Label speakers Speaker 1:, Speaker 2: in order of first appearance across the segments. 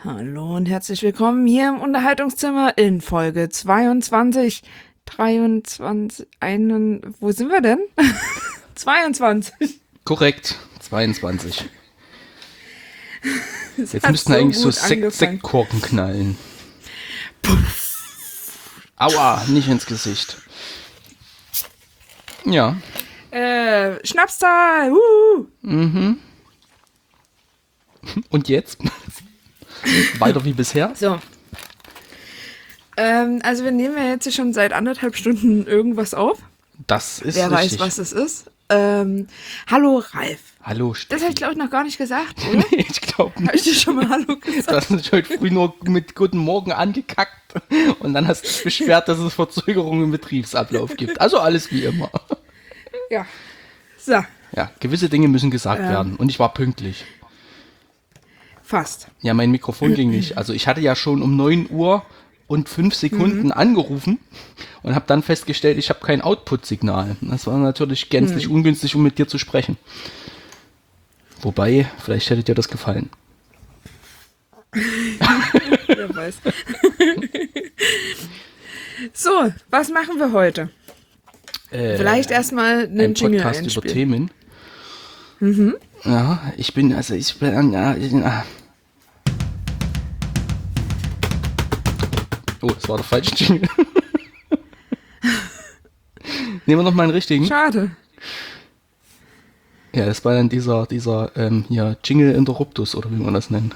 Speaker 1: Hallo und herzlich willkommen hier im Unterhaltungszimmer in Folge 22, 23, wo sind wir denn? 22.
Speaker 2: Korrekt, 22.
Speaker 1: Es
Speaker 2: Jetzt
Speaker 1: hat
Speaker 2: müssten eigentlich so
Speaker 1: gut angefangen.
Speaker 2: Sektkorken knallen. Aua, nicht ins Gesicht. Ja.
Speaker 1: Schnapszahl!
Speaker 2: Und jetzt? Weiter wie bisher?
Speaker 1: So. Also wir nehmen ja jetzt schon seit 1,5 Stunden irgendwas auf.
Speaker 2: Das ist
Speaker 1: Wer
Speaker 2: richtig.
Speaker 1: weiß, was es ist. Hallo Ralf.
Speaker 2: Hallo,
Speaker 1: Das
Speaker 2: Steffi.
Speaker 1: habe ich, glaube ich, noch gar nicht gesagt, oder?
Speaker 2: Nee, ich glaube
Speaker 1: Habe ich
Speaker 2: nicht.
Speaker 1: dir schon mal Hallo gesagt?
Speaker 2: Du hast mich heute früh nur mit Guten Morgen angekackt und dann hast du dich beschwert, dass es Verzögerungen im Betriebsablauf gibt. Also alles wie immer.
Speaker 1: Ja. So,
Speaker 2: Ja, gewisse Dinge müssen gesagt werden und ich war pünktlich.
Speaker 1: fast.
Speaker 2: Ja, mein Mikrofon ging nicht. Also ich hatte ja schon um 9 Uhr und 5 Sekunden angerufen und habe dann festgestellt, ich habe kein Output-Signal. Das war natürlich gänzlich ungünstig, um mit dir zu sprechen. Wobei, vielleicht hätte dir das gefallen.
Speaker 1: Wer weiß. So, was machen wir heute? Vielleicht erstmal einen
Speaker 2: Ein
Speaker 1: Jingle
Speaker 2: Podcast über
Speaker 1: einspielen.
Speaker 2: Themen. Ja, ich bin. Oh, das war der falsche Jingle. Nehmen wir noch mal einen richtigen.
Speaker 1: Schade.
Speaker 2: Ja, das war dann dieser hier Jingle Interruptus oder wie man das nennt.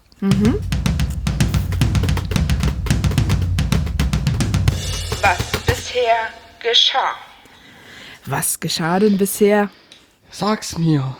Speaker 3: Was bisher geschah.
Speaker 1: Was geschah denn bisher?
Speaker 2: Sag's mir.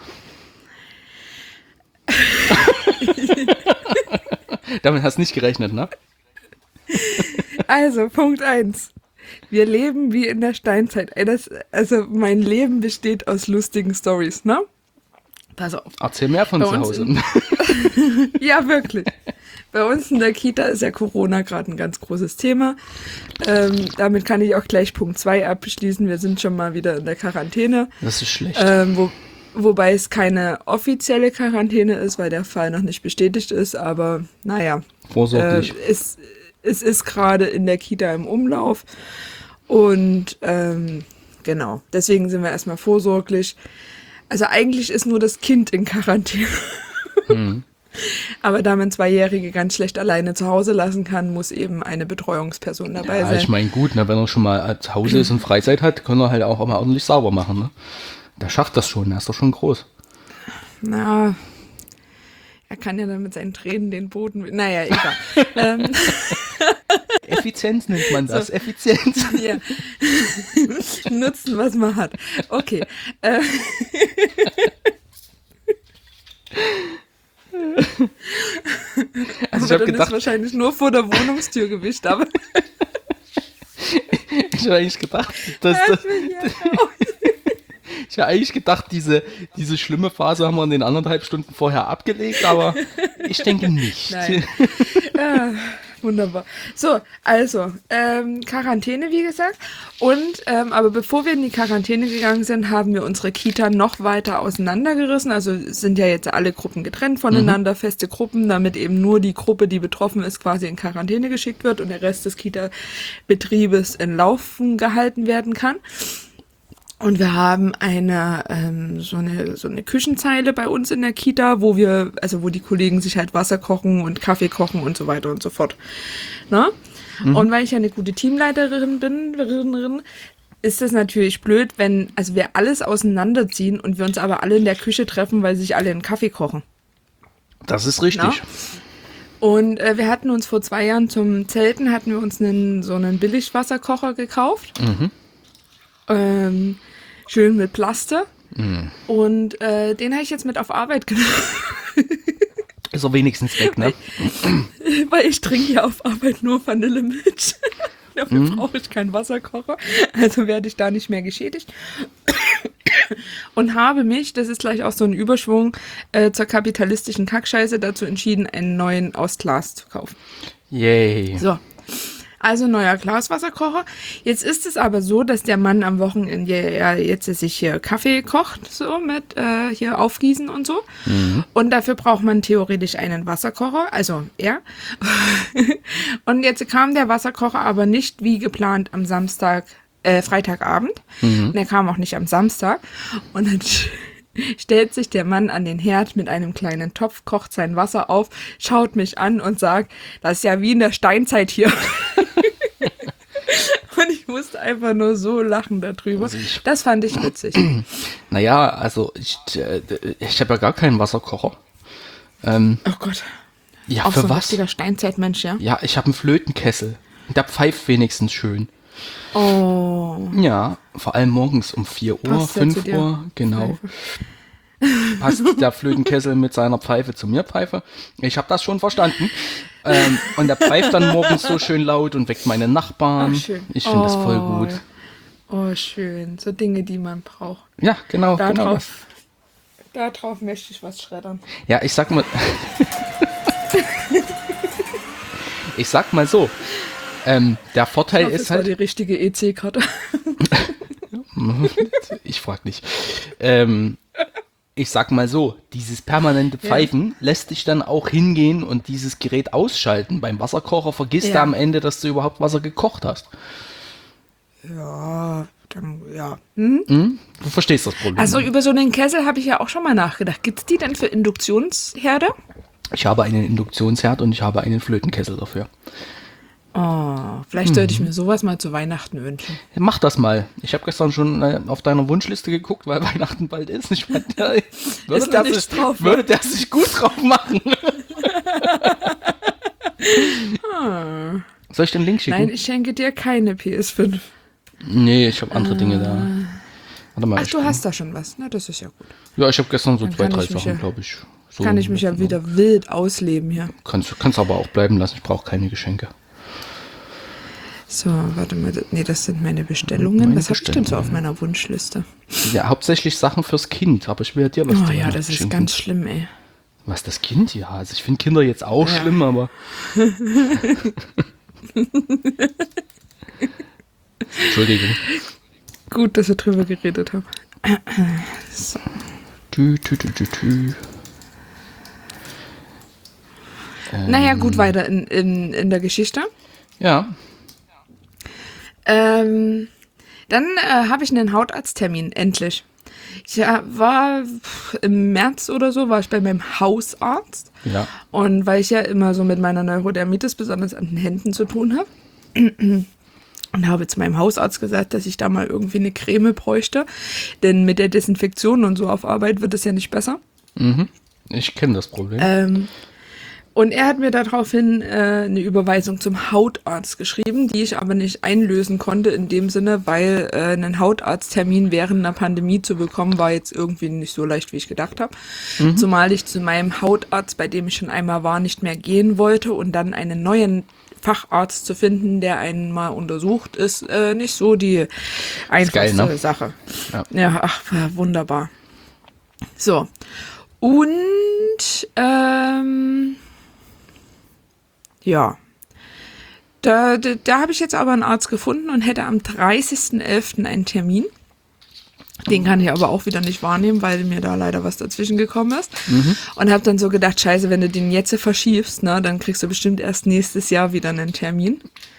Speaker 2: Damit hast du nicht gerechnet, ne?
Speaker 1: Also, Punkt 1. Wir leben wie in der Steinzeit. Also, mein Leben besteht aus lustigen Stories, ne? Pass auf.
Speaker 2: Erzähl mehr von
Speaker 1: Bei
Speaker 2: zu
Speaker 1: uns
Speaker 2: Hause.
Speaker 1: Ja, wirklich. Bei uns in der Kita ist ja Corona gerade ein ganz großes Thema. Damit kann ich auch gleich Punkt 2 abschließen. Wir sind schon mal wieder in der Quarantäne.
Speaker 2: Das ist schlecht.
Speaker 1: Wobei es keine offizielle Quarantäne ist, weil der Fall noch nicht bestätigt ist. Aber naja,
Speaker 2: Vorsorglich.
Speaker 1: es ist gerade in der Kita im Umlauf. Und genau, deswegen sind wir erstmal vorsorglich. Also eigentlich ist nur das Kind in Quarantäne. Aber da man Zweijährige ganz schlecht alleine zu Hause lassen kann, muss eben eine Betreuungsperson dabei
Speaker 2: Ja,
Speaker 1: sein.
Speaker 2: ich meine, gut, ne, wenn er schon mal zu Hause ist und Freizeit hat, kann er halt auch mal ordentlich sauber machen. Ne? Der schafft das schon, er ist doch schon groß.
Speaker 1: Na, er kann ja dann mit seinen Tränen den Boden... Naja, egal.
Speaker 2: Effizienz nennt man das, Effizienz.
Speaker 1: Ja. Nutzen, was man hat. Okay.
Speaker 2: Also ich
Speaker 1: Aber
Speaker 2: habe
Speaker 1: dann
Speaker 2: gedacht,
Speaker 1: ist wahrscheinlich nur vor der Wohnungstür gewischt, aber...
Speaker 2: ich habe eigentlich gedacht, ich habe eigentlich gedacht, diese schlimme Phase haben wir in den 1,5 Stunden vorher abgelegt, aber ich denke nicht.
Speaker 1: Nein. Ja, wunderbar. So, also, Quarantäne, wie gesagt. Und, aber bevor wir in die Quarantäne gegangen sind, haben wir unsere Kita noch weiter auseinandergerissen. Also sind ja jetzt alle Gruppen getrennt voneinander, feste Gruppen, damit eben nur die Gruppe, die betroffen ist, quasi in Quarantäne geschickt wird und der Rest des Kita-Betriebes in Laufen gehalten werden kann. Und wir haben so eine Küchenzeile bei uns in der Kita, wo die Kollegen sich halt Wasser kochen und Kaffee kochen und so weiter und so fort. Na? Und weil ich ja eine gute Teamleiterin bin, ist das natürlich blöd, wenn wir alles auseinanderziehen und wir uns aber alle in der Küche treffen, weil sich alle einen Kaffee kochen.
Speaker 2: Das ist richtig.
Speaker 1: Na? Und wir hatten uns vor 2 Jahren zum Zelten, hatten wir uns so einen Billigwasserkocher gekauft. Schön mit Plaste. Und den habe ich jetzt mit auf Arbeit genommen.
Speaker 2: Ist er wenigstens weg, ne?
Speaker 1: Weil ich trinke ja auf Arbeit nur Vanillemilch. Dafür brauche ich keinen Wasserkocher. Also werde ich da nicht mehr geschädigt. Und habe mich, das ist gleich auch so ein Überschwung, zur kapitalistischen Kackscheiße dazu entschieden, einen neuen aus Glas zu kaufen.
Speaker 2: Yay.
Speaker 1: So. Also neuer Glaswasserkocher. Jetzt ist es aber so, dass der Mann am Wochenende ja jetzt sich hier Kaffee kocht, so mit hier aufgießen und so. Und dafür braucht man theoretisch einen Wasserkocher, also er. Und jetzt kam der Wasserkocher aber nicht wie geplant am Freitagabend. Und er kam auch nicht am Samstag. Und dann stellt sich der Mann an den Herd mit einem kleinen Topf, kocht sein Wasser auf, schaut mich an und sagt, das ist ja wie in der Steinzeit hier. Und ich musste einfach nur so lachen darüber.
Speaker 2: Also
Speaker 1: das fand ich witzig.
Speaker 2: Naja, also ich habe ja gar keinen Wasserkocher.
Speaker 1: Oh Gott.
Speaker 2: Ja,
Speaker 1: Auch
Speaker 2: für
Speaker 1: so ein
Speaker 2: was?
Speaker 1: richtiger Steinzeitmensch, ja?
Speaker 2: Ja, ich habe einen Flötenkessel. Der pfeift wenigstens schön.
Speaker 1: Oh.
Speaker 2: Ja, vor allem morgens um 4 Uhr,
Speaker 1: Passt ja zu
Speaker 2: 5
Speaker 1: dir.
Speaker 2: Uhr, genau. Passt der Flötenkessel mit seiner Pfeife zu mir Pfeife. Ich habe das schon verstanden. Und der pfeift dann morgens so schön laut und weckt meine Nachbarn.
Speaker 1: Ach, schön.
Speaker 2: Ich finde das voll gut.
Speaker 1: Oh, schön. So Dinge, die man braucht.
Speaker 2: Ja, genau. genau.
Speaker 1: Darauf möchte ich was schreddern.
Speaker 2: Ja, ich sag mal so, der Vorteil
Speaker 1: Das
Speaker 2: ist
Speaker 1: war
Speaker 2: halt,
Speaker 1: die richtige EC-Karte.
Speaker 2: ich frag nicht, ich sag mal so, dieses permanente Pfeifen lässt dich dann auch hingehen und dieses Gerät ausschalten. Beim Wasserkocher vergisst du am Ende, dass du überhaupt Wasser gekocht hast.
Speaker 1: Ja, dann, ja.
Speaker 2: Du verstehst das Problem.
Speaker 1: Also über so einen Kessel habe ich ja auch schon mal nachgedacht. Gibt es die denn für Induktionsherde?
Speaker 2: Ich habe einen Induktionsherd und ich habe einen Flötenkessel dafür.
Speaker 1: Oh, vielleicht sollte ich mir sowas mal zu Weihnachten wünschen.
Speaker 2: Mach das mal. Ich habe gestern schon auf deiner Wunschliste geguckt, weil Weihnachten bald ist. Ich meine, würde der sich gut drauf machen. Soll ich den Link schicken?
Speaker 1: Nein, ich schenke dir keine PS5.
Speaker 2: Nee, ich habe andere Dinge da. Warte mal,
Speaker 1: Ach, du hast da schon was. Na, das ist ja gut.
Speaker 2: Ja, ich habe gestern so
Speaker 1: Dann
Speaker 2: 2,
Speaker 1: kann
Speaker 2: 3
Speaker 1: ich mich
Speaker 2: Sachen,
Speaker 1: ja-
Speaker 2: glaube ich. So
Speaker 1: Kann ich mich ja wieder wild ausleben hier.
Speaker 2: Kannst aber auch bleiben lassen. Ich brauche keine Geschenke.
Speaker 1: So, warte mal. Nee, das sind meine Bestellungen.
Speaker 2: Meine
Speaker 1: Was habe ich denn so auf
Speaker 2: Bestellungen.
Speaker 1: meiner Wunschliste?
Speaker 2: Ja, hauptsächlich Sachen fürs Kind. Aber ich will ja dir was
Speaker 1: Oh
Speaker 2: zu
Speaker 1: ja,
Speaker 2: Weihnachten
Speaker 1: das ist
Speaker 2: schenken.
Speaker 1: ganz schlimm, ey.
Speaker 2: Was, das Kind? Ja, also ich finde Kinder jetzt auch
Speaker 1: Ja.
Speaker 2: schlimm, aber... Entschuldigung.
Speaker 1: Gut, dass wir drüber geredet haben. So.
Speaker 2: Tü.
Speaker 1: Naja, gut, weiter in der Geschichte.
Speaker 2: Ja,
Speaker 1: Dann habe ich einen Hautarzttermin, endlich. Ich war im März oder so, war ich bei meinem Hausarzt.
Speaker 2: ja.
Speaker 1: Und weil ich ja immer so mit meiner Neurodermitis besonders an den Händen zu tun habe. Und habe zu meinem Hausarzt gesagt, dass ich da mal irgendwie eine Creme bräuchte. Denn mit der Desinfektion und so auf Arbeit wird es ja nicht besser.
Speaker 2: Ich kenne das Problem.
Speaker 1: Und er hat mir daraufhin eine Überweisung zum Hautarzt geschrieben, die ich aber nicht einlösen konnte in dem Sinne, weil einen Hautarzttermin während einer Pandemie zu bekommen, war jetzt irgendwie nicht so leicht, wie ich gedacht habe. Zumal ich zu meinem Hautarzt, bei dem ich schon einmal war, nicht mehr gehen wollte und dann einen neuen Facharzt zu finden, der einen mal untersucht, ist nicht so die einfachste
Speaker 2: geil, ne?
Speaker 1: Sache.
Speaker 2: Ja.
Speaker 1: Ach, war wunderbar. So. Und ja. Da habe ich jetzt aber einen Arzt gefunden und hätte am 30.11. einen Termin. Den kann ich aber auch wieder nicht wahrnehmen, weil mir da leider was dazwischen gekommen ist. Und habe dann so gedacht, scheiße, wenn du den jetzt verschiebst, ne, dann kriegst du bestimmt erst nächstes Jahr wieder einen Termin.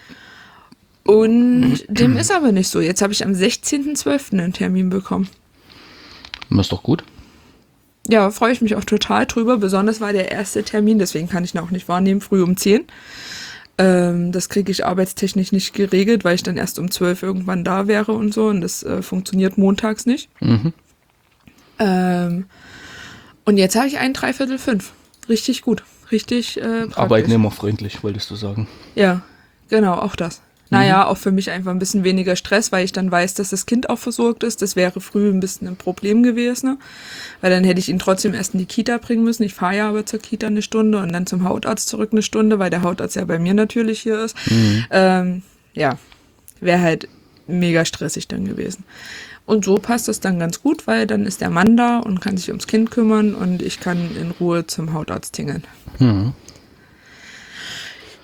Speaker 1: Und dem ist aber nicht so. Jetzt habe ich am 16.12. einen Termin bekommen.
Speaker 2: Das ist doch gut.
Speaker 1: Ja, freue ich mich auch total drüber. Besonders war der erste Termin, deswegen kann ich ihn auch nicht wahrnehmen, früh um 10. Das kriege ich arbeitstechnisch nicht geregelt, weil ich dann erst um 12 irgendwann da wäre und so. Und das funktioniert montags nicht. Und jetzt habe ich einen 3/4 Richtig gut. Richtig praktisch.
Speaker 2: Arbeitnehmerfreundlich, wolltest du sagen.
Speaker 1: Ja, genau, auch das. Naja, auch für mich einfach ein bisschen weniger Stress, weil ich dann weiß, dass das Kind auch versorgt ist. Das wäre früh ein bisschen ein Problem gewesen, ne? Weil dann hätte ich ihn trotzdem erst in die Kita bringen müssen. Ich fahre ja aber zur Kita 1 Stunde und dann zum Hautarzt zurück 1 Stunde, weil der Hautarzt ja bei mir natürlich hier ist. Ja, wäre halt mega stressig dann gewesen. Und so passt das dann ganz gut, weil dann ist der Mann da und kann sich ums Kind kümmern und ich kann in Ruhe zum Hautarzt tingeln.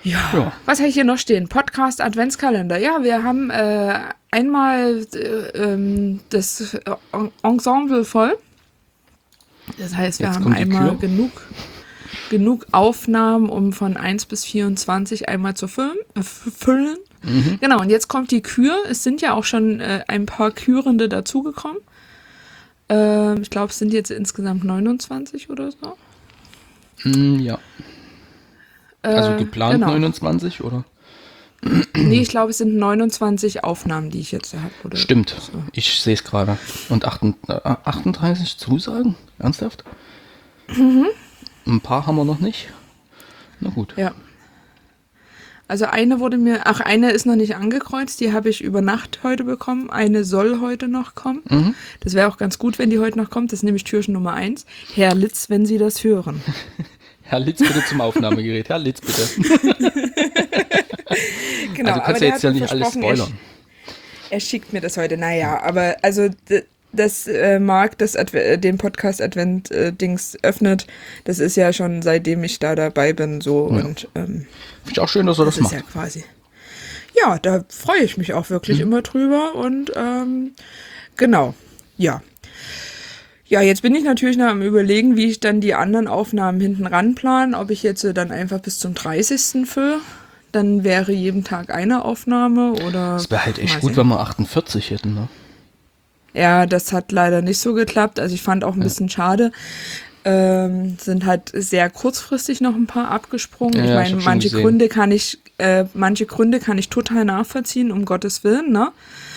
Speaker 2: Ja.
Speaker 1: Was habe ich hier noch stehen? Podcast Adventskalender. Ja, wir haben einmal das Ensemble voll. Das heißt, wir
Speaker 2: Jetzt
Speaker 1: haben
Speaker 2: kommt die
Speaker 1: einmal
Speaker 2: Kür.
Speaker 1: genug Aufnahmen, um von 1 bis 24 einmal zu füllen. Genau, und jetzt kommt die Kür. Es sind ja auch schon ein paar Kürende dazugekommen. Ich glaube, es sind jetzt insgesamt 29 oder so.
Speaker 2: Ja. Also geplant
Speaker 1: genau.
Speaker 2: 29, oder?
Speaker 1: Nee, ich glaube, es sind 29 Aufnahmen, die ich jetzt habe. Oder
Speaker 2: Stimmt,
Speaker 1: so.
Speaker 2: ich sehe es gerade. Und 38 Zusagen? Ernsthaft? Ein paar haben wir noch nicht. Na gut.
Speaker 1: Ja. Also eine ist noch nicht angekreuzt, die habe ich über Nacht heute bekommen. Eine soll heute noch kommen. Das wäre auch ganz gut, wenn die heute noch kommt. Das ist nämlich Türchen Nummer 1. Herr Litz, wenn Sie das hören.
Speaker 2: Herr Litz, bitte zum Aufnahmegerät. Herr Litz, bitte.
Speaker 1: Genau,
Speaker 2: Also du kannst ja jetzt ja nicht alles spoilern.
Speaker 1: Er schickt mir das heute. Naja, aber also dass Marc den Podcast Advent-Dings öffnet, das ist ja schon seitdem ich da dabei bin so.
Speaker 2: Ja.
Speaker 1: Und
Speaker 2: Finde ich auch schön, dass er das
Speaker 1: ist
Speaker 2: macht.
Speaker 1: ja quasi. Ja, da freue ich mich auch wirklich immer drüber und genau, ja. Ja, jetzt bin ich natürlich noch am Überlegen, wie ich dann die anderen Aufnahmen hinten ran plane, ob ich jetzt dann einfach bis zum 30. fülle. Dann wäre jeden Tag eine Aufnahme oder...
Speaker 2: Es wäre halt echt
Speaker 1: mal
Speaker 2: gut,
Speaker 1: sehen.
Speaker 2: wenn wir 48 hätten, ne?
Speaker 1: Ja, das hat leider nicht so geklappt. Also ich fand auch ein bisschen schade. Sind halt sehr kurzfristig noch ein paar abgesprungen.
Speaker 2: Ja,
Speaker 1: Ich
Speaker 2: ich
Speaker 1: meine,
Speaker 2: hab schon
Speaker 1: manche
Speaker 2: gesehen.
Speaker 1: Gründe kann ich total nachvollziehen, um Gottes Willen, ne?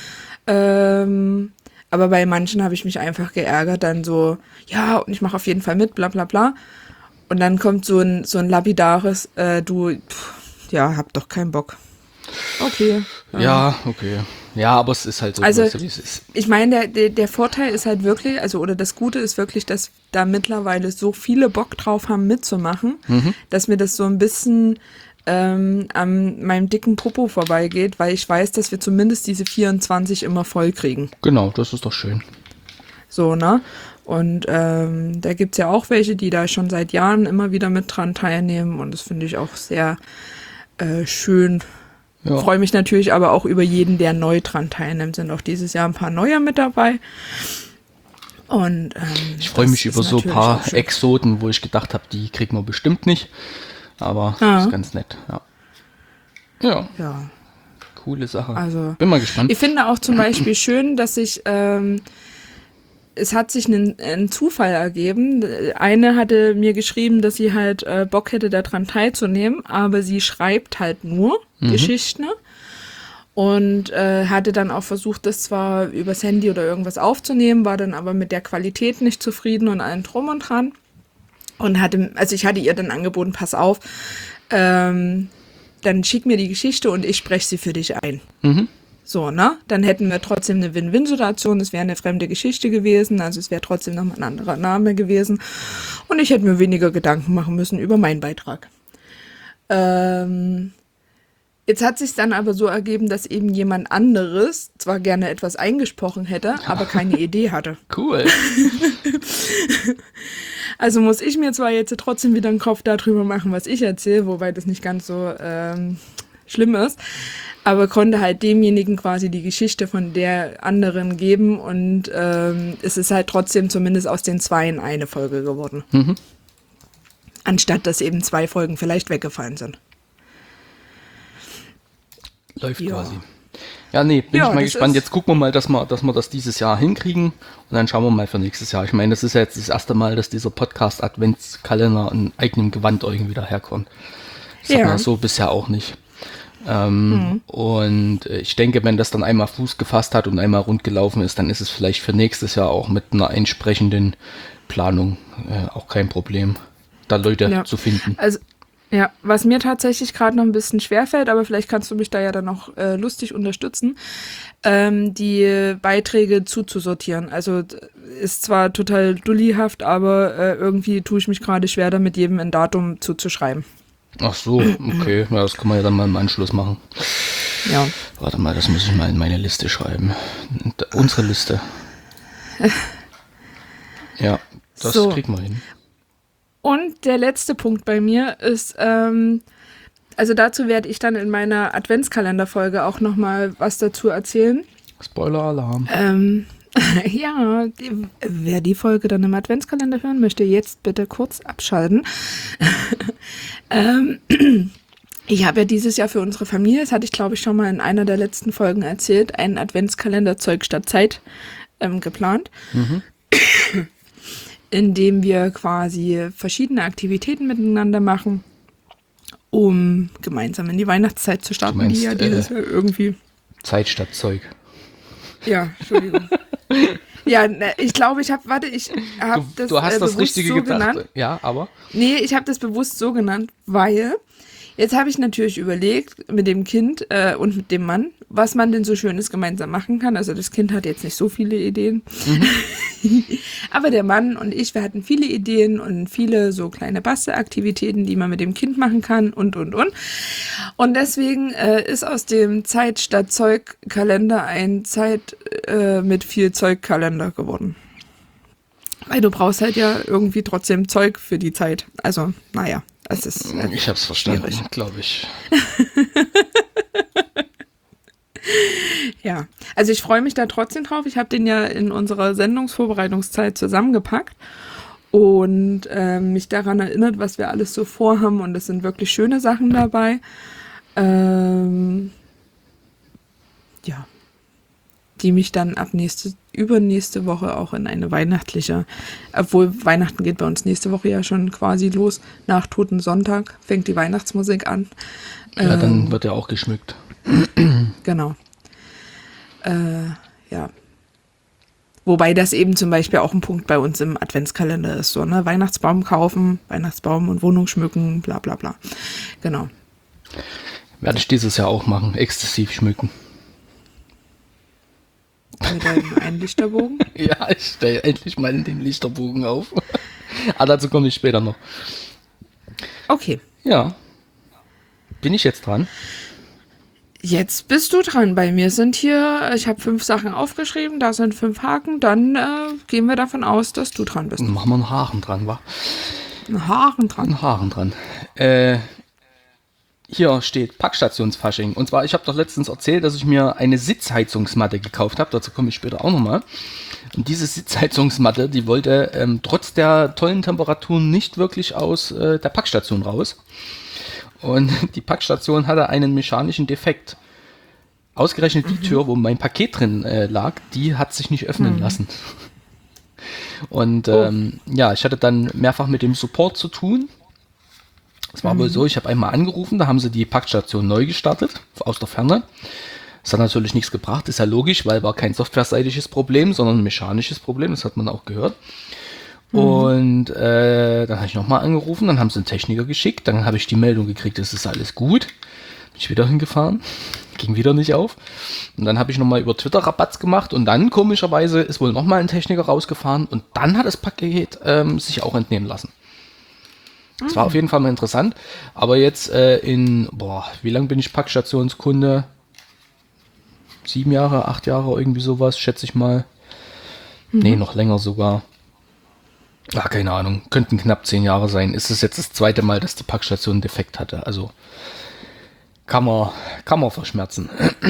Speaker 1: Aber bei manchen habe ich mich einfach geärgert, dann so, ja, und ich mache auf jeden Fall mit, bla bla bla. Und dann kommt so ein lapidares, hab doch keinen Bock. Okay.
Speaker 2: Ja, okay. Ja, aber es ist halt so,
Speaker 1: Also,
Speaker 2: weißt du, wie es ist.
Speaker 1: ich meine, der Vorteil ist halt wirklich, oder das Gute ist wirklich, dass da mittlerweile so viele Bock drauf haben mitzumachen, dass mir das so ein bisschen an meinem dicken Popo vorbeigeht, weil ich weiß, dass wir zumindest diese 24 immer voll kriegen.
Speaker 2: Genau, das ist doch schön.
Speaker 1: So, ne? Und da gibt's ja auch welche, die da schon seit Jahren immer wieder mit dran teilnehmen und das finde ich auch sehr schön.
Speaker 2: Ja.
Speaker 1: Freue mich natürlich aber auch über jeden, der neu dran teilnimmt. Sind auch dieses Jahr ein paar neue mit dabei. Und
Speaker 2: Ich freue mich über so ein paar Exoten, wo ich gedacht habe, die kriegen wir bestimmt nicht. Aber ist ganz nett, ja. Ja,
Speaker 1: Ja,
Speaker 2: coole Sache.
Speaker 1: also
Speaker 2: Bin mal gespannt.
Speaker 1: ich finde auch zum Beispiel schön, dass es hat sich ein Zufall ergeben. Eine hatte mir geschrieben, dass sie halt Bock hätte, daran teilzunehmen, aber sie schreibt halt nur Geschichten und hatte dann auch versucht, das zwar übers Handy oder irgendwas aufzunehmen, war dann aber mit der Qualität nicht zufrieden und allem drum und dran. Und ich hatte ihr dann angeboten, pass auf, dann schick mir die Geschichte und ich spreche sie für dich ein. So, ne? Dann hätten wir trotzdem eine Win-Win-Situation. Es wäre eine fremde Geschichte gewesen, also es wäre trotzdem nochmal ein anderer Name gewesen. Und ich hätte mir weniger Gedanken machen müssen über meinen Beitrag. Jetzt hat sich dann aber so ergeben, dass eben jemand anderes zwar gerne etwas eingesprochen hätte, aber keine Idee hatte.
Speaker 2: Cool.
Speaker 1: Also muss ich mir zwar jetzt trotzdem wieder einen Kopf darüber machen, was ich erzähle, wobei das nicht ganz so schlimm ist, aber konnte halt demjenigen quasi die Geschichte von der anderen geben und es ist halt trotzdem zumindest aus den Zweien eine Folge geworden. Anstatt dass eben 2 Folgen vielleicht weggefallen sind.
Speaker 2: Läuft
Speaker 1: Ja.
Speaker 2: quasi. Ja, nee, bin
Speaker 1: Ja,
Speaker 2: ich mal
Speaker 1: das
Speaker 2: gespannt.
Speaker 1: ist-
Speaker 2: Jetzt gucken wir mal, dass wir das dieses Jahr hinkriegen und dann schauen wir mal für nächstes Jahr. Ich meine, das ist ja jetzt das erste Mal, dass dieser Podcast-Adventskalender in eigenem Gewand irgendwie daherkommt. Das hat
Speaker 1: Ja.
Speaker 2: man so bisher auch nicht. Und ich denke, wenn das dann einmal Fuß gefasst hat und einmal rund gelaufen ist, dann ist es vielleicht für nächstes Jahr auch mit einer entsprechenden Planung auch kein Problem, da Leute
Speaker 1: Ja.
Speaker 2: zu finden.
Speaker 1: Also, ja, was mir tatsächlich gerade noch ein bisschen schwerfällt, aber vielleicht kannst du mich da ja dann noch lustig unterstützen, die Beiträge zuzusortieren. Also ist zwar total dullihaft, aber irgendwie tue ich mich gerade schwer damit, jedem ein Datum zuzuschreiben.
Speaker 2: Ach so, okay. Ja, das kann man ja dann mal im Anschluss machen.
Speaker 1: Ja.
Speaker 2: Warte mal, das muss ich mal in meine Liste schreiben. Unsere Liste. Ja, das
Speaker 1: So.
Speaker 2: kriegen wir hin.
Speaker 1: Und der letzte Punkt bei mir ist, Also dazu werde ich dann in meiner Adventskalenderfolge auch nochmal was dazu erzählen.
Speaker 2: Spoiler-Alarm.
Speaker 1: Ja, wer die Folge dann im Adventskalender hören möchte, jetzt bitte kurz abschalten. Ich habe ja dieses Jahr für unsere Familie, das hatte ich glaube ich schon mal in einer der letzten Folgen erzählt, einen Adventskalender Zeug statt Zeit geplant, in dem wir quasi verschiedene Aktivitäten miteinander machen, um gemeinsam in die Weihnachtszeit zu starten,
Speaker 2: Du meinst,
Speaker 1: die ja dieses Jahr irgendwie...
Speaker 2: Zeit statt Zeug.
Speaker 1: Ja, Entschuldigung. Ja, ich glaube, ich habe das
Speaker 2: Du hast das
Speaker 1: bewusst
Speaker 2: Richtige
Speaker 1: so
Speaker 2: gedacht.
Speaker 1: genannt.
Speaker 2: Ja, aber?
Speaker 1: Nee, ich habe das bewusst so genannt, weil jetzt habe ich natürlich überlegt mit dem Kind und mit dem Mann, was man denn so Schönes gemeinsam machen kann. Also das Kind hat jetzt nicht so viele Ideen. Aber der Mann und ich, wir hatten viele Ideen und viele so kleine Bastelaktivitäten, die man mit dem Kind machen kann und. Und deswegen ist aus dem Zeit statt Zeug-Kalender ein Zeit mit viel Zeug-Kalender geworden. Weil du brauchst halt ja irgendwie trotzdem Zeug für die Zeit. Also, naja, es ist
Speaker 2: Ich hab's verstanden,
Speaker 1: schwierig.
Speaker 2: glaube ich.
Speaker 1: Ja, also ich freue mich da trotzdem drauf. Ich habe den ja in unserer Sendungsvorbereitungszeit zusammengepackt und mich daran erinnert, was wir alles so vorhaben. Und es sind wirklich schöne Sachen dabei. Ja, die mich dann ab übernächste Woche auch in eine weihnachtliche, obwohl Weihnachten geht bei uns nächste Woche ja schon quasi los. Nach Toten Sonntag fängt die Weihnachtsmusik an.
Speaker 2: Ja, dann wird er auch geschmückt.
Speaker 1: Genau. Ja. Wobei das eben zum Beispiel auch ein Punkt bei uns im Adventskalender ist. So, ne? Weihnachtsbaum kaufen, Weihnachtsbaum und Wohnung schmücken, bla bla bla. Genau.
Speaker 2: Werde ich dieses Jahr auch machen, exzessiv schmücken.
Speaker 1: Mit einem Einlichterbogen.
Speaker 2: Ja, ich stelle endlich mal den Lichterbogen auf. Aber dazu komme ich später noch.
Speaker 1: Okay.
Speaker 2: Ja. Bin ich jetzt dran?
Speaker 1: Jetzt bist du dran. Bei mir sind hier, ich habe 5 Sachen aufgeschrieben, da sind 5 Haken. Dann gehen wir davon aus, dass du dran bist.
Speaker 2: Machen wir einen Haken dran, wa?
Speaker 1: Ein Haken dran.
Speaker 2: Einen Haken dran. Hier steht Packstationsfasching. Und zwar, ich habe doch letztens erzählt, dass ich mir eine Sitzheizungsmatte gekauft habe. Dazu komme ich später auch nochmal. Und diese Sitzheizungsmatte, die wollte trotz der tollen Temperaturen nicht wirklich aus der Packstation raus. Und die Packstation hatte einen mechanischen Defekt. Ausgerechnet die Tür, wo mein Paket drin lag, die hat sich nicht öffnen lassen. Und ja, ich hatte dann mehrfach mit dem Support zu tun. Es war wohl so, ich habe einmal angerufen, da haben sie die Packstation neu gestartet, aus der Ferne. Das hat natürlich nichts gebracht, ist ja logisch, weil war kein softwareseitiges Problem, sondern ein mechanisches Problem, das hat man auch gehört. Und dann habe ich nochmal angerufen, dann haben sie einen Techniker geschickt, dann habe ich die Meldung gekriegt, es ist alles gut. Bin ich wieder hingefahren, ging wieder nicht auf. Und dann habe ich nochmal über Twitter Rabatz gemacht und dann komischerweise ist wohl nochmal ein Techniker rausgefahren und dann hat das Paket sich auch entnehmen lassen. Das war auf jeden Fall mal interessant, aber jetzt wie lange bin ich Packstationskunde? 7 Jahre, 8 Jahre, irgendwie sowas, schätze ich mal. Nee, noch länger sogar. Ja, keine Ahnung, könnten knapp 10 Jahre sein. Ist es jetzt das zweite Mal, dass die Packstation einen Defekt hatte, also kann man verschmerzen.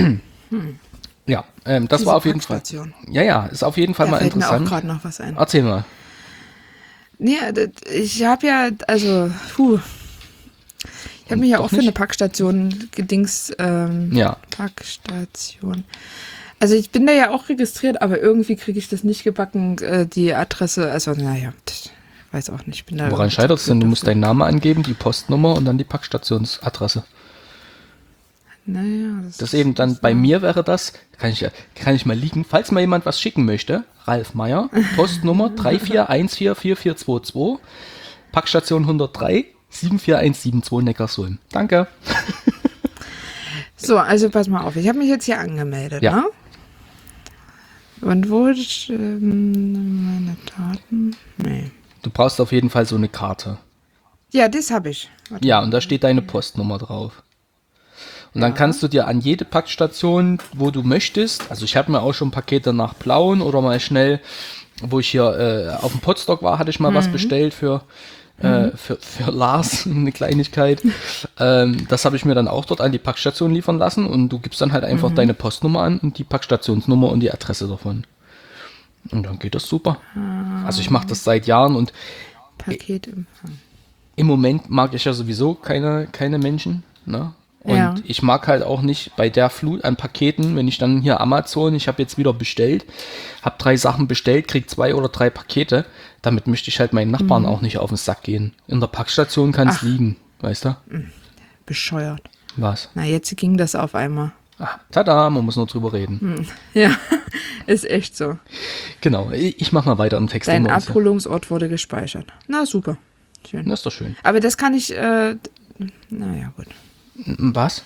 Speaker 2: Ja, das
Speaker 1: Diese
Speaker 2: war auf jeden Fall.
Speaker 1: Packstation.
Speaker 2: Ja, ist auf jeden Fall
Speaker 1: Da
Speaker 2: mal
Speaker 1: fällt mir auch
Speaker 2: interessant.
Speaker 1: gerade noch was ein.
Speaker 2: Erzähl mal.
Speaker 1: Nee, ich habe ja, also, ich habe mich ja
Speaker 2: Doch
Speaker 1: auch für
Speaker 2: nicht?
Speaker 1: eine Packstation
Speaker 2: Ja.
Speaker 1: Packstation. Also ich bin da ja auch registriert, aber irgendwie kriege ich das nicht gebacken, die Adresse, also naja, ich weiß auch nicht. Ich bin da
Speaker 2: Woran
Speaker 1: irgendwie
Speaker 2: scheitert es denn? Du
Speaker 1: zu
Speaker 2: musst
Speaker 1: blöd
Speaker 2: deinen Namen angeben, die Postnummer und dann die Packstationsadresse.
Speaker 1: dafür. Naja,
Speaker 2: Das eben dann bei mir wäre das, kann ich mal liegen, falls mal jemand was schicken möchte, Ralf Meyer, Postnummer 34144422, Packstation 103, 74172 Neckarsulm. Danke.
Speaker 1: So, also pass mal auf, ich habe mich jetzt hier angemeldet,
Speaker 2: Ja.
Speaker 1: ne? Und wo meine Daten? Nee.
Speaker 2: Du brauchst auf jeden Fall so eine Karte.
Speaker 1: Ja, das habe ich. Warte.
Speaker 2: Ja, und da steht deine Postnummer drauf. Und dann kannst du dir an jede Packstation, wo du möchtest, also ich habe mir auch schon Pakete nach Plauen oder mal schnell, wo ich hier auf dem Podstock war, hatte ich mal was bestellt für für Lars eine Kleinigkeit. Das habe ich mir dann auch dort an die Packstation liefern lassen und du gibst dann halt einfach deine Postnummer an und die Packstationsnummer und die Adresse davon. Und dann geht das super. Also ich mache das seit Jahren und
Speaker 1: Paketempfang.
Speaker 2: im Moment mag ich ja sowieso keine Menschen, ne? Und
Speaker 1: Ja.
Speaker 2: ich mag halt auch nicht bei der Flut an Paketen, wenn ich dann hier Amazon, ich habe jetzt wieder bestellt, habe 3 Sachen bestellt, krieg 2 oder 3 Pakete, damit möchte ich halt meinen Nachbarn auch nicht auf den Sack gehen. In der Packstation kann es liegen, weißt du?
Speaker 1: Bescheuert.
Speaker 2: Was?
Speaker 1: Na, jetzt ging das auf einmal.
Speaker 2: Ah, tada, man muss nur drüber reden.
Speaker 1: Ja, ist echt so.
Speaker 2: Genau, ich mach mal weiter im Text.
Speaker 1: Dein
Speaker 2: den wir uns-
Speaker 1: Abholungsort wurde gespeichert. Na, super. Schön.
Speaker 2: Das ist doch schön.
Speaker 1: Aber das kann ich, naja, gut.
Speaker 2: Was?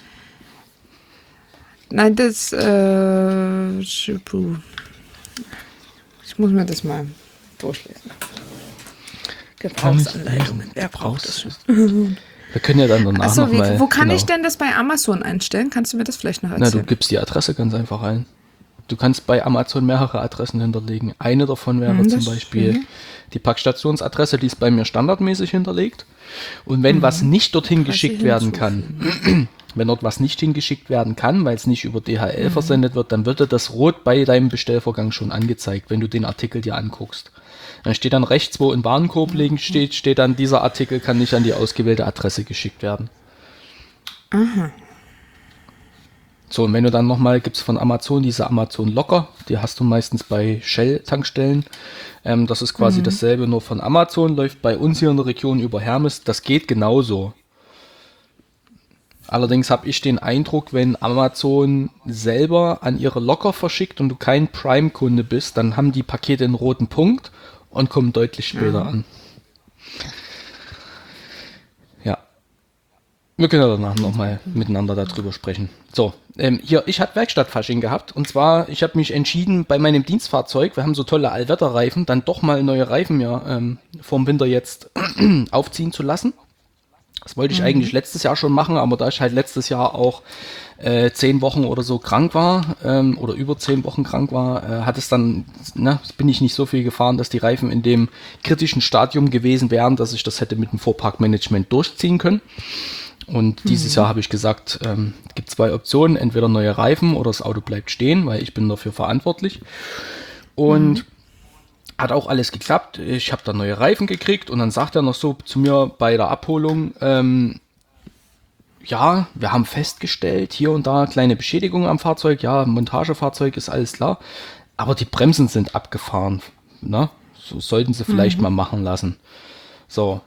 Speaker 1: Nein, das, puh. Ich muss mir das mal durchlesen. Gebrauchsanleitungen. Wer braucht das schon?
Speaker 2: Wir können ja dann danach
Speaker 1: Achso,
Speaker 2: nochmal...
Speaker 1: wo kann ich denn das bei Amazon einstellen? Kannst du mir das vielleicht noch
Speaker 2: Na, du
Speaker 1: erzählen?
Speaker 2: gibst die Adresse ganz einfach ein. Du kannst bei Amazon mehrere Adressen hinterlegen. Eine davon wäre
Speaker 1: Das
Speaker 2: zum
Speaker 1: ist
Speaker 2: Beispiel
Speaker 1: schön.
Speaker 2: die Packstationsadresse, die ist bei mir standardmäßig hinterlegt. Und wenn was nicht dorthin geschickt werden kann, wenn dort was nicht hingeschickt werden kann, weil es nicht über DHL versendet wird, dann wird dir das rot bei deinem Bestellvorgang schon angezeigt, wenn du den Artikel dir anguckst. Dann steht dann rechts, wo in Warenkorb legen steht dann, dieser Artikel kann nicht an die ausgewählte Adresse geschickt werden. So, und wenn du dann nochmal, gibt's von Amazon diese Amazon Locker, die hast du meistens bei Shell-Tankstellen. Das ist quasi dasselbe, nur von Amazon, läuft bei uns hier in der Region über Hermes. Das geht genauso. Allerdings habe ich den Eindruck, wenn Amazon selber an ihre Locker verschickt und du kein Prime-Kunde bist, dann haben die Pakete einen roten Punkt und kommen deutlich später an. Ja. Wir können ja danach nochmal miteinander darüber sprechen. So, hier, ich hatte Werkstattfasching gehabt und zwar, ich habe mich entschieden, bei meinem Dienstfahrzeug, wir haben so tolle Allwetterreifen, dann doch mal neue Reifen mir vorm Winter jetzt aufziehen zu lassen. Das wollte ich eigentlich letztes Jahr schon machen, aber da ich halt letztes Jahr auch 10 Wochen oder so krank war, oder über 10 Wochen krank war, hat es dann, bin ich nicht so viel gefahren, dass die Reifen in dem kritischen Stadium gewesen wären, dass ich das hätte mit dem Fuhrparkmanagement durchziehen können. Und dieses Jahr habe ich gesagt, gibt 2 Optionen, entweder neue Reifen oder das Auto bleibt stehen, weil ich bin dafür verantwortlich. Und hat auch alles geklappt. Ich habe da neue Reifen gekriegt und dann sagt er noch so zu mir bei der Abholung, ja, wir haben festgestellt, hier und da kleine Beschädigungen am Fahrzeug, ja, Montagefahrzeug ist alles klar, aber die Bremsen sind abgefahren, ne? So sollten sie vielleicht mal machen lassen. So.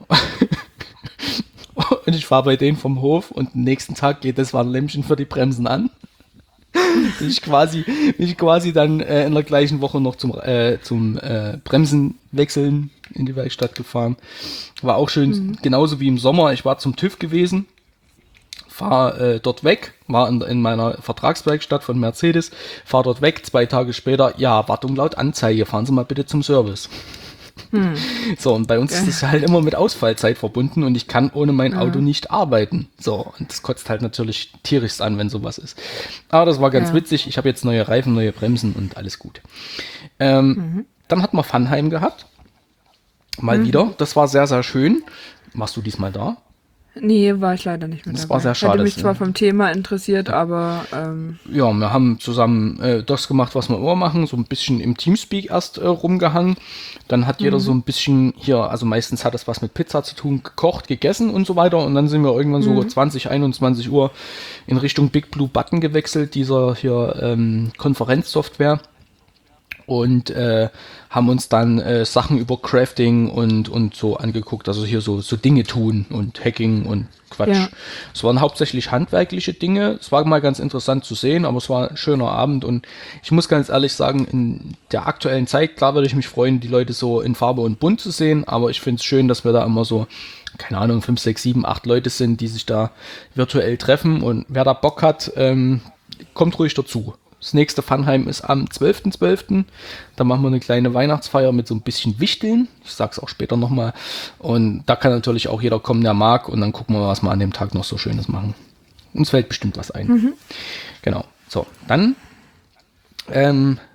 Speaker 2: Und ich fahre bei denen vom Hof und am nächsten Tag geht das Warnlämpchen für die Bremsen an. Bin ich quasi dann in der gleichen Woche noch zum Bremsen wechseln in die Werkstatt gefahren. War auch schön, genauso wie im Sommer. Ich war zum TÜV gewesen, fahre dort weg, war in meiner Vertragswerkstatt von Mercedes, fahre dort weg, 2 Tage später, ja, Wartung laut Anzeige, fahren Sie mal bitte zum Service. So, und bei uns ist das halt immer mit Ausfallzeit verbunden und ich kann ohne mein Auto nicht arbeiten. So, und das kotzt halt natürlich tierisch an, wenn sowas ist. Aber das war ganz witzig. Ich habe jetzt neue Reifen, neue Bremsen und alles gut. Dann hat man Funheim gehabt. Mal wieder. Das war sehr, sehr schön. Warst du diesmal da?
Speaker 1: Nee, war ich leider nicht mehr
Speaker 2: Das
Speaker 1: dabei.
Speaker 2: war sehr schade,
Speaker 1: Hätte mich
Speaker 2: ja.
Speaker 1: zwar vom Thema interessiert, aber
Speaker 2: Ja, wir haben zusammen das gemacht, was wir immer machen, so ein bisschen im Teamspeak erst rumgehangen. Dann hat jeder so ein bisschen hier, also meistens hat das was mit Pizza zu tun, gekocht, gegessen und so weiter. Und dann sind wir irgendwann so 20, 21 Uhr in Richtung Big Blue Button gewechselt, dieser hier Konferenzsoftware. Und haben uns dann Sachen über Crafting und so angeguckt, also hier so Dinge tun und Hacking und Quatsch.
Speaker 1: Ja.
Speaker 2: Es waren hauptsächlich handwerkliche Dinge. Es war mal ganz interessant zu sehen, aber es war ein schöner Abend und ich muss ganz ehrlich sagen, in der aktuellen Zeit, klar würde ich mich freuen, die Leute so in Farbe und bunt zu sehen, aber ich finde es schön, dass wir da immer so, keine Ahnung, 5, 6, 7, 8 Leute sind, die sich da virtuell treffen und wer da Bock hat, kommt ruhig dazu. Das nächste Funheim ist am 12.12. Da machen wir eine kleine Weihnachtsfeier mit so ein bisschen Wichteln. Ich sag's auch später nochmal. Und da kann natürlich auch jeder kommen, der mag. Und dann gucken wir, was wir an dem Tag noch so Schönes machen. Uns fällt bestimmt was ein. Genau. So, dann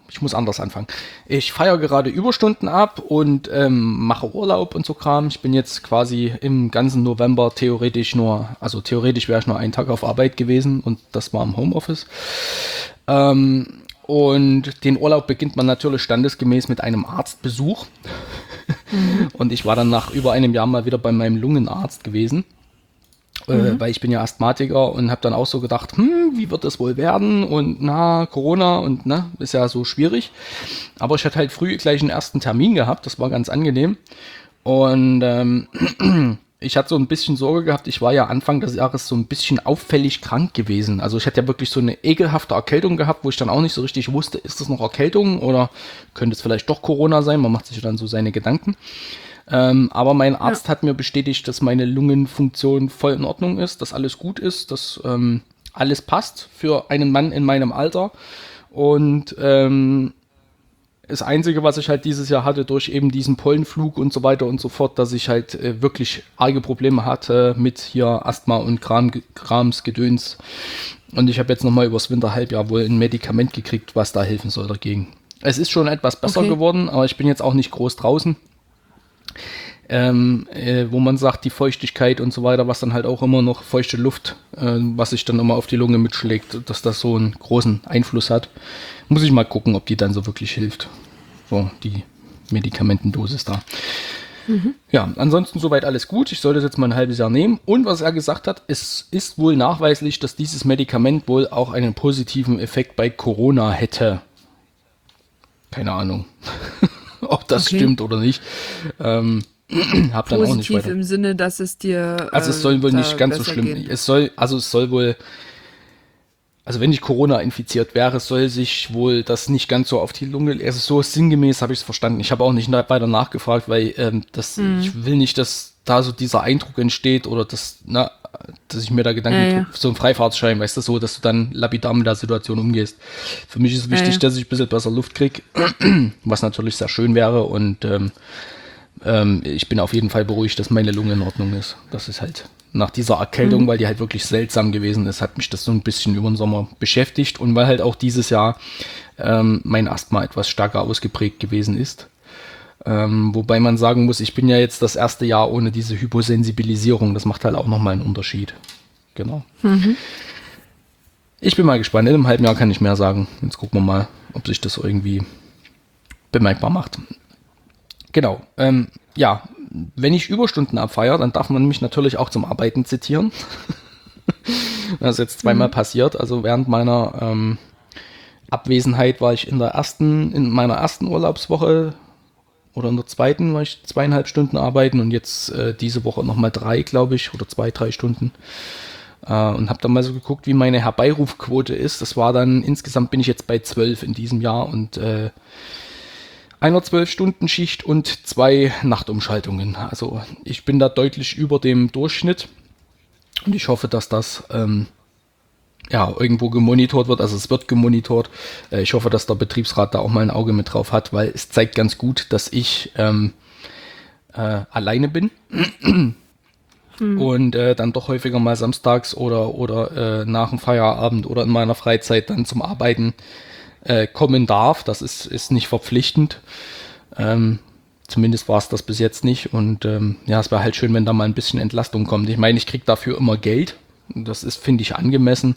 Speaker 2: ich muss anders anfangen. Ich feiere gerade Überstunden ab und mache Urlaub und so Kram. Ich bin jetzt quasi im ganzen November theoretisch wäre ich nur einen Tag auf Arbeit gewesen und das war im Homeoffice. Und den Urlaub beginnt man natürlich standesgemäß mit einem Arztbesuch. Und ich war dann nach über einem Jahr mal wieder bei meinem Lungenarzt gewesen. Weil ich bin ja Asthmatiker und habe dann auch so gedacht, wie wird das wohl werden und Corona und ist ja so schwierig. Aber ich hatte halt früh gleich einen ersten Termin gehabt, das war ganz angenehm. Und ich hatte so ein bisschen Sorge gehabt, ich war ja Anfang des Jahres so ein bisschen auffällig krank gewesen. Also ich hatte ja wirklich so eine ekelhafte Erkältung gehabt, wo ich dann auch nicht so richtig wusste, ist das noch Erkältung oder könnte es vielleicht doch Corona sein? Man macht sich dann so seine Gedanken. Aber mein Arzt hat mir bestätigt, dass meine Lungenfunktion voll in Ordnung ist, dass alles gut ist, dass alles passt für einen Mann in meinem Alter. Und das Einzige, was ich halt dieses Jahr hatte, durch eben diesen Pollenflug und so weiter und so fort, dass ich halt wirklich arge Probleme hatte mit hier Asthma und Kramsgedöns. Und ich habe jetzt nochmal übers Winterhalbjahr wohl ein Medikament gekriegt, was da helfen soll dagegen. Es ist schon etwas besser geworden, aber ich bin jetzt auch nicht groß draußen. Wo man sagt, die Feuchtigkeit und so weiter, was dann halt auch immer noch feuchte Luft, was sich dann immer auf die Lunge mitschlägt, dass das so einen großen Einfluss hat. Muss ich mal gucken, ob die dann so wirklich hilft. So, die Medikamentendosis da. Ja, ansonsten soweit alles gut. Ich soll das jetzt mal ein halbes Jahr nehmen. Und was er gesagt hat, es ist wohl nachweislich, dass dieses Medikament wohl auch einen positiven Effekt bei Corona hätte. Keine Ahnung, ob das stimmt oder nicht. Hab dann auch nicht
Speaker 1: Positiv
Speaker 2: weiter.
Speaker 1: im Sinne, dass es dir
Speaker 2: Also es soll wohl nicht ganz so schlimm.
Speaker 1: gehen.
Speaker 2: Es soll wohl, also wenn ich Corona infiziert wäre, soll sich wohl das nicht ganz so auf die Lunge, also so sinngemäß habe ich es verstanden. Ich habe auch nicht weiter nachgefragt, weil ich will nicht, dass da so dieser Eindruck entsteht oder dass ich mir da Gedanken so ein Freifahrtschein, weißt du, so, dass du dann lapidar mit der Situation umgehst. Für mich ist wichtig, dass ich ein bisschen besser Luft kriege, was natürlich sehr schön wäre und ich bin auf jeden Fall beruhigt, dass meine Lunge in Ordnung ist. Das ist halt nach dieser Erkältung, weil die halt wirklich seltsam gewesen ist, hat mich das so ein bisschen über den Sommer beschäftigt und weil halt auch dieses Jahr mein Asthma etwas stärker ausgeprägt gewesen ist. Wobei man sagen muss, ich bin ja jetzt das erste Jahr ohne diese Hyposensibilisierung. Das macht halt auch nochmal einen Unterschied. Genau. Ich bin mal gespannt. In einem halben Jahr kann ich mehr sagen. Jetzt gucken wir mal, ob sich das irgendwie bemerkbar macht. Genau. Ja, wenn ich Überstunden abfeiere, dann darf man mich natürlich auch zum Arbeiten zitieren. Das ist jetzt zweimal passiert. Also während meiner Abwesenheit war ich in meiner ersten Urlaubswoche oder in der zweiten war ich 2,5 Stunden arbeiten und jetzt diese Woche nochmal 3, glaube ich, oder 2-3 Stunden. Und habe dann mal so geguckt, wie meine Herbeirufquote ist. Das war dann, insgesamt bin ich jetzt bei 12 in diesem Jahr und einer 12-Stunden-Schicht und 2 Nachtumschaltungen. Also ich bin da deutlich über dem Durchschnitt und ich hoffe, dass das irgendwo gemonitort wird. Also es wird gemonitort. Ich hoffe, dass der Betriebsrat da auch mal ein Auge mit drauf hat, weil es zeigt ganz gut, dass ich alleine bin und dann doch häufiger mal samstags oder nach dem Feierabend oder in meiner Freizeit dann zum Arbeiten kommen darf. Das ist nicht verpflichtend. Zumindest war es das bis jetzt nicht. Und es wäre halt schön, wenn da mal ein bisschen Entlastung kommt. Ich meine, ich kriege dafür immer Geld. Das ist, finde ich, angemessen.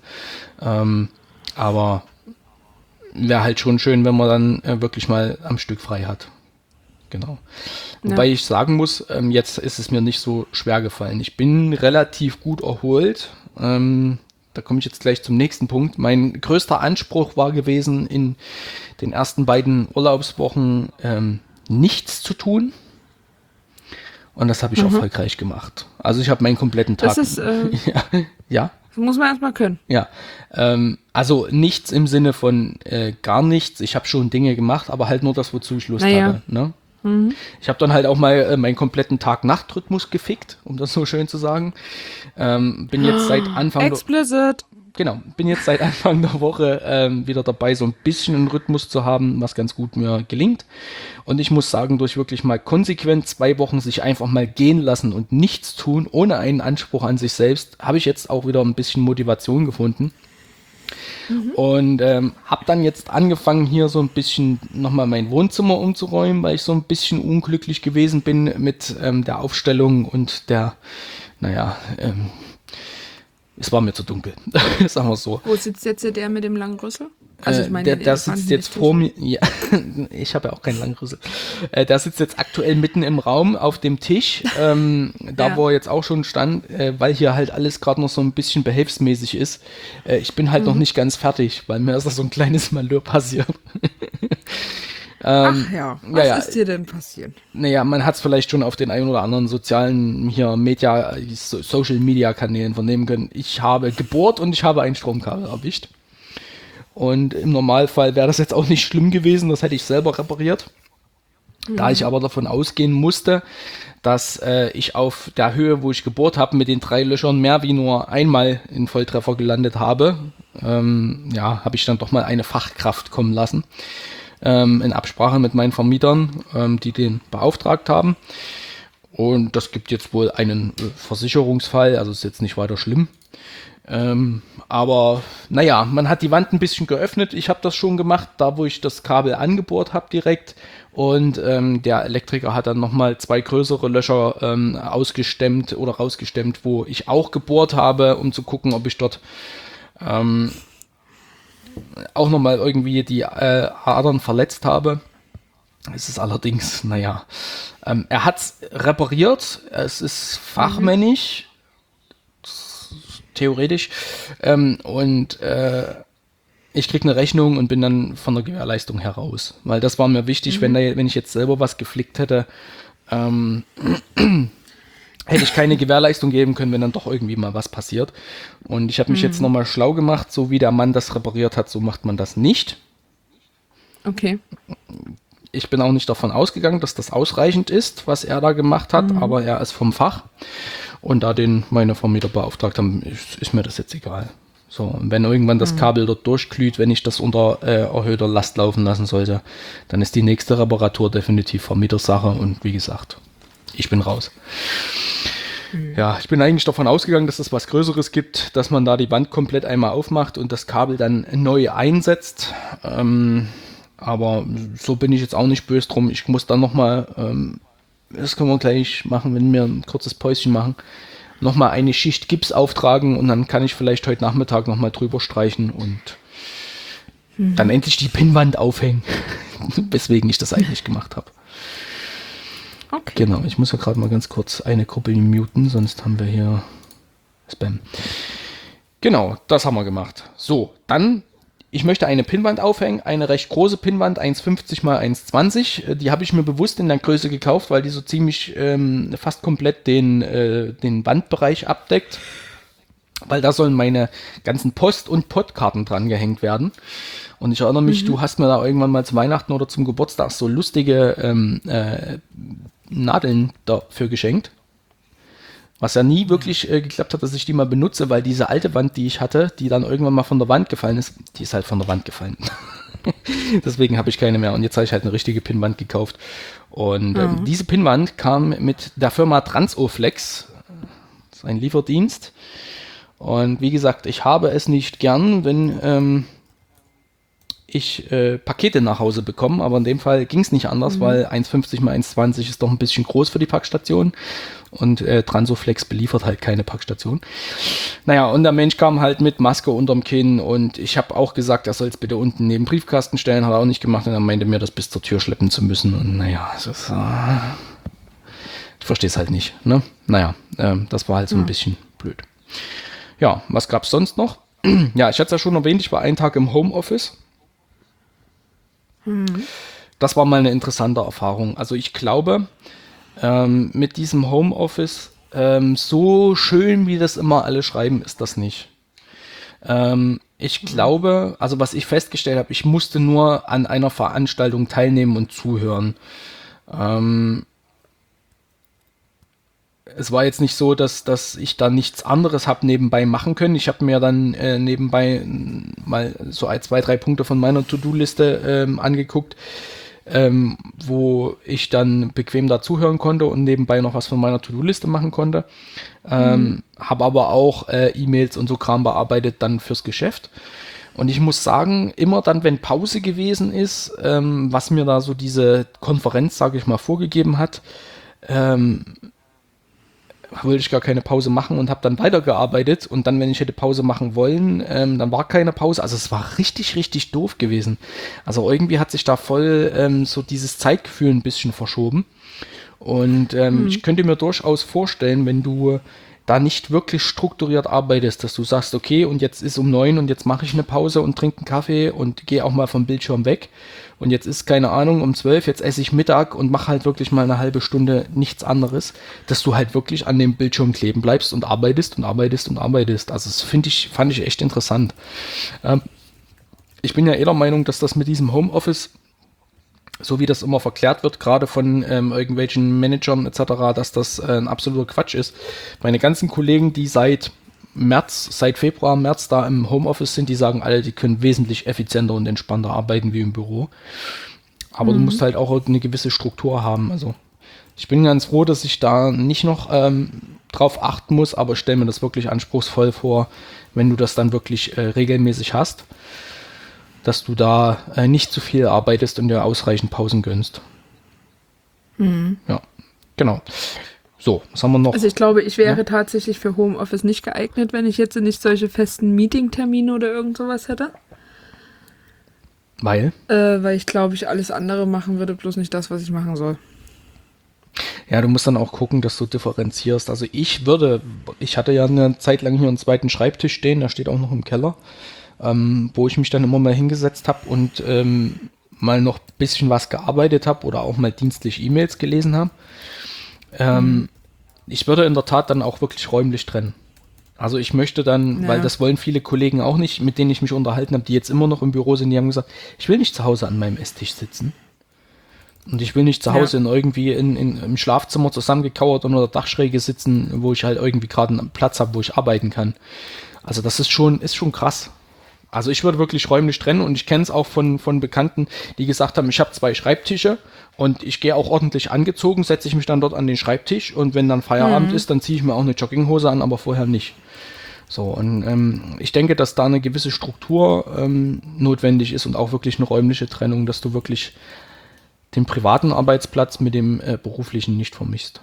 Speaker 2: Aber wäre halt schon schön, wenn man dann wirklich mal am Stück frei hat. Genau. Ja. Wobei ich sagen muss, jetzt ist es mir nicht so schwer gefallen. Ich bin relativ gut erholt. Da komme ich jetzt gleich zum nächsten Punkt. Mein größter Anspruch war gewesen, in den ersten beiden Urlaubswochen nichts zu tun. Und das habe ich erfolgreich gemacht. Also ich habe meinen kompletten Tag...
Speaker 1: Das ist...
Speaker 2: ja.
Speaker 1: Das muss man erstmal können.
Speaker 2: Ja. Also nichts im Sinne von gar nichts. Ich habe schon Dinge gemacht, aber halt nur das, wozu ich Lust hatte. Ne? Ich habe dann halt auch mal meinen kompletten Tag-Nacht-Rhythmus gefickt, um das so schön zu sagen. Bin jetzt seit Anfang bin jetzt seit Anfang der Woche wieder dabei, so ein bisschen einen Rhythmus zu haben, was ganz gut mir gelingt. Und ich muss sagen, durch wirklich mal konsequent 2 Wochen sich einfach mal gehen lassen und nichts tun, ohne einen Anspruch an sich selbst, habe ich jetzt auch wieder ein bisschen Motivation gefunden. Und habe dann jetzt angefangen, hier so ein bisschen nochmal mein Wohnzimmer umzuräumen, weil ich so ein bisschen unglücklich gewesen bin mit der Aufstellung und es war mir zu dunkel, sagen wir so.
Speaker 1: Wo sitzt jetzt der mit dem langen Rüssel? Also ich meine,
Speaker 2: Der sitzt jetzt vor mir. Ja, ich habe ja auch keinen langen Rüssel. Der sitzt jetzt aktuell mitten im Raum auf dem Tisch, wo er jetzt auch schon stand, weil hier halt alles gerade noch so ein bisschen behelfsmäßig ist. Ich bin halt noch nicht ganz fertig, weil mir ist da so ein kleines Malheur passiert.
Speaker 1: Ach ja, was ist dir denn passiert?
Speaker 2: Naja, man hat es vielleicht schon auf den ein oder anderen sozialen Social Media Kanälen vernehmen können. Ich habe gebohrt und ich habe ein Stromkabel erwischt. Und im Normalfall wäre das jetzt auch nicht schlimm gewesen, das hätte ich selber repariert. Da ich aber davon ausgehen musste, dass ich auf der Höhe, wo ich gebohrt habe, mit den 3 Löchern mehr wie nur einmal in Volltreffer gelandet habe, habe ich dann doch mal eine Fachkraft kommen lassen. In Absprache mit meinen Vermietern, die den beauftragt haben. Und das gibt jetzt wohl einen Versicherungsfall, also ist jetzt nicht weiter schlimm. Aber naja, man hat die Wand ein bisschen geöffnet. Ich habe das schon gemacht, da wo ich das Kabel angebohrt habe direkt. Und der Elektriker hat dann nochmal 2 größere Löcher ausgestemmt oder rausgestemmt, wo ich auch gebohrt habe, um zu gucken, ob ich dort auch nochmal irgendwie die Adern verletzt habe. Es ist allerdings, er hat es repariert. Es ist fachmännisch. Theoretisch. Ich kriege eine Rechnung und bin dann von der Gewährleistung heraus. Weil das war mir wichtig, wenn ich jetzt selber was geflickt hätte, hätte ich keine Gewährleistung geben können, wenn dann doch irgendwie mal was passiert. Und ich habe mich jetzt nochmal schlau gemacht, so wie der Mann das repariert hat, so macht man das nicht.
Speaker 1: Okay.
Speaker 2: Ich bin auch nicht davon ausgegangen, dass das ausreichend ist, was er da gemacht hat, aber er ist vom Fach. Und da den meine Vermieter beauftragt haben, ist mir das jetzt egal. So, und wenn irgendwann das Kabel dort durchglüht, wenn ich das unter erhöhter Last laufen lassen sollte, dann ist die nächste Reparatur definitiv Vermietersache und wie gesagt, ich bin raus. Ja, ich bin eigentlich davon ausgegangen, dass es was Größeres gibt, dass man da die Wand komplett einmal aufmacht und das Kabel dann neu einsetzt. Aber so bin ich jetzt auch nicht böse drum. Ich muss dann nochmal, das können wir gleich machen, wenn wir ein kurzes Päuschen machen, nochmal eine Schicht Gips auftragen und dann kann ich vielleicht heute Nachmittag nochmal drüber streichen und dann endlich die Pinnwand aufhängen, weswegen ich das eigentlich gemacht habe.
Speaker 1: Okay.
Speaker 2: Genau, ich muss ja gerade mal ganz kurz eine Gruppe muten, sonst haben wir hier Spam. Genau, das haben wir gemacht. So, dann, ich möchte eine Pinnwand aufhängen, eine recht große Pinnwand, 1,50 x 1,20. Die habe ich mir bewusst in der Größe gekauft, weil die so ziemlich fast komplett den Wandbereich abdeckt. Weil da sollen meine ganzen Post- und Podkarten dran gehängt werden. Und ich erinnere mich, du hast mir da irgendwann mal zu Weihnachten oder zum Geburtstag so lustige Nadeln dafür geschenkt. Was ja nie wirklich geklappt hat, dass ich die mal benutze, weil diese alte Wand, die ich hatte, die dann irgendwann mal von der Wand gefallen ist, die ist halt von der Wand gefallen. Deswegen habe ich keine mehr. Und jetzt habe ich halt eine richtige Pinnwand gekauft. Und diese Pinnwand kam mit der Firma Transoflex. Das ist ein Lieferdienst. Und wie gesagt, ich habe es nicht gern, wenn ich Pakete nach Hause bekomme, aber in dem Fall ging es nicht anders, weil 1,50 x 1,20 ist doch ein bisschen groß für die Packstation und Transoflex beliefert halt keine Packstation. Naja, und der Mensch kam halt mit Maske unterm Kinn und ich habe auch gesagt, er soll es bitte unten neben den Briefkasten stellen, hat er auch nicht gemacht und er meinte mir, das bis zur Tür schleppen zu müssen und naja, es ist, ich verstehe es halt nicht, ne? Naja, das war halt so ein bisschen blöd. Ja, was gab es sonst noch? Ja, ich hatte es ja schon erwähnt, ich war einen Tag im Homeoffice. Das war mal eine interessante Erfahrung. Also ich glaube, mit diesem Homeoffice, so schön wie das immer alle schreiben, ist das nicht. Ich glaube, also was ich festgestellt habe, ich musste nur an einer Veranstaltung teilnehmen und zuhören. Es war jetzt nicht so, dass ich da nichts anderes habe nebenbei machen können. Ich habe mir dann nebenbei mal so 2, 3 Punkte von meiner To-Do-Liste angeguckt, wo ich dann bequem da zuhören konnte und nebenbei noch was von meiner To-Do-Liste machen konnte. Habe aber auch E-Mails und so Kram bearbeitet dann fürs Geschäft. Und ich muss sagen, immer dann, wenn Pause gewesen ist, was mir da so diese Konferenz, sage ich mal, vorgegeben hat, wollte ich gar keine Pause machen und habe dann weitergearbeitet. Und dann, wenn ich hätte Pause machen wollen, dann war keine Pause. Also es war richtig, richtig doof gewesen. Also irgendwie hat sich da voll so dieses Zeitgefühl ein bisschen verschoben. Und ich könnte mir durchaus vorstellen, wenn du da nicht wirklich strukturiert arbeitest, dass du sagst, okay, und jetzt ist um 9 und jetzt mache ich eine Pause und trinke einen Kaffee und gehe auch mal vom Bildschirm weg. Und jetzt ist, keine Ahnung, um 12, jetzt esse ich Mittag und mache halt wirklich mal eine halbe Stunde nichts anderes, dass du halt wirklich an dem Bildschirm kleben bleibst und arbeitest und arbeitest und arbeitest. Also das fand ich echt interessant. Ich bin ja eher der Meinung, dass das mit diesem Homeoffice, so wie das immer verklärt wird, gerade von irgendwelchen Managern etc., dass das ein absoluter Quatsch ist. Meine ganzen Kollegen, die seit Februar, März da im Homeoffice sind, die sagen alle, die können wesentlich effizienter und entspannter arbeiten wie im Büro. Aber du musst halt auch eine gewisse Struktur haben. Also ich bin ganz froh, dass ich da nicht noch drauf achten muss, aber ich stelle mir das wirklich anspruchsvoll vor, wenn du das dann wirklich regelmäßig hast, dass du da nicht zu viel arbeitest und dir ausreichend Pausen gönnst. Ja, genau. So, was haben wir noch?
Speaker 1: Also ich glaube, ich wäre tatsächlich für Homeoffice nicht geeignet, wenn ich jetzt nicht solche festen Meeting-Termine oder irgend sowas hätte.
Speaker 2: Weil?
Speaker 1: Weil ich glaube, ich alles andere machen würde, bloß nicht das, was ich machen soll.
Speaker 2: Ja, du musst dann auch gucken, dass du differenzierst. Also ich hatte ja eine Zeit lang hier einen zweiten Schreibtisch stehen, der steht auch noch im Keller, wo ich mich dann immer mal hingesetzt habe und mal noch ein bisschen was gearbeitet habe oder auch mal dienstlich E-Mails gelesen habe. Ich würde in der Tat dann auch wirklich räumlich trennen. Also ich möchte dann, weil das wollen viele Kollegen auch nicht, mit denen ich mich unterhalten habe, die jetzt immer noch im Büro sind, die haben gesagt, ich will nicht zu Hause an meinem Esstisch sitzen. Und ich will nicht zu Hause im Schlafzimmer zusammengekauert unter der Dachschräge sitzen, wo ich halt irgendwie gerade einen Platz habe, wo ich arbeiten kann. Also das ist schon krass. Also ich würde wirklich räumlich trennen und ich kenne es auch von Bekannten, die gesagt haben, ich habe 2 Schreibtische und ich gehe auch ordentlich angezogen, setze ich mich dann dort an den Schreibtisch und wenn dann Feierabend ist, dann ziehe ich mir auch eine Jogginghose an, aber vorher nicht. So, und ich denke, dass da eine gewisse Struktur notwendig ist und auch wirklich eine räumliche Trennung, dass du wirklich den privaten Arbeitsplatz mit dem beruflichen nicht vermischst.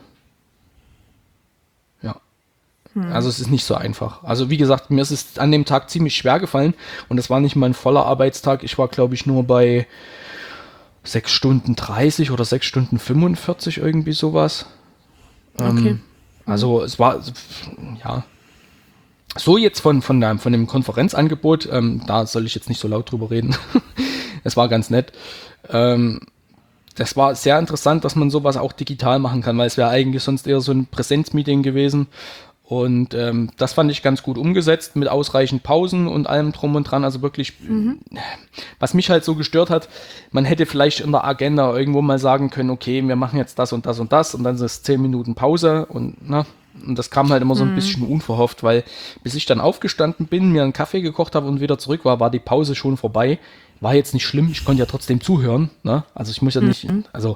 Speaker 2: Ja. Also es ist nicht so einfach. Also wie gesagt, mir ist es an dem Tag ziemlich schwer gefallen und es war nicht mein voller Arbeitstag. Ich war, glaube ich, nur bei 6 Stunden 30 oder 6 Stunden 45, irgendwie sowas.
Speaker 1: Okay.
Speaker 2: Also es war, ja, so jetzt von dem Konferenzangebot, da soll ich jetzt nicht so laut drüber reden. Es war ganz nett. Das war sehr interessant, dass man sowas auch digital machen kann, weil es wäre eigentlich sonst eher so ein Präsenzmeeting gewesen. Und das fand ich ganz gut umgesetzt mit ausreichend Pausen und allem drum und dran. Also wirklich, was mich halt so gestört hat, man hätte vielleicht in der Agenda irgendwo mal sagen können, okay, wir machen jetzt das und das und das und dann ist es 10 Minuten Pause und das kam halt immer so ein bisschen unverhofft, weil bis ich dann aufgestanden bin, mir einen Kaffee gekocht habe und wieder zurück war die Pause schon vorbei. War jetzt nicht schlimm, ich konnte ja trotzdem zuhören, ne? Also ich muss ja nicht,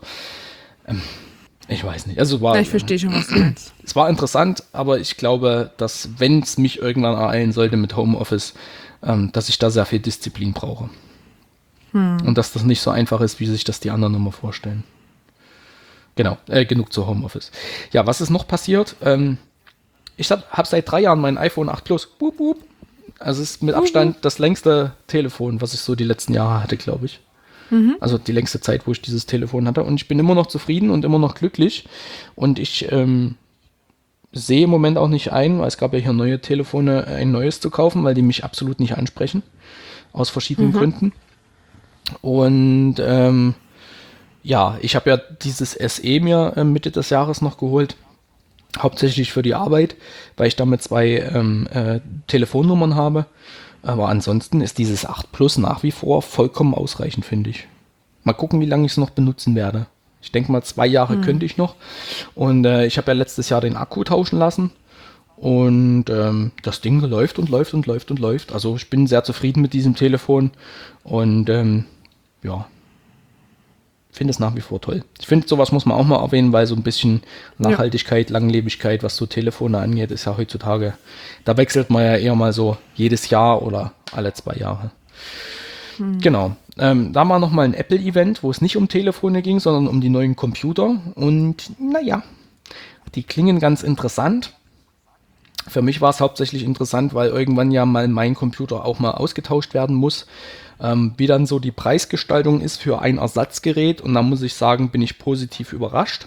Speaker 2: ich weiß nicht. Also
Speaker 1: Ich verstehe schon, was du meinst.
Speaker 2: Es war interessant, aber ich glaube, dass wenn es mich irgendwann ereilen sollte mit Homeoffice, dass ich da sehr viel Disziplin brauche. Und dass das nicht so einfach ist, wie sich das die anderen immer vorstellen. Genau, genug zu Homeoffice. Ja, was ist noch passiert? Ich hab seit 3 Jahren mein iPhone 8 Plus. Boop, boop. Also es ist mit Abstand das längste Telefon, was ich so die letzten Jahre hatte, glaube ich. Also die längste Zeit, wo ich dieses Telefon hatte. Und ich bin immer noch zufrieden und immer noch glücklich. Und ich sehe im Moment auch nicht ein, weil es gab ja hier neue Telefone, ein neues zu kaufen, weil die mich absolut nicht ansprechen. Aus verschiedenen Gründen. Und ja, ich habe ja dieses SE mir Mitte des Jahres noch geholt. Hauptsächlich für die Arbeit, weil ich damit 2 Telefonnummern habe. Aber ansonsten ist dieses 8 Plus nach wie vor vollkommen ausreichend, finde ich. Mal gucken, wie lange ich es noch benutzen werde. Ich denke mal 2 Jahre könnte ich noch. Und ich habe ja letztes Jahr den Akku tauschen lassen. Und das Ding läuft und läuft und läuft und läuft. Also ich bin sehr zufrieden mit diesem Telefon. Und ja, finde es nach wie vor toll. Ich finde, sowas muss man auch mal erwähnen, weil so ein bisschen Nachhaltigkeit, Langlebigkeit, was so Telefone angeht, ist ja heutzutage, da wechselt man ja eher mal so jedes Jahr oder alle 2 Jahre. Genau. Da war nochmal ein Apple-Event, wo es nicht um Telefone ging, sondern um die neuen Computer. Und naja, die klingen ganz interessant. Für mich war es hauptsächlich interessant, weil irgendwann ja mal mein Computer auch mal ausgetauscht werden muss. Wie dann so die Preisgestaltung ist für ein Ersatzgerät. Und da muss ich sagen, bin ich positiv überrascht.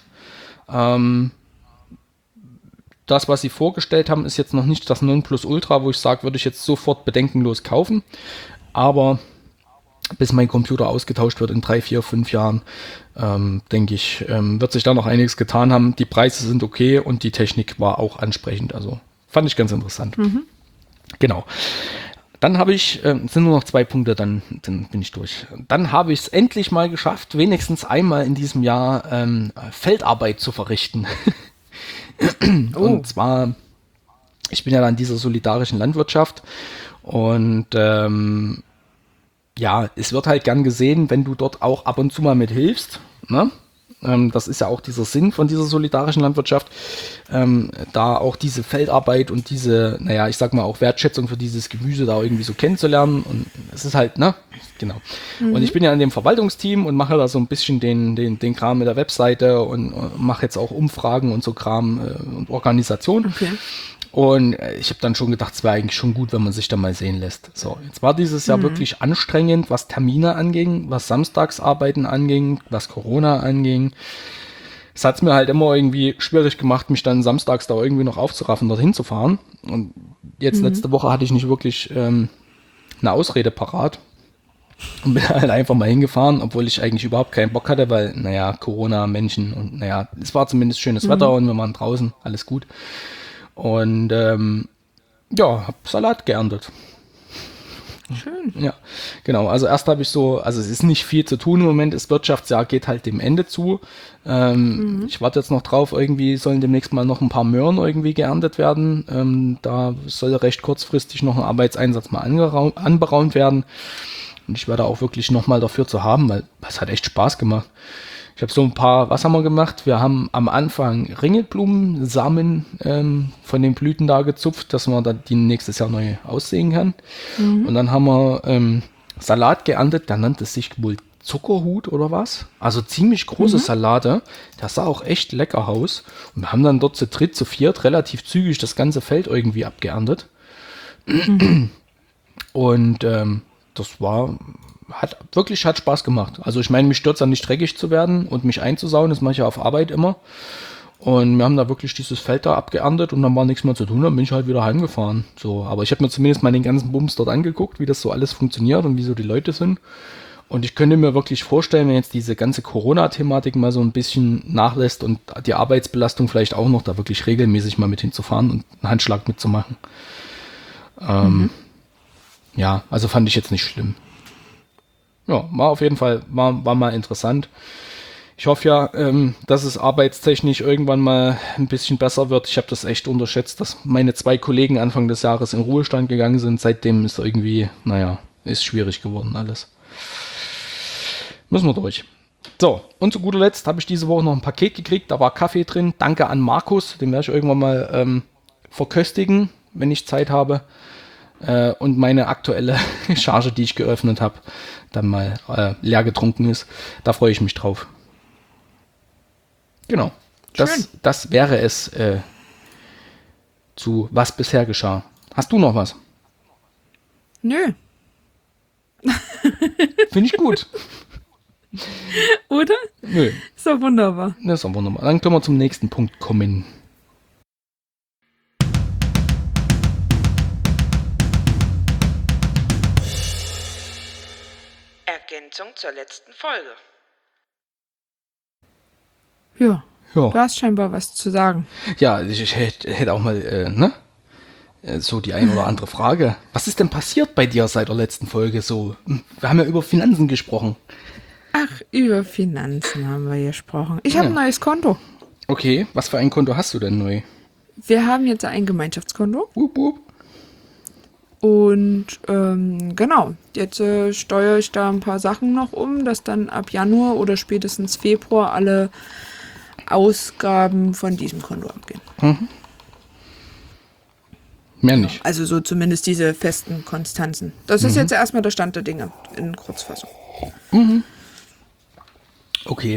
Speaker 2: Das, was sie vorgestellt haben, ist jetzt noch nicht das Nonplusultra, wo ich sage, würde ich jetzt sofort bedenkenlos kaufen. Aber bis mein Computer ausgetauscht wird in 3, 4, 5 Jahren, denke ich, wird sich da noch einiges getan haben. Die Preise sind okay und die Technik war auch ansprechend. Also fand ich ganz interessant. Genau. Dann habe ich, sind nur noch 2 Punkte, dann bin ich durch. Dann habe ich es endlich mal geschafft, wenigstens einmal in diesem Jahr Feldarbeit zu verrichten. Und zwar, ich bin ja in dieser solidarischen Landwirtschaft und ja, es wird halt gern gesehen, wenn du dort auch ab und zu mal mit hilfst, ne? Das ist ja auch dieser Sinn von dieser solidarischen Landwirtschaft, da auch diese Feldarbeit und diese, naja, ich sag mal auch Wertschätzung für dieses Gemüse da irgendwie so kennenzulernen. Und es ist halt, ne, genau. Und ich bin ja in dem Verwaltungsteam und mache da so ein bisschen den Kram mit der Webseite und mache jetzt auch Umfragen und so Kram und Organisation.
Speaker 1: Okay.
Speaker 2: Und ich habe dann schon gedacht, es wäre eigentlich schon gut, wenn man sich da mal sehen lässt. So, jetzt war dieses Jahr wirklich anstrengend, was Termine anging, was Samstagsarbeiten anging, was Corona anging. Es hat es mir halt immer irgendwie schwierig gemacht, mich dann samstags da irgendwie noch aufzuraffen, dorthin zu fahren. Und jetzt letzte Woche hatte ich nicht wirklich eine Ausrede parat. Und bin halt einfach mal hingefahren, obwohl ich eigentlich überhaupt keinen Bock hatte, weil, naja, Corona, Menschen und naja, es war zumindest schönes Wetter und wir waren draußen, alles gut. Und ja, habe Salat geerntet.
Speaker 1: Schön.
Speaker 2: Ja, genau. Also erst habe ich so, also es ist nicht viel zu tun im Moment, das Wirtschaftsjahr geht halt dem Ende zu. Ich warte jetzt noch drauf, irgendwie sollen demnächst mal noch ein paar Möhren irgendwie geerntet werden. Da soll recht kurzfristig noch ein Arbeitseinsatz mal anberaumt werden. Und ich werde auch wirklich nochmal dafür zu haben, weil es hat echt Spaß gemacht. Ich habe so ein paar, was haben wir gemacht? Wir haben am Anfang Ringelblumensamen von den Blüten da gezupft, dass man da die nächstes Jahr neu aussehen kann. Und dann haben wir Salat geerntet, der nannte sich wohl Zuckerhut oder was? Also ziemlich große Salate. Das sah auch echt lecker aus. Und wir haben dann dort zu dritt, zu viert relativ zügig das ganze Feld irgendwie abgeerntet. Und das hat Spaß gemacht. Also ich meine, mich stört es dann nicht dreckig zu werden und mich einzusauen, das mache ich ja auf Arbeit immer. Und wir haben da wirklich dieses Feld da abgeerntet und dann war nichts mehr zu tun, dann bin ich halt wieder heimgefahren. So, aber ich habe mir zumindest mal den ganzen Bums dort angeguckt, wie das so alles funktioniert und wie so die Leute sind. Und ich könnte mir wirklich vorstellen, wenn jetzt diese ganze Corona-Thematik mal so ein bisschen nachlässt und die Arbeitsbelastung vielleicht auch noch, da wirklich regelmäßig mal mit hinzufahren und einen Handschlag mitzumachen. Ja, also fand ich jetzt nicht schlimm. Ja, war auf jeden Fall, war mal interessant. Ich hoffe ja, dass es arbeitstechnisch irgendwann mal ein bisschen besser wird. Ich habe das echt unterschätzt, dass meine 2 Kollegen Anfang des Jahres in Ruhestand gegangen sind. Seitdem ist irgendwie, naja, ist schwierig geworden alles. Müssen wir durch. So, und zu guter Letzt habe ich diese Woche noch ein Paket gekriegt. Da war Kaffee drin. Danke an Markus. Den werde ich irgendwann mal verköstigen, wenn ich Zeit habe. Und meine aktuelle Charge, die ich geöffnet habe, dann mal leer getrunken ist. Da freue ich mich drauf. Genau. Das wäre es zu was bisher geschah. Hast du noch was?
Speaker 1: Nö.
Speaker 2: Finde ich gut.
Speaker 1: Oder?
Speaker 2: Nö.
Speaker 1: Ist doch wunderbar.
Speaker 2: Das ist doch wunderbar. Dann können wir zum nächsten Punkt kommen.
Speaker 3: Ergänzung zur letzten Folge.
Speaker 1: Ja.
Speaker 2: Ja.
Speaker 1: Du hast scheinbar was zu sagen.
Speaker 2: Ja, ich hätte auch mal, so die ein oder andere Frage. Was ist denn passiert bei dir seit der letzten Folge so? Wir haben ja über Finanzen gesprochen.
Speaker 1: Ach, über Finanzen haben wir gesprochen. Ich habe ein neues Konto.
Speaker 2: Okay, was für ein Konto hast du denn neu?
Speaker 1: Wir haben jetzt ein Gemeinschaftskonto.
Speaker 2: Wup, wup.
Speaker 1: Und genau, jetzt steuere ich da ein paar Sachen noch um, dass dann ab Januar oder spätestens Februar alle Ausgaben von diesem Konto abgehen.
Speaker 2: Mehr nicht.
Speaker 1: Also so zumindest diese festen Konstanzen. Das ist jetzt erstmal der Stand der Dinge in Kurzfassung.
Speaker 2: Okay.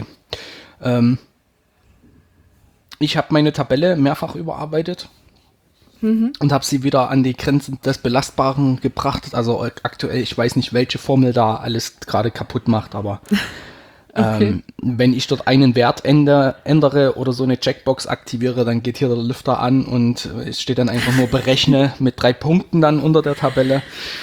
Speaker 2: Ich habe meine Tabelle mehrfach überarbeitet und habe sie wieder an die Grenzen des Belastbaren gebracht. Also aktuell, ich weiß nicht, welche Formel da alles gerade kaputt macht, aber wenn ich dort einen Wert ändere oder so eine Checkbox aktiviere, dann geht hier der Lüfter an und es steht dann einfach nur berechne mit 3 Punkten dann unter der Tabelle.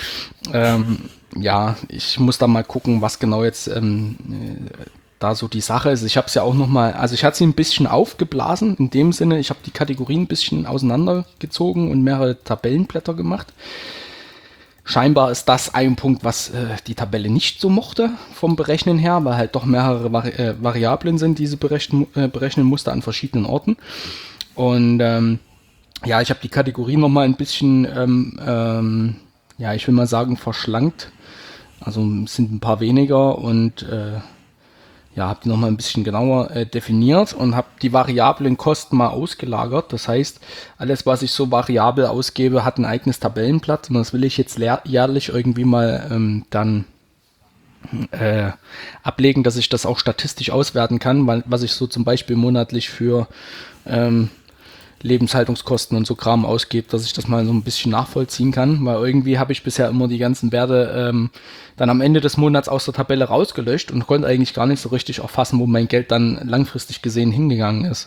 Speaker 2: Ja, ich muss da mal gucken, was genau jetzt da so die Sache ist. Ich habe es ja auch nochmal, also ich hatte sie ein bisschen aufgeblasen, in dem Sinne, ich habe die Kategorien ein bisschen auseinandergezogen und mehrere Tabellenblätter gemacht. Scheinbar ist das ein Punkt, was die Tabelle nicht so mochte vom Berechnen her, weil halt doch mehrere Variablen sind, die sie berechnen musste an verschiedenen Orten. Und ja, ich habe die Kategorie nochmal ein bisschen, ja, ich will mal sagen, verschlankt. Also es sind ein paar weniger und ja, habe die nochmal ein bisschen genauer definiert und habe die variablen Kosten mal ausgelagert. Das heißt, alles, was ich so variabel ausgebe, hat ein eigenes Tabellenblatt und das will ich jetzt jährlich irgendwie mal dann ablegen, dass ich das auch statistisch auswerten kann, weil was ich so zum Beispiel monatlich für Lebenshaltungskosten und so Kram ausgebe, dass ich das mal so ein bisschen nachvollziehen kann, weil irgendwie habe ich bisher immer die ganzen Werte dann am Ende des Monats aus der Tabelle rausgelöscht und konnte eigentlich gar nicht so richtig erfassen, wo mein Geld dann langfristig gesehen hingegangen ist.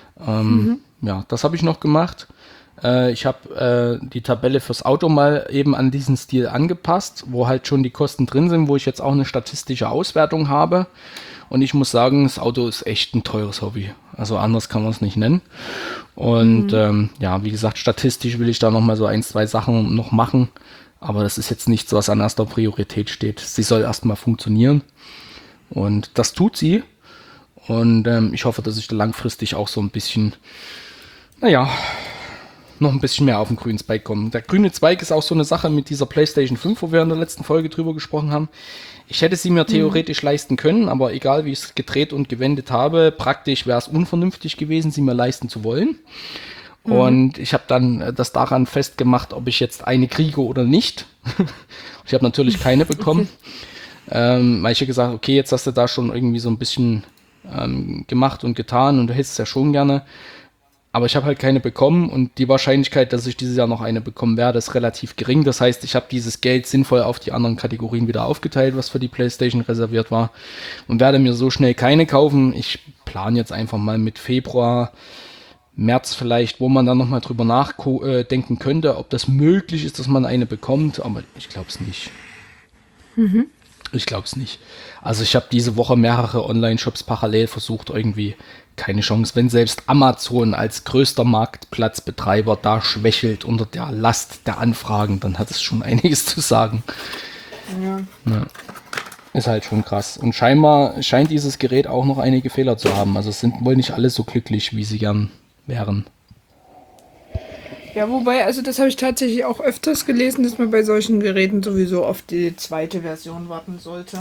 Speaker 2: Ja, das habe ich noch gemacht. Ich habe die Tabelle fürs Auto mal eben an diesen Stil angepasst, wo halt schon die Kosten drin sind, wo ich jetzt auch eine statistische Auswertung habe. Und ich muss sagen, das Auto ist echt ein teures Hobby. Also anders kann man es nicht nennen. Und ja, wie gesagt, statistisch will ich da nochmal so 1, 2 Sachen noch machen. Aber das ist jetzt nichts, was an erster Priorität steht. Sie soll erstmal funktionieren. Und das tut sie. Und ich hoffe, dass ich da langfristig auch so ein bisschen, naja, noch ein bisschen mehr auf den grünen Zweig komme. Der grüne Zweig ist auch so eine Sache mit dieser PlayStation 5, wo wir in der letzten Folge drüber gesprochen haben. Ich hätte sie mir theoretisch leisten können, aber egal wie ich es gedreht und gewendet habe, praktisch wäre es unvernünftig gewesen, sie mir leisten zu wollen. Und ich habe dann das daran festgemacht, ob ich jetzt eine kriege oder nicht. Ich habe natürlich keine bekommen, weil ich ja gesagt, okay, jetzt hast du da schon irgendwie so ein bisschen gemacht und getan und du hättest es ja schon gerne. Aber ich habe halt keine bekommen und die Wahrscheinlichkeit, dass ich dieses Jahr noch eine bekommen werde, ist relativ gering. Das heißt, ich habe dieses Geld sinnvoll auf die anderen Kategorien wieder aufgeteilt, was für die PlayStation reserviert war und werde mir so schnell keine kaufen. Ich plane jetzt einfach mal mit Februar, März vielleicht, wo man dann nochmal drüber nachdenken könnte, ob das möglich ist, dass man eine bekommt, aber ich glaube es nicht. Ich glaube es nicht. Also ich habe diese Woche mehrere Online-Shops parallel versucht, irgendwie keine Chance. Wenn selbst Amazon als größter Marktplatzbetreiber da schwächelt unter der Last der Anfragen, dann hat es schon einiges zu sagen. Ja. Ist halt schon krass. Und scheinbar scheint dieses Gerät auch noch einige Fehler zu haben. Also es sind wohl nicht alle so glücklich, wie sie gern wären.
Speaker 1: Ja, wobei, also das habe ich tatsächlich auch öfters gelesen, dass man bei solchen Geräten sowieso auf die zweite Version warten sollte.